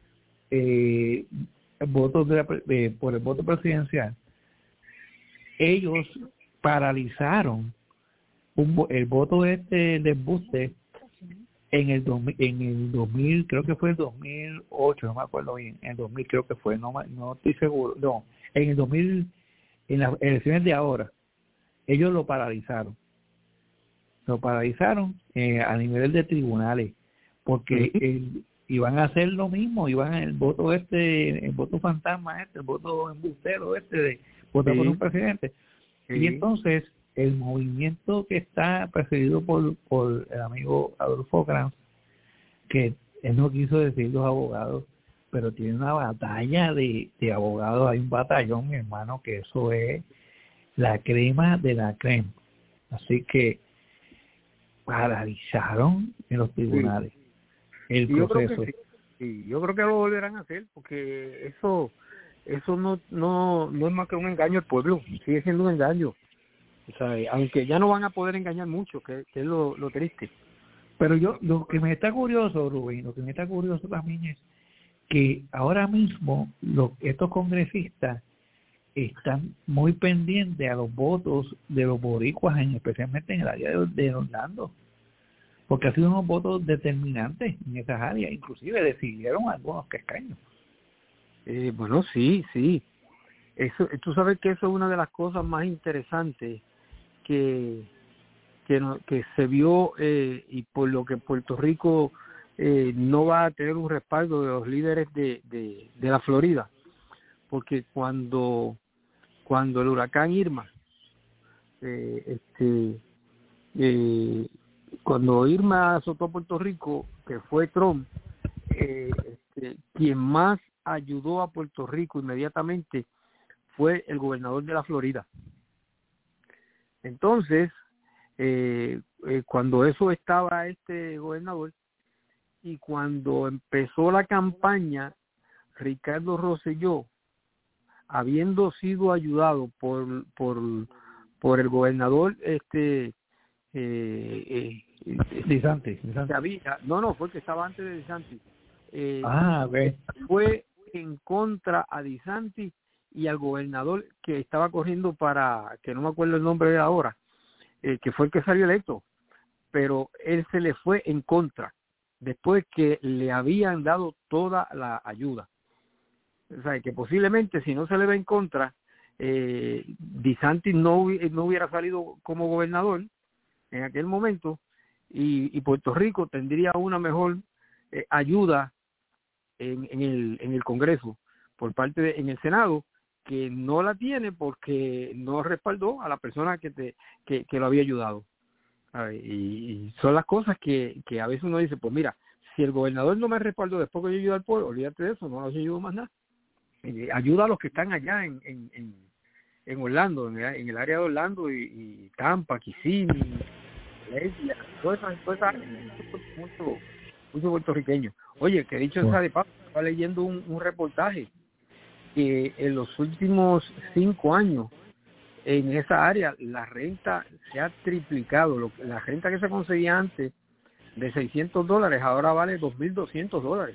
eh, votos de la, eh, por el voto presidencial, ellos paralizaron un, el voto este de embuste en el dos mil, en el dos mil, creo que fue el dos mil ocho, no me acuerdo bien, en el dos mil creo que fue, no no estoy seguro, no, en el dos mil, en las elecciones de ahora, ellos lo paralizaron, lo paralizaron eh, a nivel de tribunales, porque uh-huh. el, iban a hacer lo mismo, iban el voto este, el voto fantasma este, el voto embustero este de votar sí. por un presidente, sí. y entonces el movimiento que está presidido por, por el amigo Adolfo Granz, que él no quiso decir los abogados, pero tiene una batalla de, de abogados, hay un batallón, mi hermano, que eso es la crema de la crema. Así que paralizaron en los tribunales sí. el yo proceso. Creo que sí. Sí, yo creo que lo volverán a hacer porque eso eso no no no es más que un engaño al pueblo, sigue siendo un engaño. O sea, aunque ya no van a poder engañar mucho, que, que es lo, lo triste. Pero yo, lo que me está curioso, Rubén, lo que me está curioso también es que ahora mismo los, estos congresistas están muy pendientes a los votos de los boricuas, en, especialmente en el área de, de Orlando, porque ha sido unos votos determinantes en esas áreas, inclusive decidieron algunos escaños. Eh, bueno, sí, sí. Eso, tú sabes que eso es una de las cosas más interesantes que que, no, que se vio eh, y por lo que Puerto Rico eh, no va a tener un respaldo de los líderes de, de, de la Florida, porque cuando cuando el huracán Irma eh, este eh, cuando Irma azotó Puerto Rico, que fue Trump, eh, este, quien más ayudó a Puerto Rico inmediatamente fue el gobernador de la Florida. Entonces Eh, eh, cuando eso estaba este gobernador y cuando empezó la campaña, Ricardo Rosselló, habiendo sido ayudado por por por el gobernador este eh, eh, DeSantis, DeSantis. no no fue el que estaba antes de DeSantis, eh, ah, okay. fue en contra a DeSantis y al gobernador que estaba corriendo para, que no me acuerdo el nombre de ahora, Eh, que fue el que salió electo, pero él se le fue en contra después que le habían dado toda la ayuda. O sea, que posiblemente si no se le ve en contra, eh, DeSantis no, no hubiera salido como gobernador en aquel momento y, y Puerto Rico tendría una mejor eh, ayuda en, en, el, en el Congreso, por parte de, en el Senado, que no la tiene porque no respaldó a la persona que te que, que lo había ayudado. Y, y son las cosas que, que a veces uno dice, pues mira, si el gobernador no me respaldó después que yo ayudé al pueblo, olvídate de eso, no los ayudo más nada. Y ayuda a los que están allá en en, en, en Orlando, en el, en el área de Orlando y, y Tampa, Kissimmee, Leslie, todas esas cosas, mucho, mucho puertorriqueño. Oye, que dicho sea de paso, estaba leyendo un, un reportaje que en los últimos cinco años en esa área la renta se ha triplicado. Lo, la renta que se conseguía antes de seiscientos dólares ahora vale dos mil doscientos dólares.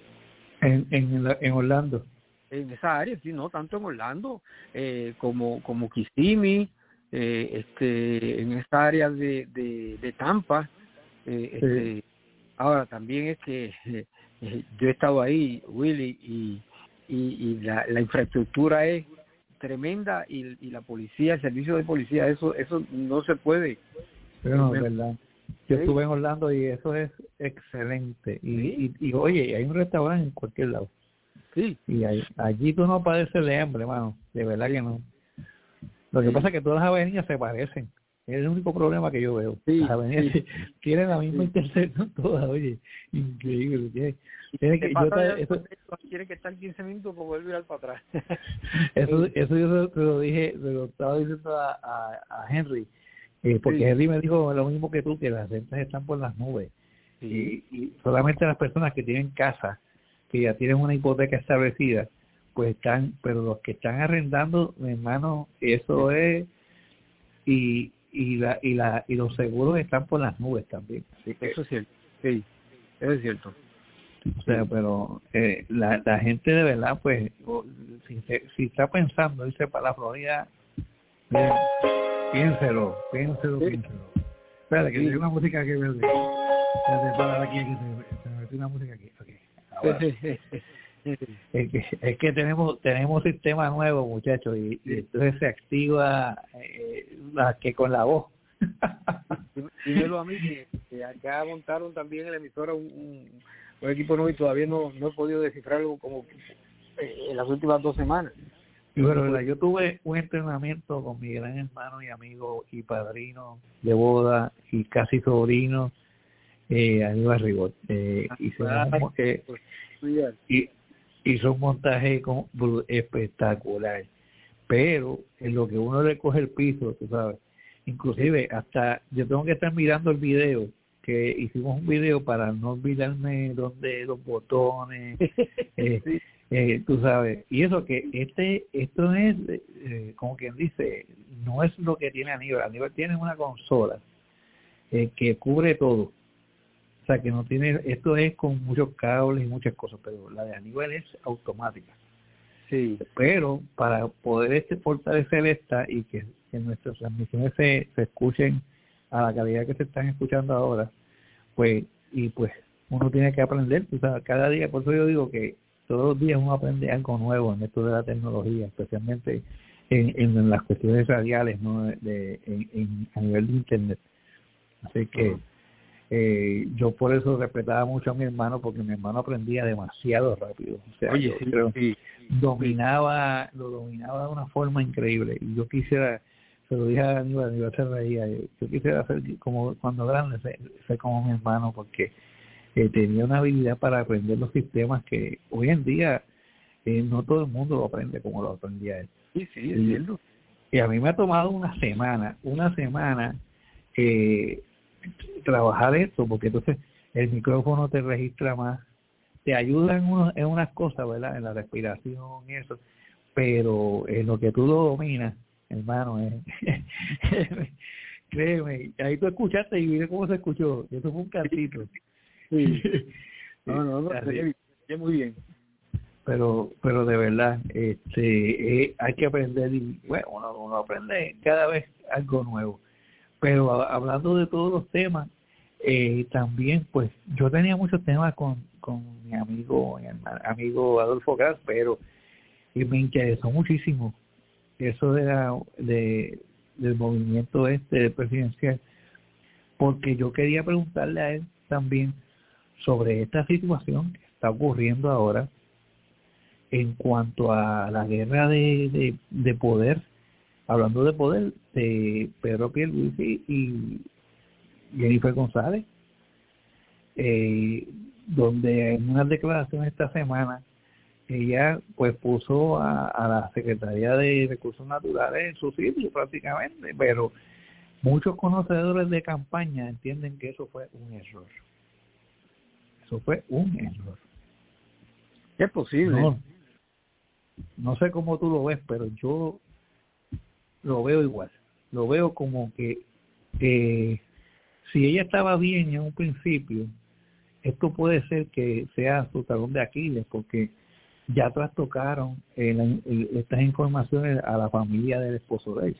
En, en, en Orlando. En esa área, sí, no tanto en Orlando eh, como como Kissimmee, eh, este, en esta área de, de, de Tampa. Eh, este, sí. Ahora también es que eh, yo he estado ahí, Willy, y y, y la, la infraestructura es tremenda y, y la policía, el servicio de policía, eso eso no se puede. Pero no, es verdad. Yo sí. estuve en Orlando y eso es excelente. Y, ¿sí? y, y oye, hay un restaurante en cualquier lado. Sí. Y hay, allí tú no padeces de hambre, hermano. De verdad que no. Lo que sí. pasa es que todas las avenidas se parecen. Es el único problema que yo veo. Sí, las avenidas sí. tienen la misma sí. intersección todas, oye. Increíble. Tiene, tiene que, yo ta, eso, tiene que estar quince minutos para volver al para atrás. eso, eso yo se lo dije, se lo estaba diciendo a, a, a Henry, eh, porque sí. Henry me dijo lo mismo que tú, que las rentas están por las nubes. Sí. Y, y solamente las personas que tienen casa, que ya tienen una hipoteca establecida, pues están, pero los que están arrendando, mi hermano, eso sí. es, y y la y la y los seguros están por las nubes también. Sí, eso es cierto. Sí, eso es cierto. O sea, pero eh, la, la gente de verdad, pues, si, si está pensando irse para la Florida, bien, piénselo, piénselo, sí. piénselo. Espera, que sí. hay una música que verde. Ya para aquí, que se, se me metió una música aquí. Okay. Ahora, es, que, es que tenemos tenemos sistema nuevo, muchachos, y, y entonces se activa eh, la, que con la voz. Dímelo a mí, que, que acá montaron también en la emisora un, un, un equipo nuevo y todavía no, no he podido descifrarlo como eh, en las últimas dos semanas. Y bueno, ¿verdad? Yo tuve un entrenamiento con mi gran hermano y amigo y padrino de boda y casi sobrino, eh, Aníbal Ribot. Eh, hicimos, eh, y hizo un montaje con, espectacular, pero en lo que uno le coge el piso, tú sabes, inclusive hasta yo tengo que estar mirando el video, que hicimos un video para no olvidarme dónde los botones, eh, sí. eh, tú sabes, y eso que este esto es, eh, como quien dice, no es lo que tiene Aníbal. Aníbal tiene una consola eh, que cubre todo. O sea, que no tiene, esto es con muchos cables y muchas cosas, pero la de Aníbal es automática. Sí. Pero para poder este fortalecer esta y que, que nuestras transmisiones se, se escuchen a la calidad que se están escuchando ahora, pues, y pues uno tiene que aprender, o sea, cada día, por eso yo digo que todos los días uno aprende algo nuevo en esto de la tecnología, especialmente en, en, en las cuestiones radiales, ¿no? De, en, en, a nivel de internet. Así que uh-huh. Eh, yo por eso respetaba mucho a mi hermano, porque mi hermano aprendía demasiado rápido. O sea, Oye, yo sí, creo sí, dominaba, sí. lo dominaba de una forma increíble. Y yo quisiera, se lo dije a Aníbal, Aníbal se reía, yo quisiera ser como cuando grande, ser, ser como mi hermano, porque eh, tenía una habilidad para aprender los sistemas que hoy en día eh, no todo el mundo lo aprende como lo aprendía él. Sí, sí, es cierto. Y a mí me ha tomado una semana, una semana eh, trabajar esto, porque entonces el micrófono te registra más, te ayuda en, uno, en unas cosas, ¿verdad? En la respiración y eso, pero en lo que tú lo dominas, hermano, eh, créeme, ahí tú escuchaste y mira cómo se escuchó, eso fue un cantito. Sí. No, no, no, no muy bien. Pero, pero de verdad, este, eh, hay que aprender y bueno, uno, uno aprende cada vez algo nuevo. Pero a, hablando de todos los temas, eh, también, pues, yo tenía muchos temas con, con mi amigo, mi amigo Adolfo Gas, pero y me interesó muchísimo eso de la, de, del movimiento este presidencial, porque yo quería preguntarle a él también sobre esta situación que está ocurriendo ahora en cuanto a la guerra de, de, de poder, hablando de poder, de Pedro Pierluisi y Jennifer González, eh, donde en unas declaraciones esta semana ella pues puso a, a la Secretaría de Recursos Naturales en su sitio prácticamente, pero muchos conocedores de campaña entienden que eso fue un error. Eso fue un error. Es posible. No, no sé cómo tú lo ves, pero yo lo veo igual. Lo veo como que eh, si ella estaba bien en un principio, esto puede ser que sea su talón de Aquiles, porque ya trastocaron el, el, estas informaciones a la familia del esposo de ella.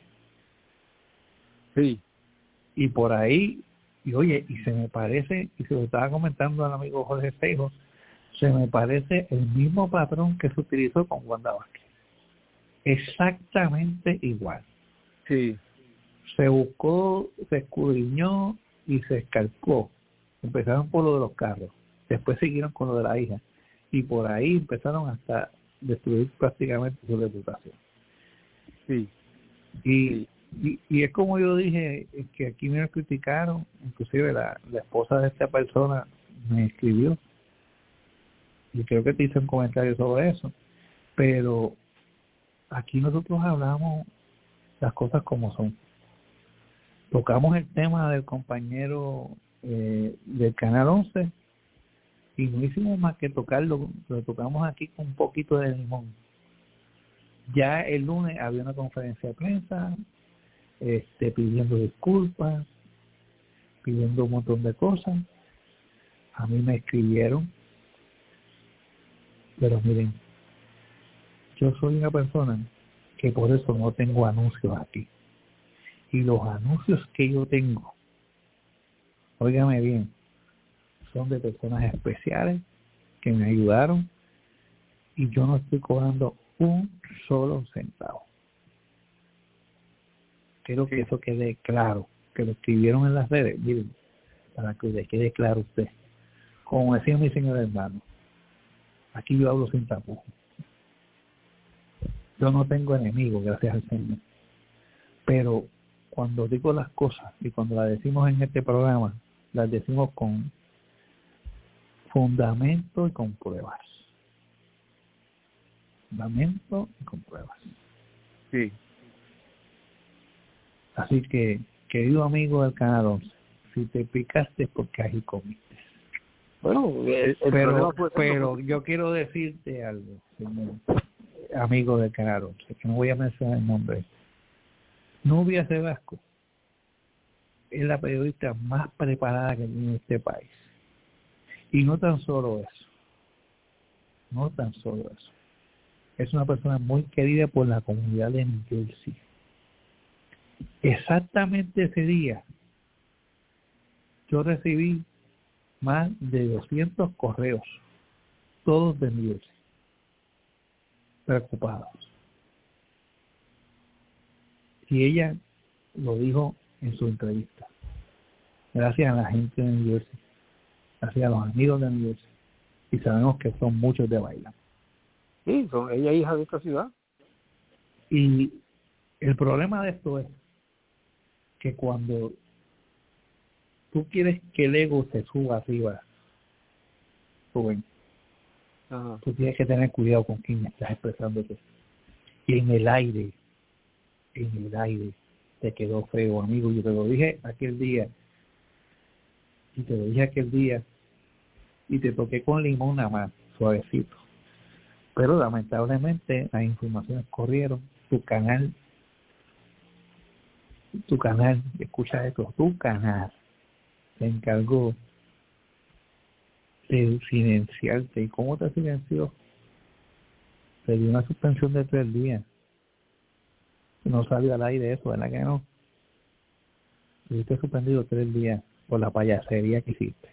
Sí. Y por ahí, y oye, y se me parece, y se lo estaba comentando al amigo Jorge Seijo, se me parece el mismo patrón que se utilizó con Wanda Vázquez. Exactamente igual. Sí. Se buscó, se escudriñó y se escarcó. Empezaron por lo de los carros, después siguieron con lo de la hija, y por ahí empezaron hasta destruir prácticamente su reputación. Sí. Y, sí. y, y es como yo dije, que aquí me criticaron, inclusive la, la esposa de esta persona me escribió, y creo que te hice un comentario sobre eso, pero aquí nosotros hablamos las cosas como son. Tocamos el tema del compañero eh, del Canal once y no hicimos más que tocarlo, lo tocamos aquí con un poquito de limón. Ya el lunes había una conferencia de prensa este, pidiendo disculpas, pidiendo un montón de cosas. A mí me escribieron, pero miren, yo soy una persona que por eso no tengo anuncios aquí. Y los anuncios que yo tengo, óigame bien, son de personas especiales que me ayudaron y yo no estoy cobrando un solo centavo. Quiero que eso quede claro, que lo escribieron en las redes, miren, para que le quede claro a usted. Como decía mi señor hermano, aquí yo hablo sin tapujos. Yo no tengo enemigos, gracias al Señor. Pero cuando digo las cosas y cuando las decimos en este programa, las decimos con fundamento y con pruebas. fundamento y con pruebas. Sí. Así que, querido amigo del Canal once, si te picaste porque ahí comiste. Bueno, el, el pero, fue pero yo quiero decirte algo, señor amigo del Canal once, que no voy a mencionar el nombre. Nubia Sebasco es la periodista más preparada que tiene este país. Y no tan solo eso, no tan solo eso. Es una persona muy querida por la comunidad de New Jersey. Exactamente ese día yo recibí más de doscientos correos, todos de New Jersey, preocupados. Y ella lo dijo en su entrevista. Gracias a la gente de New Jersey, gracias a los amigos de New Jersey, y sabemos que son muchos de Bailán. Sí, son, ella es hija de esta ciudad. Y el problema de esto es que cuando tú quieres que el ego se suba arriba, Rubén, Ajá. tú tienes que tener cuidado con quién estás expresándote. Y en el aire, en el aire, te quedó feo, amigo. Yo te lo dije aquel día, y te lo dije aquel día, y te toqué con limón nada más, suavecito. Pero lamentablemente las informaciones corrieron, tu canal, tu canal, escucha esto, tu canal se encargó de silenciarte. ¿Y cómo te silenció? Te dio una suspensión de tres días. No salió al aire eso, ¿verdad que no? Estuviste suspendido tres días por la payasería que hiciste.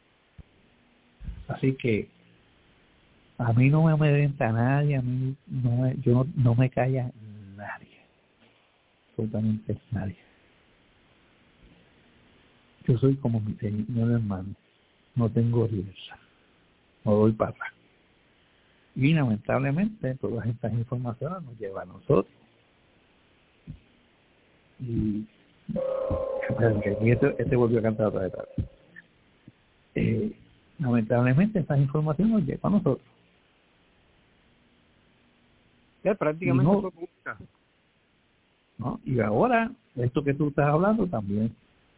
Así que a mí no me amedrenta nadie, a mí no me, yo no, no me calla nadie, absolutamente nadie. Yo soy como mi señor hermano, no tengo riesa, no doy para atrás. Y lamentablemente todas estas informaciones nos llevan a nosotros. Y este, este volvió a cantar otra vez. Eh, lamentablemente estas informaciones nos llevan a nosotros. Ya, prácticamente y, no, fue pública. ¿no? Y ahora, esto que tú estás hablando también,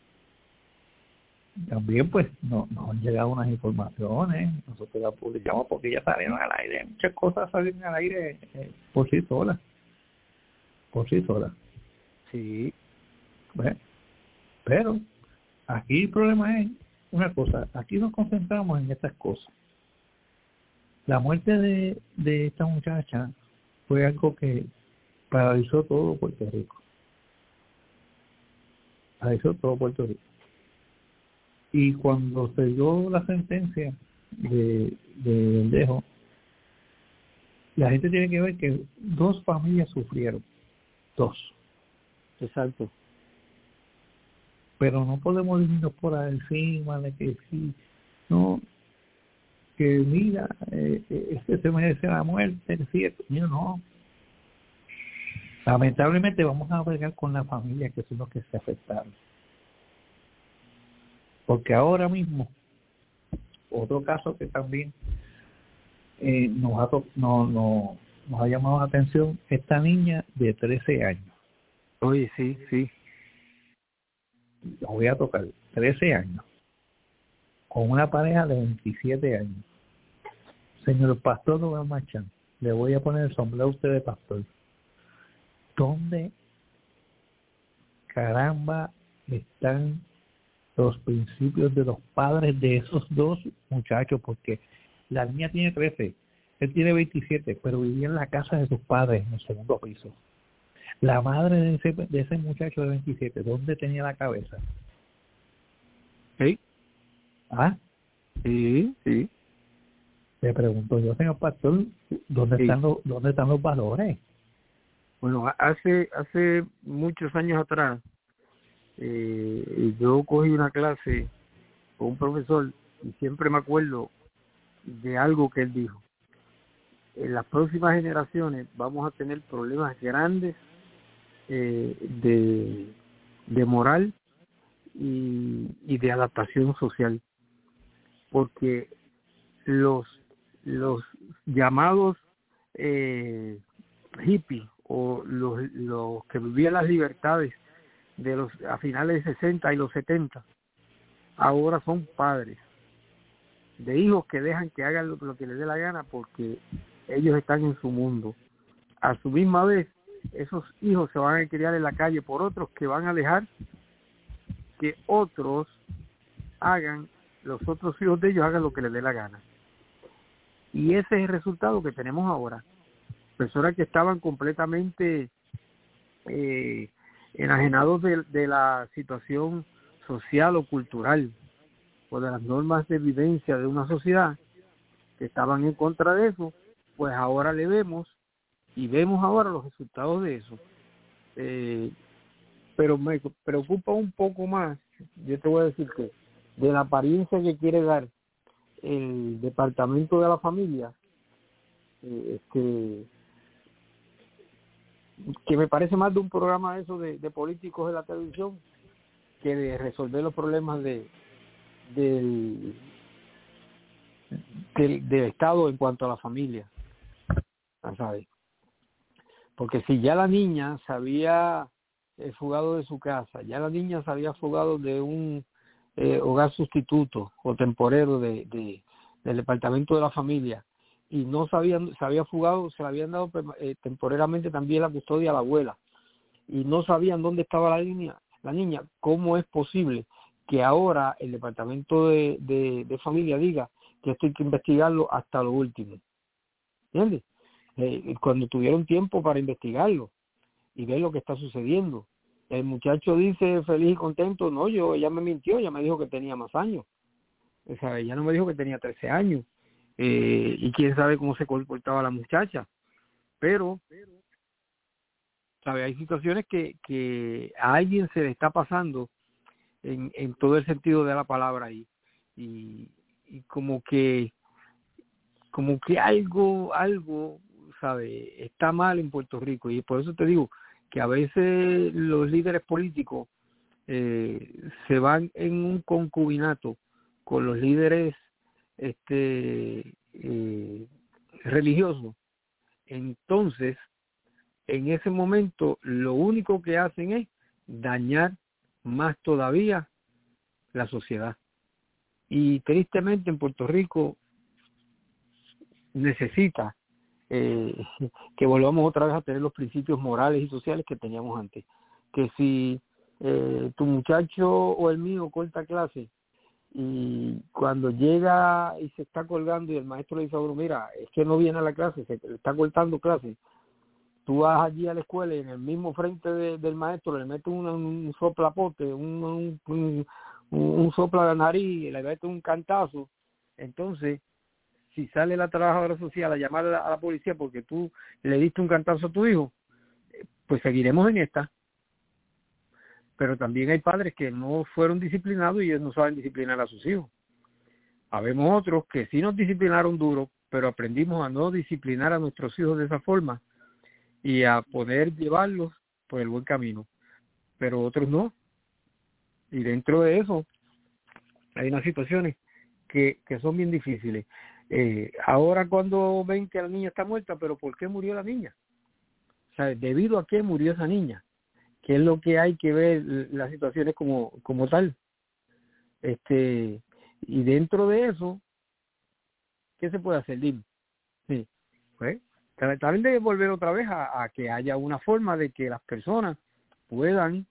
también pues no, nos han llegado unas informaciones, nosotros las publicamos porque ya salieron al aire, muchas cosas salieron al aire eh, por sí solas, por sí solas. Sí. Bueno, pero aquí el problema es una cosa, aquí nos concentramos en estas cosas. La muerte de, de esta muchacha fue algo que paralizó todo Puerto Rico. Paralizó todo Puerto Rico. Y cuando se dio la sentencia de, de Verdejo, la gente tiene que ver que dos familias sufrieron. Dos. Exacto. Pero no podemos irnos por encima de que sí, no, que mira, eh, este se merece la muerte, es cierto. Mira, no. Lamentablemente vamos a bregar con la familia, que son los que se afectaron. Porque ahora mismo, otro caso que también eh, nos, ha to- no, no, nos ha llamado la atención, esta niña de trece años. Oye, sí, sí. La voy a tocar, trece años, con una pareja de veintisiete años. Señor Pastor Rubén Machán, le voy a poner el sombrero a usted de pastor. ¿Dónde caramba están los principios de los padres de esos dos muchachos? Porque la niña tiene trece, él tiene veintisiete, pero vivía en la casa de sus padres en el segundo piso. La madre de ese, de ese muchacho de veintisiete, ¿dónde tenía la cabeza? ¿Sí? ¿Ah? Sí, sí. Le pregunto yo, señor Pastor, ¿dónde Sí. están los, dónde están los valores? Bueno, hace hace muchos años atrás, eh, yo cogí una clase con un profesor y siempre me acuerdo de algo que él dijo. En las próximas generaciones vamos a tener problemas grandes eh, de, de moral y, y de adaptación social, porque los los llamados eh, hippies o los, los que vivían las libertades de los a finales de sesenta y los setenta, ahora son padres de hijos que dejan que hagan lo, lo que les dé la gana porque ellos están en su mundo. A su misma vez, esos hijos se van a criar en la calle por otros que van a dejar que otros hagan, los otros hijos de ellos hagan lo que les dé la gana. Y ese es el resultado que tenemos ahora. Personas que estaban completamente eh, enajenados de, de la situación social o cultural o de las normas de vivencia de una sociedad, que estaban en contra de eso, pues ahora le vemos y vemos ahora los resultados de eso. Eh, pero me preocupa un poco más, yo te voy a decir que de la apariencia que quiere dar el Departamento de la Familia, eh, este, que me parece más de un programa eso de, de políticos de la televisión que de resolver los problemas de del, del, del Estado en cuanto a la familia, ¿sabes? Porque si ya la niña se había eh, fugado de su casa, ya la niña se había fugado de un eh, hogar sustituto o temporero de, de del Departamento de la Familia y no sabían, se había fugado, se le habían dado eh, temporeramente también la custodia a la abuela y no sabían dónde estaba la niña, la niña, ¿cómo es posible que ahora el Departamento de, de, de Familia diga que esto hay que investigarlo hasta lo último? ¿Entiendes? Eh, cuando tuvieron tiempo para investigarlo y ver lo que está sucediendo. El muchacho dice feliz y contento, no, yo ella me mintió, ella me dijo que tenía más años. O sea, ella no me dijo que tenía trece años. Eh, y quién sabe cómo se comportaba la muchacha. Pero, ¿sabe? Hay situaciones que, que a alguien se le está pasando en, en todo el sentido de la palabra ahí. Y, y como que como que algo, algo, ¿sabe? Está mal en Puerto Rico. Y por eso te digo que a veces los líderes políticos eh, se van en un concubinato con los líderes este eh, religiosos. Entonces, en ese momento, lo único que hacen es dañar más todavía la sociedad. Y tristemente en Puerto Rico necesita eh, que volvamos otra vez a tener los principios morales y sociales que teníamos antes. Que si eh, tu muchacho o el mío corta clase y cuando llega y se está colgando y el maestro le dice a uno, mira, es que no viene a la clase, se está cortando clase, tú vas allí a la escuela y en el mismo frente de, del maestro le metes un, un soplapote, un, un, un, un sopla de nariz, le metes un cantazo. Entonces, si sale la trabajadora social a llamar a la, a la policía porque tú le diste un cantazo a tu hijo, pues seguiremos en esta. Pero también hay padres que no fueron disciplinados y ellos no saben disciplinar a sus hijos. Habemos otros que sí nos disciplinaron duro, pero aprendimos a no disciplinar a nuestros hijos de esa forma y a poder llevarlos por el buen camino. Pero otros no. Y dentro de eso hay unas situaciones que, que son bien difíciles. Eh, ahora cuando ven que la niña está muerta, ¿pero por qué murió la niña? O sea, ¿debido a qué murió esa niña? ¿Qué es lo que hay que ver las situaciones como, como tal? Este, y dentro de eso, ¿qué se puede hacer? Dime. Sí. Pues, también debe volver otra vez a, a que haya una forma de que las personas puedan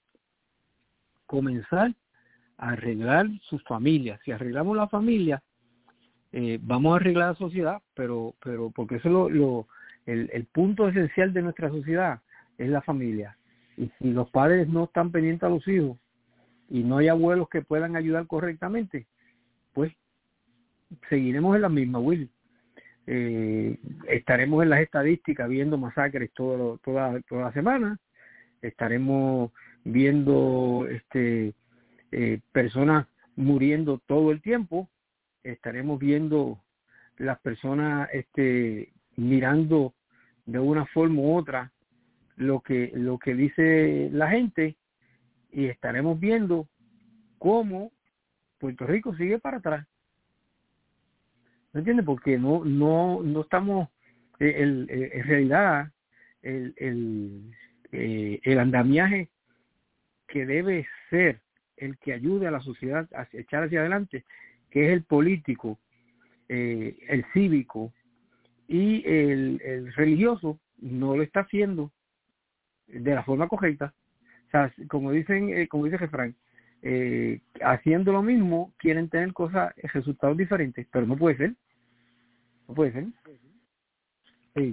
comenzar a arreglar sus familias. Si arreglamos la familia, eh, vamos a arreglar la sociedad, pero pero porque eso es lo, lo el, el punto esencial de nuestra sociedad, es la familia. Y si los padres no están pendientes a los hijos y no hay abuelos que puedan ayudar correctamente, pues seguiremos en la misma, Will. Eh, estaremos en las estadísticas viendo masacres todo, toda toda la semana, estaremos viendo este eh, personas muriendo todo el tiempo, estaremos viendo las personas este mirando de una forma u otra lo que lo que dice la gente y estaremos viendo cómo Puerto Rico sigue para atrás. ¿Me entiendes? Porque no no no estamos el, el, en realidad el, el, eh, el andamiaje que debe ser el que ayude a la sociedad a echar hacia adelante, que es el político, eh, el cívico y el, el religioso, no lo está haciendo de la forma correcta. O sea, como dicen, eh, como dice Refrán, eh, haciendo lo mismo quieren tener cosas, resultados diferentes, pero no puede ser, no puede ser. Sí.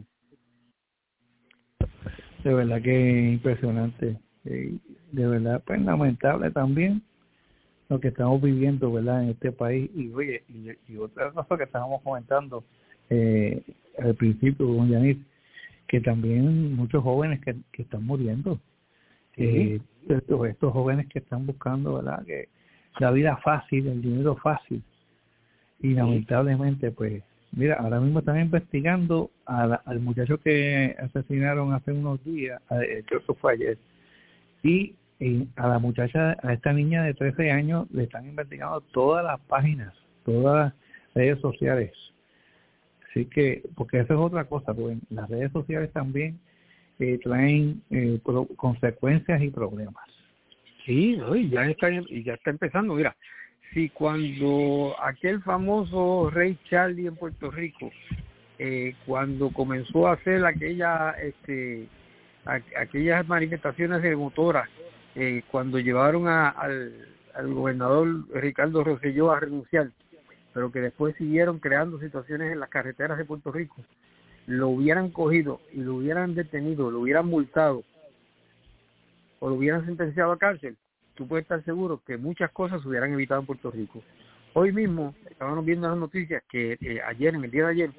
De verdad que impresionante, eh, de verdad pues lamentable también lo que estamos viviendo, ¿verdad?, en este país. Y oye, y, y otra cosa que estábamos comentando eh, al principio, don Yanis, que también muchos jóvenes que, que están muriendo, eh, estos, estos jóvenes que están buscando, ¿verdad?, que la vida fácil, el dinero fácil, y lamentablemente pues mira, ahora mismo están investigando a la, al muchacho que asesinaron hace unos días, creo que fue ayer, y, y a la muchacha, a esta niña de trece años, le están investigando todas las páginas, todas las redes sociales. Así que, porque eso es otra cosa, pues las redes sociales también eh, traen eh, pro, consecuencias y problemas. Sí, ¿no? y ya está y ya está empezando. Mira, si cuando aquel famoso Rey Charlie en Puerto Rico, eh, cuando comenzó a hacer aquella, este, a, aquellas manifestaciones de motoras, eh, cuando llevaron a, al, al gobernador Ricardo Rosselló a renunciar, pero que después siguieron creando situaciones en las carreteras de Puerto Rico, lo hubieran cogido y lo hubieran detenido, lo hubieran multado o lo hubieran sentenciado a cárcel, tú puedes estar seguro que muchas cosas se hubieran evitado en Puerto Rico. Hoy mismo estábamos viendo las noticias que eh, ayer, en el día de ayer,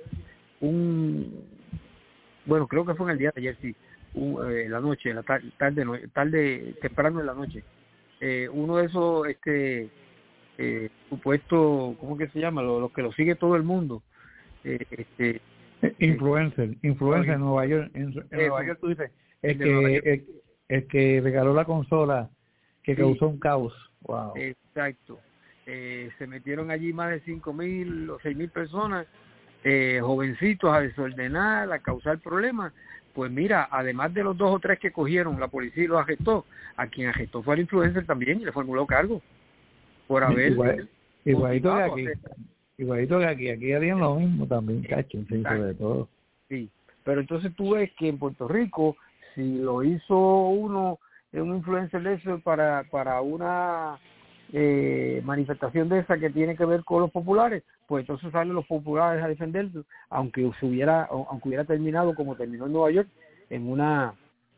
un, bueno, creo que fue en el día de ayer, sí, un, eh, la noche, la tarde, tarde, tarde, temprano en la noche, eh, uno de esos, este, eh, supuesto, ¿cómo que se llama? Los, los que lo sigue todo el mundo, eh, este, influencer, influencer en Nueva York, en, en Nueva York tú dices, el que, el, el que regaló la consola que sí, causó un caos. Wow. Exacto. Eh, se metieron allí más de cinco mil o seis mil personas, eh, jovencitos, a desordenar, a causar problemas. Pues mira, además de los dos o tres que cogieron, la policía los arrestó, a quien arrestó fue al influencer también y le formuló cargo por haber... Igual, igualito que aquí. Igualito que aquí. Aquí harían lo mismo también, cacho, sí, sobre todo. Sí, pero entonces tú ves que en Puerto Rico, si lo hizo uno... un influencer de eso para para una eh, manifestación de esa que tiene que ver con los populares, pues entonces salen los populares a defenderse, aunque se hubiera aunque hubiera terminado como terminó en Nueva York, en una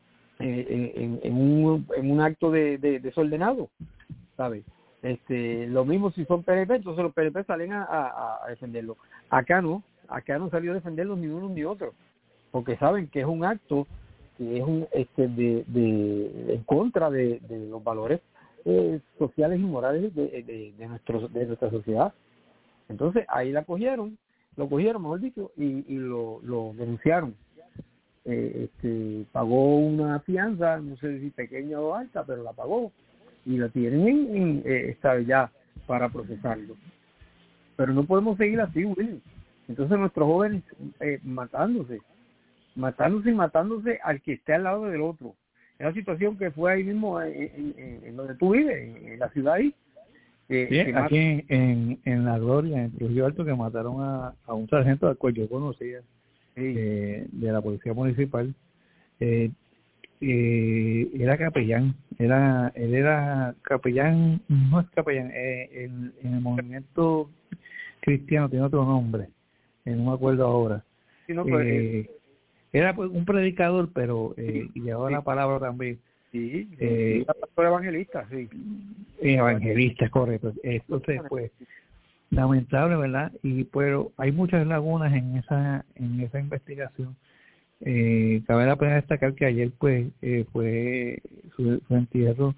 eh, en, en un en un acto de, de desordenado, ¿sabes? Este, lo mismo si son P N P, entonces los P N P salen a, a, a defenderlo. Acá no, acá no salió a defenderlos ni uno ni otro, porque saben que es un acto que es un este de, de en contra de, de los valores eh, sociales y morales de, de, de nuestro de nuestra sociedad. Entonces ahí la cogieron, lo cogieron mejor dicho y, y lo, lo denunciaron. Eh, este pagó una fianza, no sé si pequeña o alta, pero la pagó y la tienen en, en eh, esta ya para procesarlo. Pero no podemos seguir así, Willy. Entonces nuestros jóvenes eh, matándose matándose y matándose al que esté al lado del otro. Es la situación que fue ahí mismo en, en, en donde tú vives, en, en la ciudad ahí. Eh, sí, aquí mata... en, en, en La Gloria, en Trujillo Alto, que mataron a, a un sargento al cual yo conocía, sí. eh, de la policía municipal. Eh, eh, era capellán, era él era capellán, no es capellán, eh, en, en el movimiento cristiano tiene otro nombre, eh, no me acuerdo ahora. Sí, no, pues, eh, Era pues un predicador, pero eh, y llevaba sí. la palabra también. Sí, eh, pastor evangelista, sí. Evangelista, correcto. Entonces, pues, lamentable, ¿verdad? Y pero hay muchas lagunas en esa en esa investigación. Eh, cabe la pena destacar que ayer, pues, eh, fue su, su entierro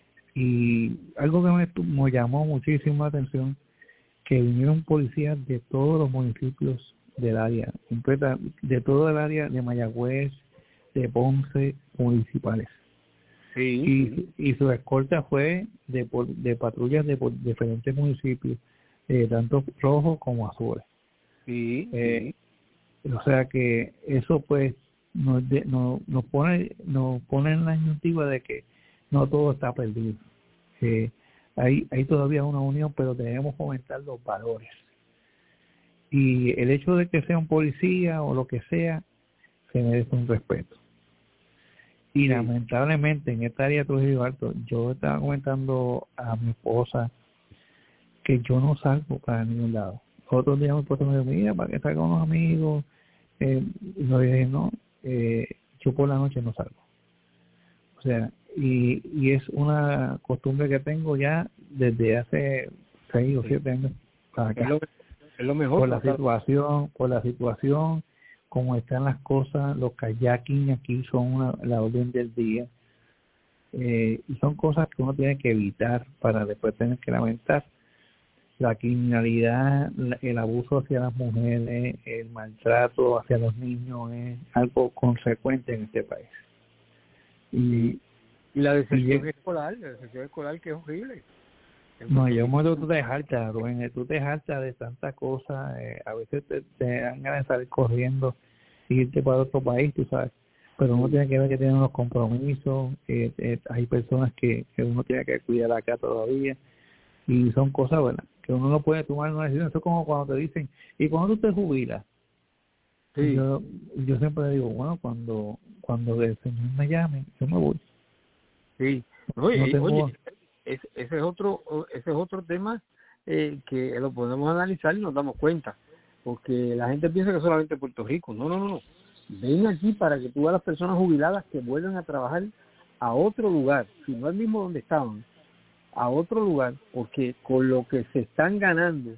y algo que me, me llamó muchísimo la atención, que vinieron policías de todos los municipios del área, completa, de todo el área de Mayagüez, de Ponce, municipales. Sí. Y, y su escolta fue de, de patrullas de, de diferentes municipios, eh, tanto rojos como azules. Sí, eh, sí. O sea que eso pues nos, de, nos, nos pone nos pone en la disyuntiva de que no todo está perdido. Eh, hay, hay todavía una unión, pero debemos fomentar los valores. Y el hecho de que sea un policía o lo que sea, se merece un respeto. Y sí. Lamentablemente en esta área de Trujillo Alto, yo estaba comentando a mi esposa que yo no salgo para ningún lado. Otros días me puse me dijo, mira, para que estar con los amigos. Eh, y yo dije, no, eh, yo por la noche no salgo. O sea, y, y es una costumbre que tengo ya desde hace seis o siete años para acá. Es lo, es lo mejor. Por la situación, por la situación, como están las cosas, los kayaking aquí son una, la orden del día. Eh, y son cosas que uno tiene que evitar para después tener que lamentar. La criminalidad, el abuso hacia las mujeres, el maltrato hacia los niños es algo consecuente en este país. Y, y la deserción y, escolar, la deserción escolar que es horrible. No, yo un momento tú te hartas, Rubén, tú te hartas de tantas cosas, eh, a veces te, te dan ganas de salir corriendo y irte para otro país, tú sabes, pero uno tiene que ver que tiene unos compromisos, eh, eh, hay personas que, que uno tiene que cuidar acá todavía, y son cosas buenas, que uno no puede tomar una decisión. Eso es como cuando te dicen, ¿y cuando tú te jubilas? Sí. Yo, yo siempre digo, bueno, cuando cuando el Señor me llame, yo me voy. Sí, oye, no tengo... oye ese, ese es otro ese es otro tema eh, que lo podemos analizar y nos damos cuenta, porque la gente piensa que solamente Puerto Rico. No, no, no, no. Ven aquí para que tú veas a las personas jubiladas que vuelvan a trabajar a otro lugar, si no al mismo donde estaban, a otro lugar, porque con lo que se están ganando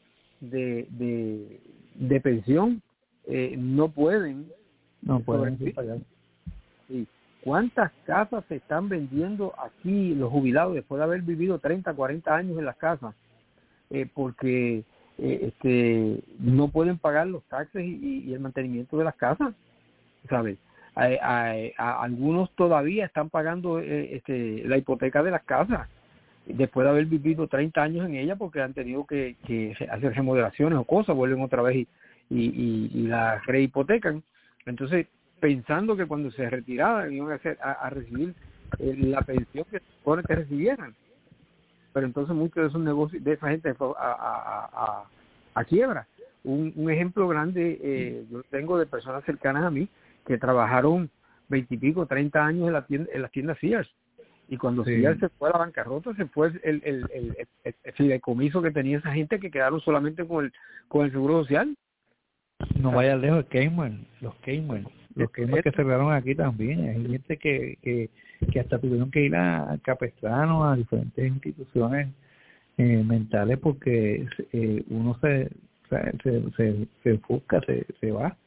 de de, de pensión eh, no pueden no pueden pagar. Sí. ¿Cuántas casas se están vendiendo aquí los jubilados después de haber vivido treinta, cuarenta años en las casas? Eh, porque eh, este no pueden pagar los taxes y, y el mantenimiento de las casas, ¿sabes? A, a, a, algunos todavía están pagando eh, este, la hipoteca de las casas después de haber vivido treinta años en ella, porque han tenido que, que hacer remodelaciones o cosas, vuelven otra vez y, y, y, y la rehipotecan. Entonces, pensando que cuando se retiraran iban a, hacer, a, a recibir eh, la pensión que se supone que recibieran. Pero entonces muchos de esos negocios, de esa gente fue a, a, a, a quiebra. Un, un ejemplo grande eh, yo tengo de personas cercanas a mí que trabajaron veintipico, treinta años en, la tienda, en las tiendas Sears. Y cuando sí. Sears se fue a la bancarrota, se fue el, el, el, el, el fideicomiso que tenía esa gente, que quedaron solamente con el, con el seguro social. No vaya lejos, el Cayman, los Cayman. Los que que cerraron aquí también, hay gente que, que, que hasta tuvieron que ir a Capestrano, a diferentes instituciones eh, mentales, porque eh, uno se se, se, se enfusca, se, se va,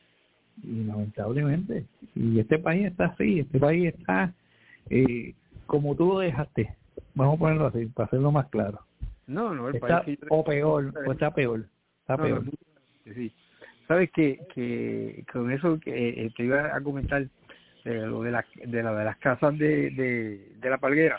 y lamentablemente, y este país está así, este país está eh, como tú lo dejaste, vamos a ponerlo así, para hacerlo más claro. No, no, el está, país... O peor, o está peor, está no, peor. No, sí. Sabes que, que con eso que eh, te iba a comentar eh, lo de la de la de las casas de de, de la Palguera.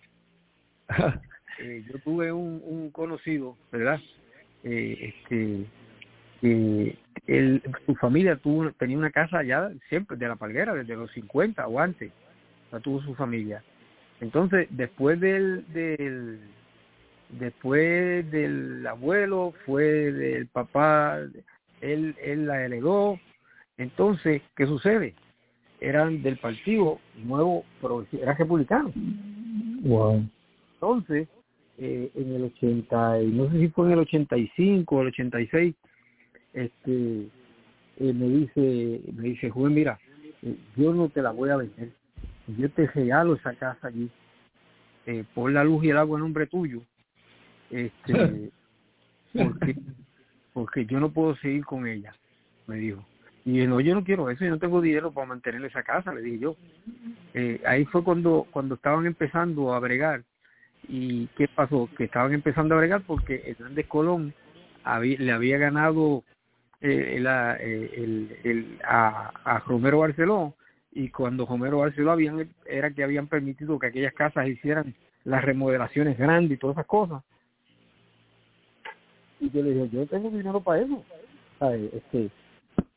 eh, yo tuve un, un conocido, ¿verdad? Eh, este eh, él, su familia tuvo tenía una casa allá siempre de la Palguera desde los cincuenta o antes, la tuvo su familia. Entonces después del del después del abuelo fue del papá. Él, él la heredó. Entonces, ¿qué sucede? Eran del partido nuevo, era republicano. Wow. Entonces, eh, en el ochenta, no sé si fue en el ochenta y cinco o el ochenta y seis, este, eh, me dice, me dice, Juan, mira, eh, yo no te la voy a vender. Yo te regalo esa casa allí. Eh, pon la luz y el agua en nombre tuyo. Este, porque porque yo no puedo seguir con ella, me dijo. Y yo, no, yo no quiero eso, yo no tengo dinero para mantener esa casa, le dije yo. Eh, ahí fue cuando cuando estaban empezando a bregar. ¿Y qué pasó? Que estaban empezando a bregar porque Hernández Colón había, le había ganado eh, la, eh, el, el, a, a Romero Barceló, y cuando Romero Barceló habían, era que habían permitido que aquellas casas hicieran las remodelaciones grandes y todas esas cosas. Y yo le dije, yo no tengo dinero para eso. ¿Sabes? Este,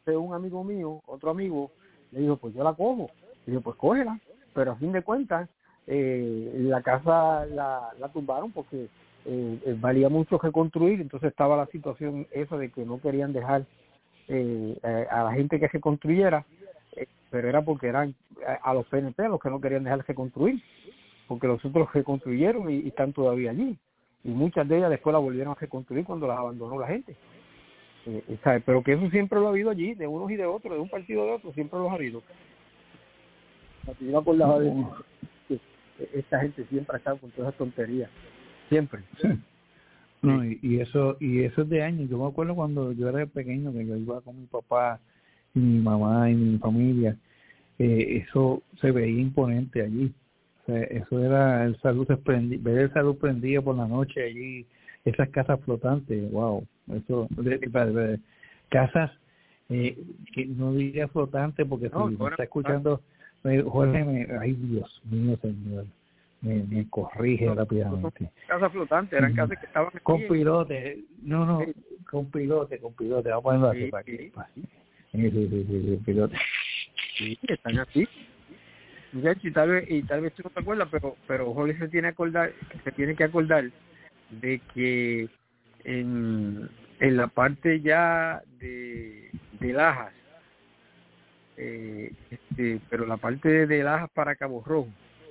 entonces un amigo mío, otro amigo, le dijo, pues yo la cojo. Y yo, pues cógela. Pero a fin de cuentas, eh, la casa la, la tumbaron porque eh, valía mucho reconstruir, entonces estaba la situación esa de que no querían dejar eh, a la gente que se construyera, eh, pero era porque eran a, a los P N P los que no querían dejar de construir, porque los otros reconstruyeron y, y están todavía allí, y muchas de ellas después la volvieron a reconstruir cuando las abandonó la gente. Eh, ¿sabes? Pero que eso siempre lo ha habido allí, de unos y de otros, de un partido de otro, siempre los ha habido. Yo me acordaba de que esta gente siempre ha estado con todas esas tonterías, siempre. No, y, y eso y eso es de años. Yo me acuerdo cuando yo era pequeño, que yo iba con mi papá y mi mamá y mi familia, eh, eso se veía imponente allí. O sea, eso era el salud prendía, ver el salud prendido por la noche allí, esas casas flotantes, wow, eso, de, de, de, de, casas eh, que no diría flotantes porque no, si me está escuchando, me, Jorge, me, ay Dios mío, señor. Me, me corrige no, rápidamente. Casas flotantes, eran casas que estaban con pilote, no, no, sí. con pilote, con pilote, vamos a ponerlo así sí, para que sí. Sí, sí, sí, sí, sí, pilote. Sí, están así. Y tal vez, y tal vez tú no te acuerdas, pero, pero Jorge se tiene que acordar, se tiene que acordar de que en, en la parte ya de, de Lajas, eh, este, pero la parte de, de Lajas para Cabo Rojo,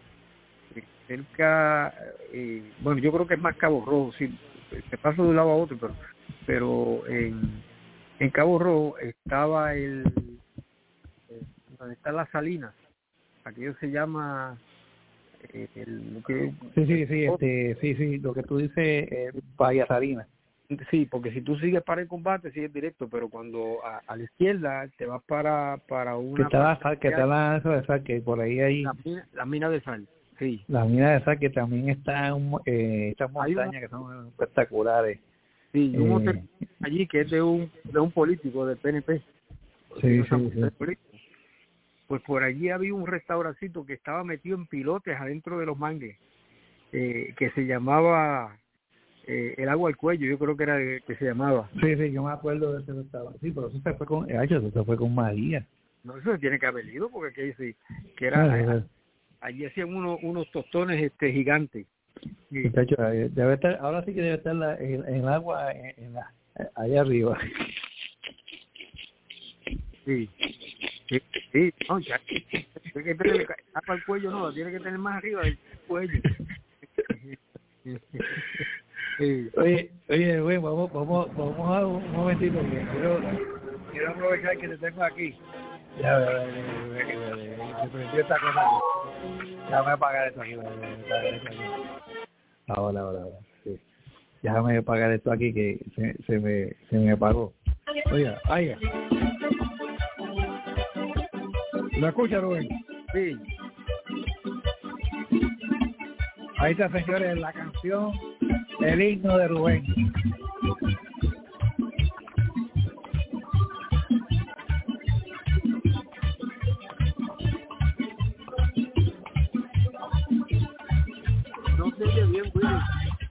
cerca, eh, bueno, yo creo que es más Cabo Rojo, sí, se pasa de un lado a otro, pero pero en, en Cabo Rojo estaba el, eh, donde están las salinas, aquello se llama, eh, el, lo que, sí, sí, sí, este, sí, sí, lo que tú dices, eh, Bahía Salinas. Sí, porque si tú sigues para el combate, sigues directo, pero cuando a, a la izquierda te vas para para una... Que está la, que está la, eso de sal, que por ahí hay... La mina, la mina de sal. Sí. La mina de sal que también está en eh, estas montañas una, que son espectaculares. Sí, y un eh, hotel allí que es de un de un político del P N P. Sí, sí, sí. Pues por allí había un restaurancito que estaba metido en pilotes adentro de los mangues, eh, que se llamaba eh, el agua al cuello, yo creo que era el que se llamaba. Sí, sí, yo me acuerdo de ese restaurante. Sí, pero eso se fue con, eh, eso se fue con María. No, eso se tiene que haber ido porque aquí sí, que era... Sí, sí. Allí hacían unos unos tostones este gigantes. Sí. Muchacho, debe estar, ahora sí que debe estar la, en, en el agua en, en la, allá arriba. Sí, sí, sí. No, ya, tiene que tener agua al cuello, no, tiene que tener más arriba del cuello. Sí. Oye, oye, güey, vamos, vamos, vamos a un momentito, que quiero, quiero aprovechar que te tengo aquí. Ya, me prendió esta cosa aquí. Déjame apagar esto aquí. Ahora, ahora, ahora. Sí. Déjame apagar esto aquí que se, se me se me apagó. Oiga, oiga. ¿Lo escucha, Rubén? Sí. Ahí está, señores, la canción El himno de Rubén. No se oye bien, Willy.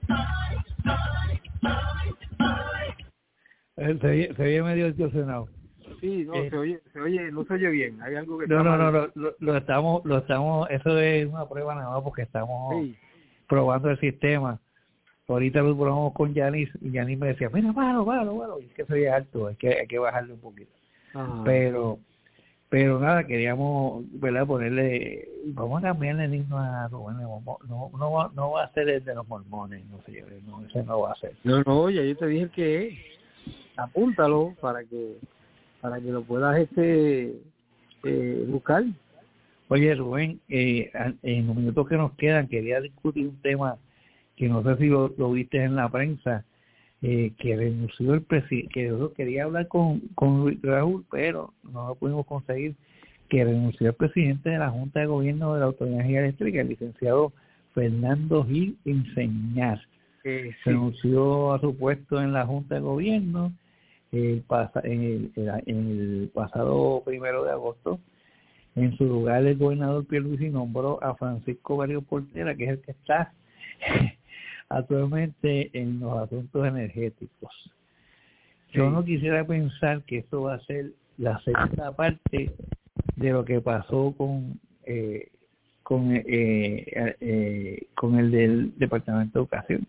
Se oye, se oye medio distorsionado. Sí, no, eh, se oye, se oye, no se oye bien. Hay algo que no, está no, no, mal. no, lo, lo estamos, lo estamos, eso es una prueba nada más porque estamos sí. probando el sistema. Ahorita lo probamos con Yanis y Yanis me decía, mira, malo, malo, malo, y es que soy alto, hay que, hay que bajarle un poquito. Ajá. Pero, pero nada, queríamos, ¿verdad? Ponerle, vamos a cambiarle el himno a Rubén, no, no, no, va, no va a ser el de los mormones, no sé, no, ese no va a ser. No, no, ya yo te dije que apúntalo para que, para que lo puedas este eh, buscar. Oye, Rubén, eh, en los minutos que nos quedan, quería discutir un tema que no sé si lo, lo viste en la prensa, eh, que renunció el presidente, que yo quería hablar con, con Raúl, pero no lo pudimos conseguir, que renunció el presidente de la Junta de Gobierno de la Autoridad de Energía Eléctrica, el licenciado Fernando Gil Enseñar. Eh, sí. Renunció a su puesto en la Junta de Gobierno el pasa, en, el, en el pasado primero de agosto. En su lugar, el gobernador Pierluisi nombró a Francisco Barrio Portera, que es el que está actualmente en los asuntos energéticos. Yo sí. no quisiera pensar que esto va a ser la segunda parte de lo que pasó con eh, con eh, eh, eh, con el del Departamento de Educación.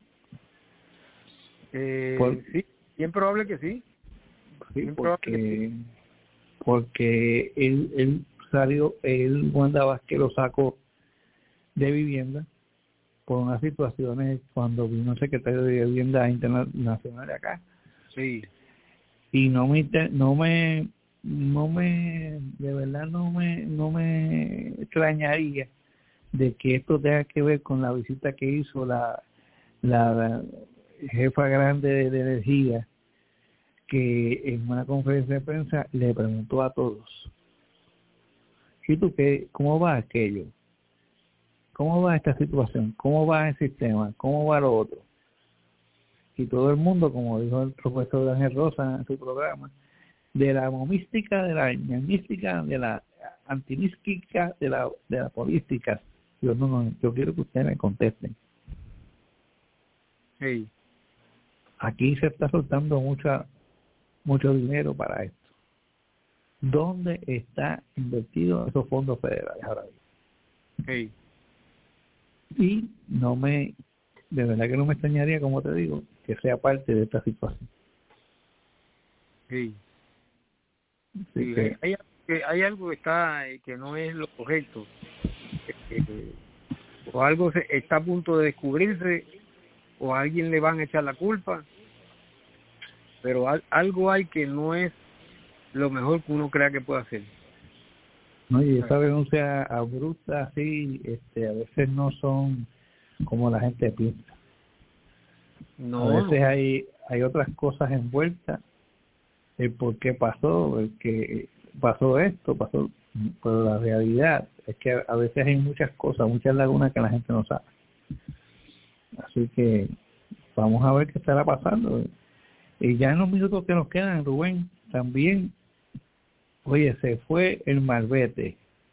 Eh, Por, sí, bien probable que sí. sí bien porque, probable que sí. porque él, él salió, él Wanda Vázquez lo sacó de vivienda por unas situaciones cuando vino el secretario de Vivienda Internacional de acá. Sí. Y no me no me no me de verdad no me no me extrañaría de que esto tenga que ver con la visita que hizo la la, la jefa grande de, de energía, que en una conferencia de prensa le preguntó a todos: ¿y tú qué? ¿Cómo va aquello? ¿Cómo va esta situación? ¿Cómo va el sistema? ¿Cómo va lo otro? Y todo el mundo, como dijo el profesor Ángel Rosa en su programa, de la momística, de la ñañística, de la antinística, de la de la política. Yo no, no, yo quiero que ustedes me contesten. Sí. Aquí se está soltando mucha mucho dinero para esto. ¿Dónde está invertido esos fondos federales ahora mismo? Sí. Y no me, de verdad que no me extrañaría, como te digo, que sea parte de esta situación. Sí. Sí, sí que, hay, hay, hay algo que está que no es lo correcto. Eh, o algo se, está a punto de descubrirse, o a alguien le van a echar la culpa, pero al, algo hay que no es lo mejor que uno crea que puede hacer. No, y esa denuncia abrupta así, este, a veces no son como la gente piensa. No. A veces hay hay otras cosas envueltas, el por qué pasó, el que pasó esto, pasó, pero la realidad es que a veces hay muchas cosas, muchas lagunas que la gente no sabe. Así que vamos a ver qué estará pasando. Y ya en los minutos que nos quedan, Rubén, también, oye, se fue el malvete.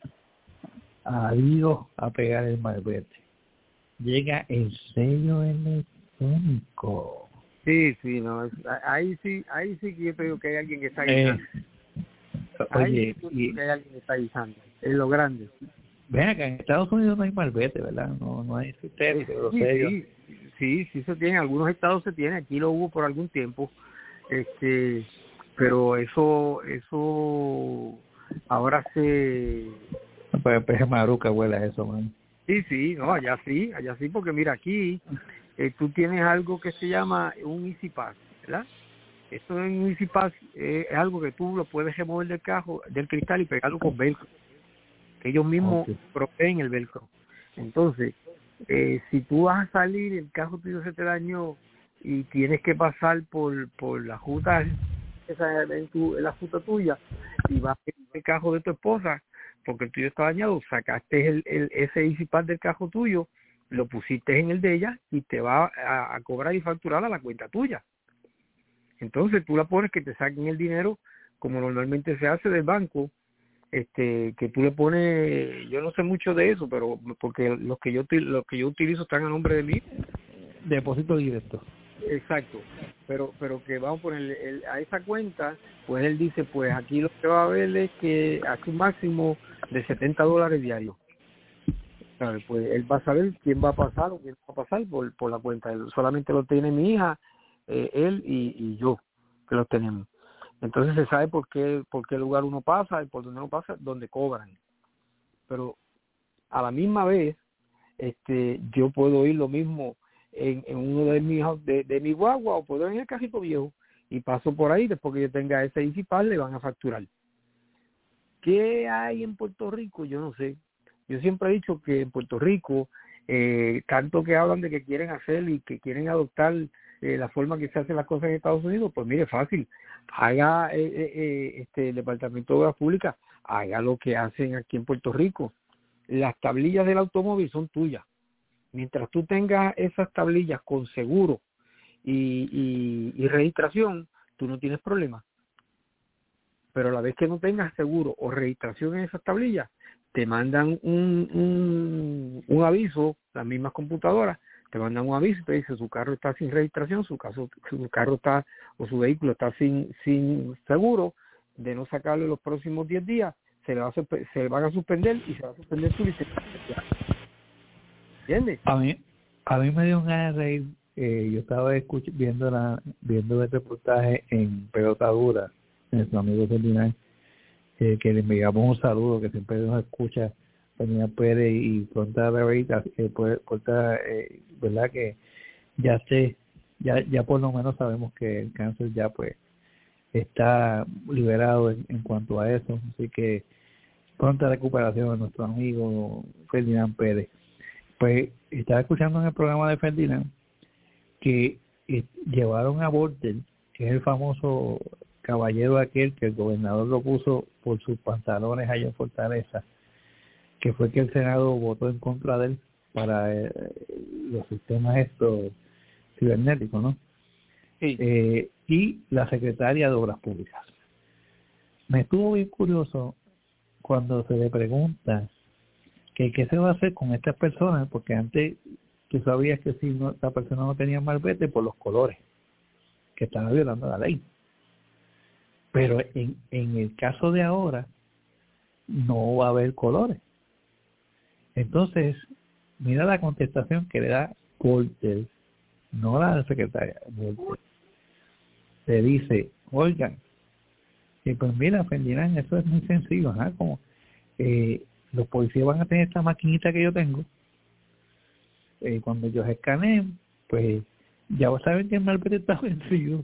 Adiós a pegar el malvete. Llega el sello electrónico. Sí, sí, no, ahí sí, ahí sí que yo te digo que hay alguien que está guisando. Eh, ahí oye, sí y, que hay alguien que está guisando. Es lo grande. Ven acá, en Estados Unidos no hay malvete, ¿verdad? No, no hay sistema, pero Sí, sellos. sí, sí, sí se tiene. En algunos estados se tiene. Aquí lo hubo por algún tiempo. Este, pero eso, eso, ahora se. Pues peje maruca huele a eso, man. Sí, sí, no, allá sí, allá sí, porque mira, aquí eh, tú tienes algo que se llama un Easy Pass, ¿verdad? Esto en un Easy Pass eh, es algo que tú lo puedes remover del cajo, del cristal y pegarlo con velcro, que ellos mismos Okay. proveen el velcro. Entonces, eh, si tú vas a salir, el cajo tuyo se te dañó y tienes que pasar por por la ruta, esa en, tu, en la ruta tuya, y vas a el cajo de tu esposa, porque el tuyo está dañado, sacaste el, el ese Easy Pass del cajo tuyo, lo pusiste en el de ella y te va a, a cobrar y facturar a la cuenta tuya. Entonces tú la pones que te saquen el dinero como normalmente se hace del banco, este que tú le pones, yo no sé mucho de eso, pero porque los que yo los que yo utilizo están a nombre de mí. Depósito directo. Exacto, pero pero que vamos a ponerle a esa cuenta, pues él dice, pues aquí lo que va a haber es que hace un máximo de setenta dólares diarios. ¿Sabes? Pues él va a saber quién va a pasar o quién va a pasar por, por la cuenta. Él solamente lo tiene mi hija, eh, él y, y yo, que los tenemos. Entonces se sabe por qué, por qué lugar uno pasa y por dónde uno pasa, donde cobran. Pero a la misma vez, este, yo puedo ir lo mismo en, en uno de mis de, de mi guagua, o puedo ir en el carrito viejo y paso por ahí, después que yo tenga ese Easy Pass le van a facturar. ¿Qué hay en Puerto Rico? Yo no sé. Yo siempre he dicho que en Puerto Rico, eh, tanto que hablan de que quieren hacer y que quieren adoptar eh, la forma que se hacen las cosas en Estados Unidos, pues mire, fácil, haga eh, eh, este el Departamento de Obras Públicas, haga lo que hacen aquí en Puerto Rico. Las tablillas del automóvil son tuyas. Mientras tú tengas esas tablillas con seguro y, y, y registración, tú no tienes problema. Pero a la vez que no tengas seguro o registración en esas tablillas, te mandan un, un, un aviso, las mismas computadoras, te mandan un aviso y te dice su carro está sin registración, su, caso, su carro está o su vehículo está sin, sin seguro, de no sacarlo los próximos diez días, se le va a suspe- se le van a suspender y se va a suspender su licencia. ¿Entiendes? A mí, a mí me dio un ganas de reír. Eh, yo estaba escuch- viendo la, viendo el reportaje en Pelota Dura, nuestro amigo Ferdinand, eh, que le enviamos un saludo, que siempre nos escucha, Ferdinand Pérez y Pronta Revita, eh, Pronta, eh, ¿verdad? Que ya sé, ya, ya por lo menos sabemos que el cáncer ya pues está liberado en, en cuanto a eso, así que pronta recuperación de nuestro amigo Ferdinand Pérez. Pues estaba escuchando en el programa de Ferdinand que eh, llevaron a Bortel, que es el famoso caballero aquel que el gobernador lo puso por sus pantalones allá en Fortaleza, que fue que el Senado votó en contra de él para eh, los sistemas estos cibernéticos, ¿no? Sí. Eh, y la secretaria de Obras Públicas. Me estuvo bien curioso cuando se le pregunta que qué se va a hacer con estas personas, porque antes tú sabías que si no, esta persona no tenía malvete por los colores, que estaba violando la ley. Pero en, en el caso de ahora, no va a haber colores. Entonces, mira la contestación que le da Porter, no la secretaria, Porter. Le dice, oigan, y pues mira, Ferdinand, eso es muy sencillo, ¿ah? Como eh, los policías van a tener esta maquinita que yo tengo, eh, cuando ellos escaneen, pues ya saben que el malvete está vencido.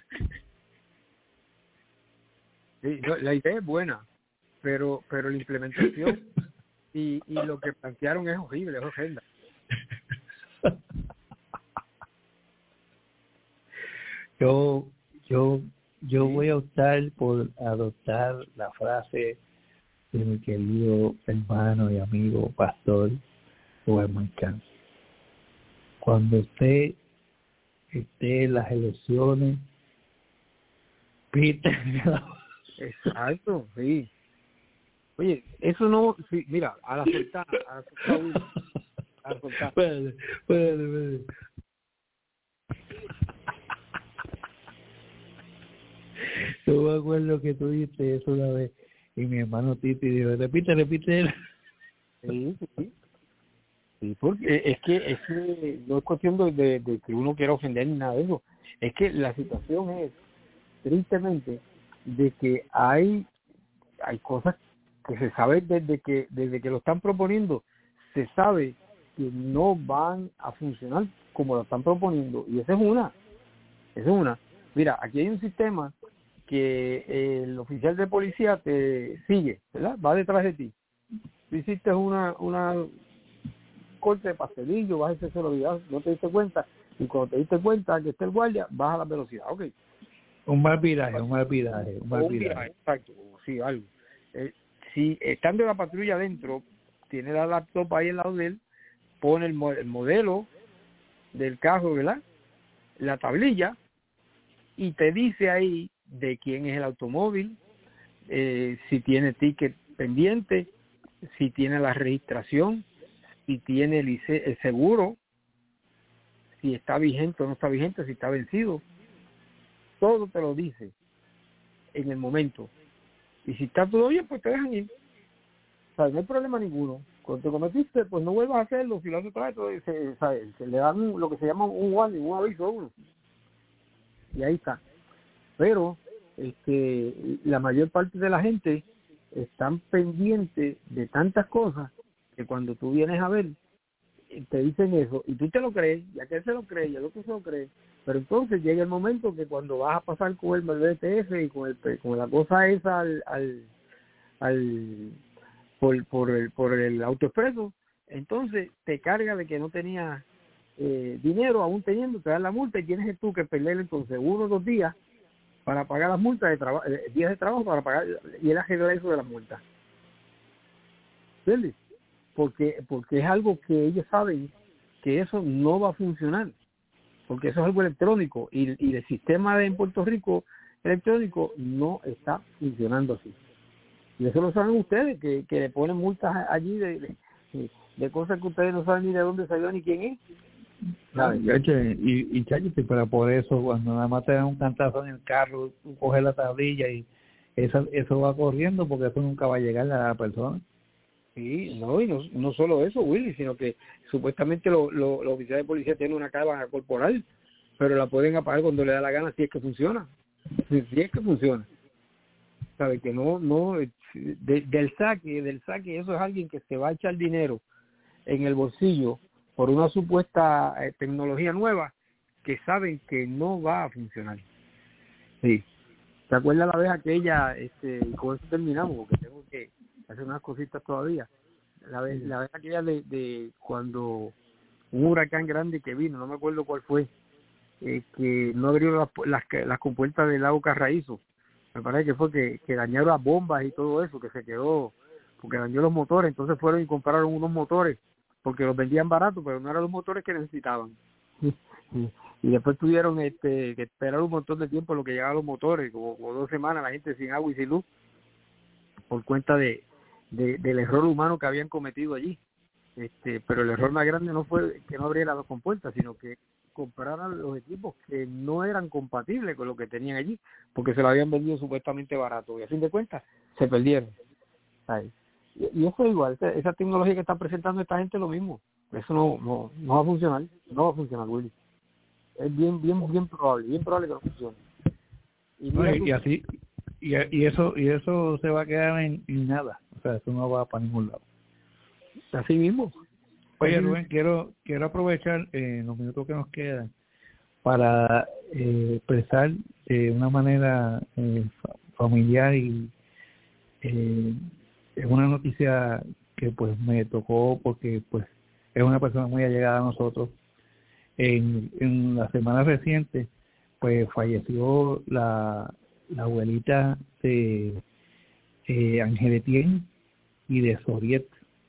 Sí, no, la idea es buena, pero pero la implementación y, y lo que plantearon es horrible, es horrenda. Yo, yo, yo sí. voy a optar por adoptar la frase de mi querido hermano y amigo pastor Rubén Moncán. Cuando usted esté en las elecciones, pita. Exacto, sí. Oye, eso no, sí, mira, a la soltar, a la soltar, a la soltar. Espérate, espérate, espérate. Yo me acuerdo que tú dijiste eso una vez y mi hermano Titi dijo, repite, repite. Sí, sí. Sí, porque es que, es que no es cuestión de, de, de que uno quiera ofender ni nada de eso. Es que la situación es, tristemente, de que hay hay cosas que se sabe desde que desde que lo están proponiendo, se sabe que no van a funcionar como lo están proponiendo. Y esa es una. Esa es una. Mira, aquí hay un sistema que el oficial de policía te sigue, ¿verdad? Va detrás de ti. Tú hiciste una una corte de pastelillo, vas a hacer velocidad, no te diste cuenta, y cuando te diste cuenta que está el guardia, baja la velocidad, ok. Un mal viraje, un mal viraje, un mal un viraje. viraje. Exacto, sí, algo. Eh, si estando la patrulla adentro, tiene la laptop ahí al lado de él, pone el, mo- el modelo del carro, ¿verdad? La tablilla, y te dice ahí de quién es el automóvil, eh, si tiene ticket pendiente, si tiene la registración, si tiene el, lice- el seguro, si está vigente o no está vigente, si está vencido. Todo te lo dice en el momento. Y si está todo bien, pues te dejan ir. O sea, no hay problema ninguno. Cuando te cometiste, pues no vuelvas a hacerlo. Si lo haces otra vez, se, se, se le dan un, lo que se llama un warning, un aviso a uno. Y ahí está. Pero este, la mayor parte de la gente están pendientes de tantas cosas que cuando tú vienes a ver, te dicen eso, y tú te lo crees, ya que él se lo cree, ya lo que se lo cree, pero entonces llega el momento que cuando vas a pasar con el malvete ese y con el con la cosa esa al al, al por por el por el autoexpreso, entonces te carga de que no tenía eh, dinero, aún teniendo, te dan la multa y tienes tú que perder entonces uno o dos días para pagar las multas de trabajo, eh, días de trabajo para pagar, y él arregla eso de las multas. ¿Entiendes? Porque porque es algo que ellos saben que eso no va a funcionar, porque eso es algo electrónico y, y el sistema de en Puerto Rico electrónico no está funcionando así. Y eso lo saben ustedes, que, que le ponen multas allí de, de, de cosas que ustedes no saben ni de dónde salió ni quién es. ¿Sabes? Y, y chállate, pero por eso cuando nada más te dan un cantazo en el carro, tú coges la tablilla y eso, eso va corriendo porque eso nunca va a llegar a la persona. Sí, no, y no, no solo eso, Willy, sino que supuestamente lo, lo, los oficiales de policía tienen una cámara corporal, pero la pueden apagar cuando le da la gana si es que funciona. Si, si es que funciona. Sabe que no, no, de, del saque, del saque, eso es alguien que se va a echar dinero en el bolsillo por una supuesta eh, tecnología nueva que saben que no va a funcionar. Sí. ¿Te acuerdas la vez aquella, este, y con eso terminamos, porque tengo que hacer unas cositas todavía? La vez, la vez aquella de, de cuando un huracán grande que vino, no me acuerdo cuál fue, eh, que no abrieron las, las, las compuertas del lago Carraízo. Me parece que fue que, que dañaron las bombas y todo eso, que se quedó, porque dañó los motores, entonces fueron y compraron unos motores, porque los vendían baratos, pero no eran los motores que necesitaban. Y después tuvieron este que esperar un montón de tiempo en lo que llegaban los motores, como, como dos semanas, la gente sin agua y sin luz, por cuenta de, de del error humano que habían cometido allí. Este, pero el error más grande no fue que no abriera las compuertas, sino que compraran los equipos que no eran compatibles con lo que tenían allí, porque se lo habían vendido supuestamente barato, y a fin de cuentas se perdieron. ¿Sabes? Y, y eso es igual, esa, esa tecnología que está presentando esta gente es lo mismo. Eso no, no, no va a funcionar, no va a funcionar, Willy. Es bien, bien, bien probable, bien probable que no funcione. Y, no, y, y así, y, y eso, y eso se va a quedar en, en nada, o sea, eso no va para ningún lado. Así mismo. Oye, Rubén, quiero quiero aprovechar eh, los minutos que nos quedan para eh, expresar de eh, una manera eh, familiar y eh, es una noticia que pues me tocó porque pues es una persona muy allegada a nosotros. En, en la semana reciente pues falleció la, la abuelita de eh, Ángel Etienne y de Soriet.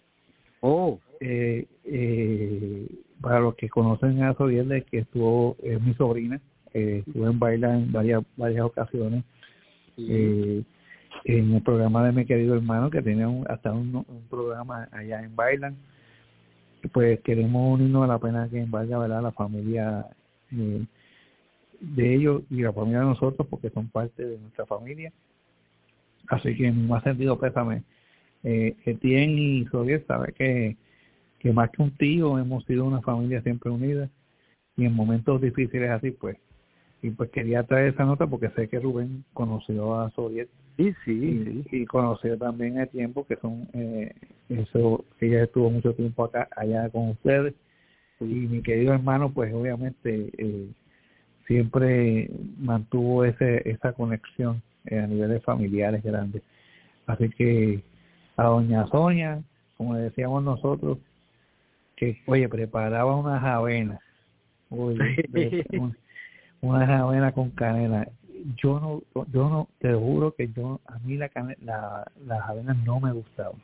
Oh, eh, eh, para los que conocen a Soriel, que estuvo, es mi sobrina, eh, estuvo en Baila en varias varias ocasiones, sí. eh, en el programa de Mi Querido Hermano, que tenía un, hasta un, un programa allá en Bailan. Pues queremos unirnos a la pena que embarga, ¿verdad?, la familia eh, de ellos y la familia de nosotros, porque son parte de nuestra familia. Así que en más sentido pésame. Eh, Etienne y Soriel sabe que, que más que un tío hemos sido una familia siempre unida, y en momentos difíciles así pues y pues quería traer esa nota porque sé que Rubén conoció a Soriel sí, sí, y, sí. y conoció también a Tiempo, que son eh, eso, ella estuvo mucho tiempo acá allá con ustedes, sí. Y mi querido hermano pues obviamente eh, siempre mantuvo ese esa conexión eh, a niveles familiares grandes. Así que a doña Sonia, como le decíamos nosotros, que oye, preparaba unas avenas, oye, un, unas avenas con canela. Yo no, yo no, te juro que yo, a mí la, canela, la las avenas no me gustaban,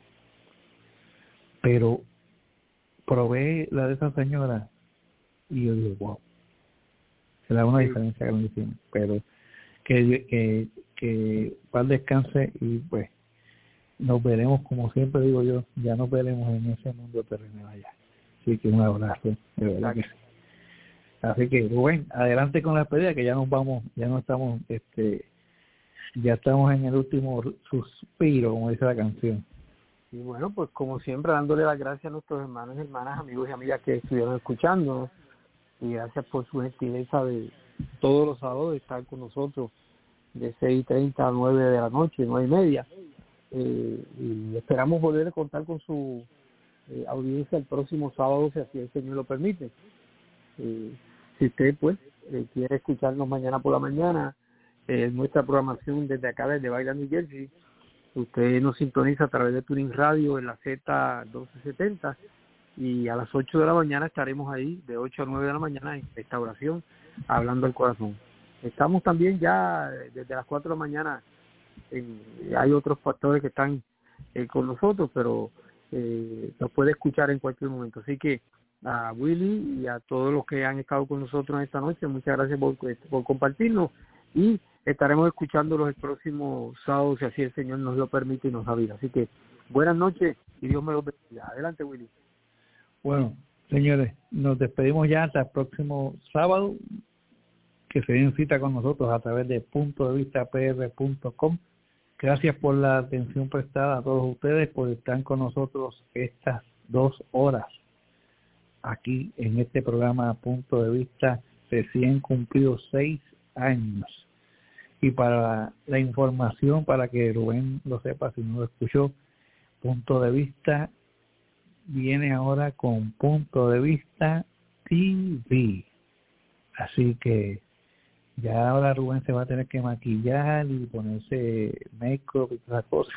pero probé la de esa señora y yo dije, wow, se da una sí. diferencia grandísima. Pero que, que, que paz descanse y pues nos veremos, como siempre digo yo, ya nos veremos en ese mundo terrenal allá. Así que un abrazo, de verdad que sí. Así que Rubén, adelante con la despedida, que ya nos vamos, ya no estamos, este, ya estamos en el último suspiro, como dice la canción. Y bueno, pues como siempre, dándole las gracias a nuestros hermanos, hermanas, amigos y amigas que estuvieron escuchándonos, y gracias por su gentileza de todos los sábados de estar con nosotros de seis y treinta a nueve de la noche, nueve y media. Eh, y esperamos volver a contar con su eh, audiencia el próximo sábado, si así el Señor lo permite. Eh, si usted pues eh, quiere escucharnos mañana por la mañana, eh, nuestra programación desde acá, desde Bailan, New Jersey, usted nos sintoniza a través de Tuning Radio en la Z doce setenta, y a las ocho de la mañana estaremos ahí, de ocho a nueve de la mañana, en Restauración, hablando al corazón. Estamos también ya desde las cuatro de la mañana. En, hay otros pastores que están eh, con nosotros, pero eh, nos puede escuchar en cualquier momento. Así que a Willy y a todos los que han estado con nosotros esta noche, muchas gracias por, por compartirnos, y estaremos escuchándolos el próximo sábado, si así el Señor nos lo permite y nos da vida. Así que buenas noches y Dios me los bendiga. Adelante, Willy. Bueno, señores, nos despedimos ya hasta el próximo sábado, que se den cita con nosotros a través de punto de vista p r punto com, Gracias por la atención prestada a todos ustedes, por estar con nosotros estas dos horas aquí en este programa Punto de Vista, recién cumplidos seis años. Y para la información, para que Rubén lo sepa si no lo escuchó, Punto de Vista viene ahora con Punto de Vista T V. Así que ya ahora Rubén se va a tener que maquillar y ponerse make-up y todas esas cosas.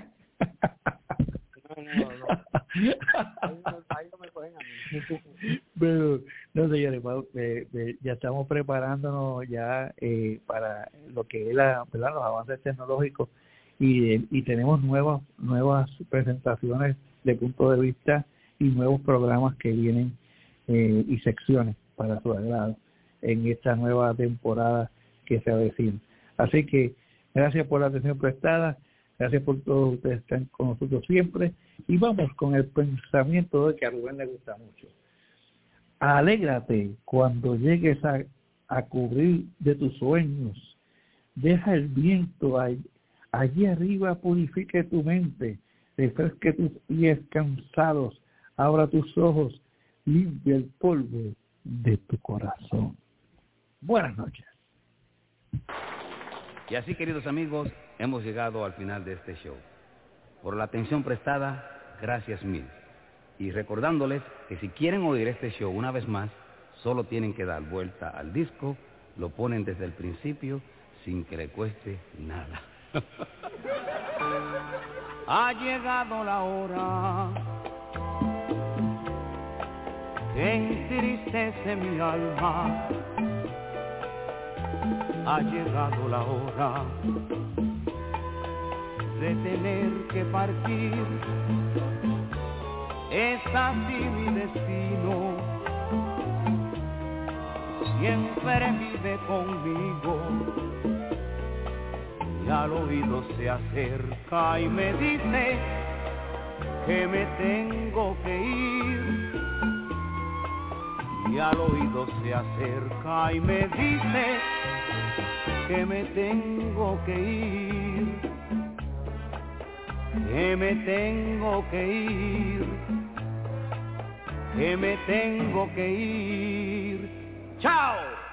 No, no, no. Ahí no, ahí no me cogen a mí. Pero, no señores, eh, eh, ya estamos preparándonos ya eh, para lo que es la, ¿verdad? Los avances tecnológicos y, eh, y tenemos nuevas nuevas presentaciones de Punto de Vista y nuevos programas que vienen eh, y secciones para su agrado en esta nueva temporada que se avecina. Así que gracias por la atención prestada, gracias por todos ustedes que están con nosotros siempre, y vamos con el pensamiento de que a Rubén le gusta mucho. Alégrate cuando llegues a, a cubrir de tus sueños, deja el viento ahí, allí arriba, purifique tu mente, refresque tus pies cansados, abra tus ojos, limpia el polvo de tu corazón. Buenas noches. Y así, queridos amigos, hemos llegado al final de este show. Por la atención prestada, gracias mil. Y recordándoles que si quieren oír este show una vez más, solo tienen que dar vuelta al disco, lo ponen desde el principio sin que le cueste nada. Ha llegado la hora que entristece mi alma. Ha llegado la hora de tener que partir. Es así mi destino, siempre vive conmigo. Y al oído se acerca y me dice que me tengo que ir. Y al oído se acerca y me dice que me tengo que ir, que me tengo que ir, que me tengo que ir. ¡Chao!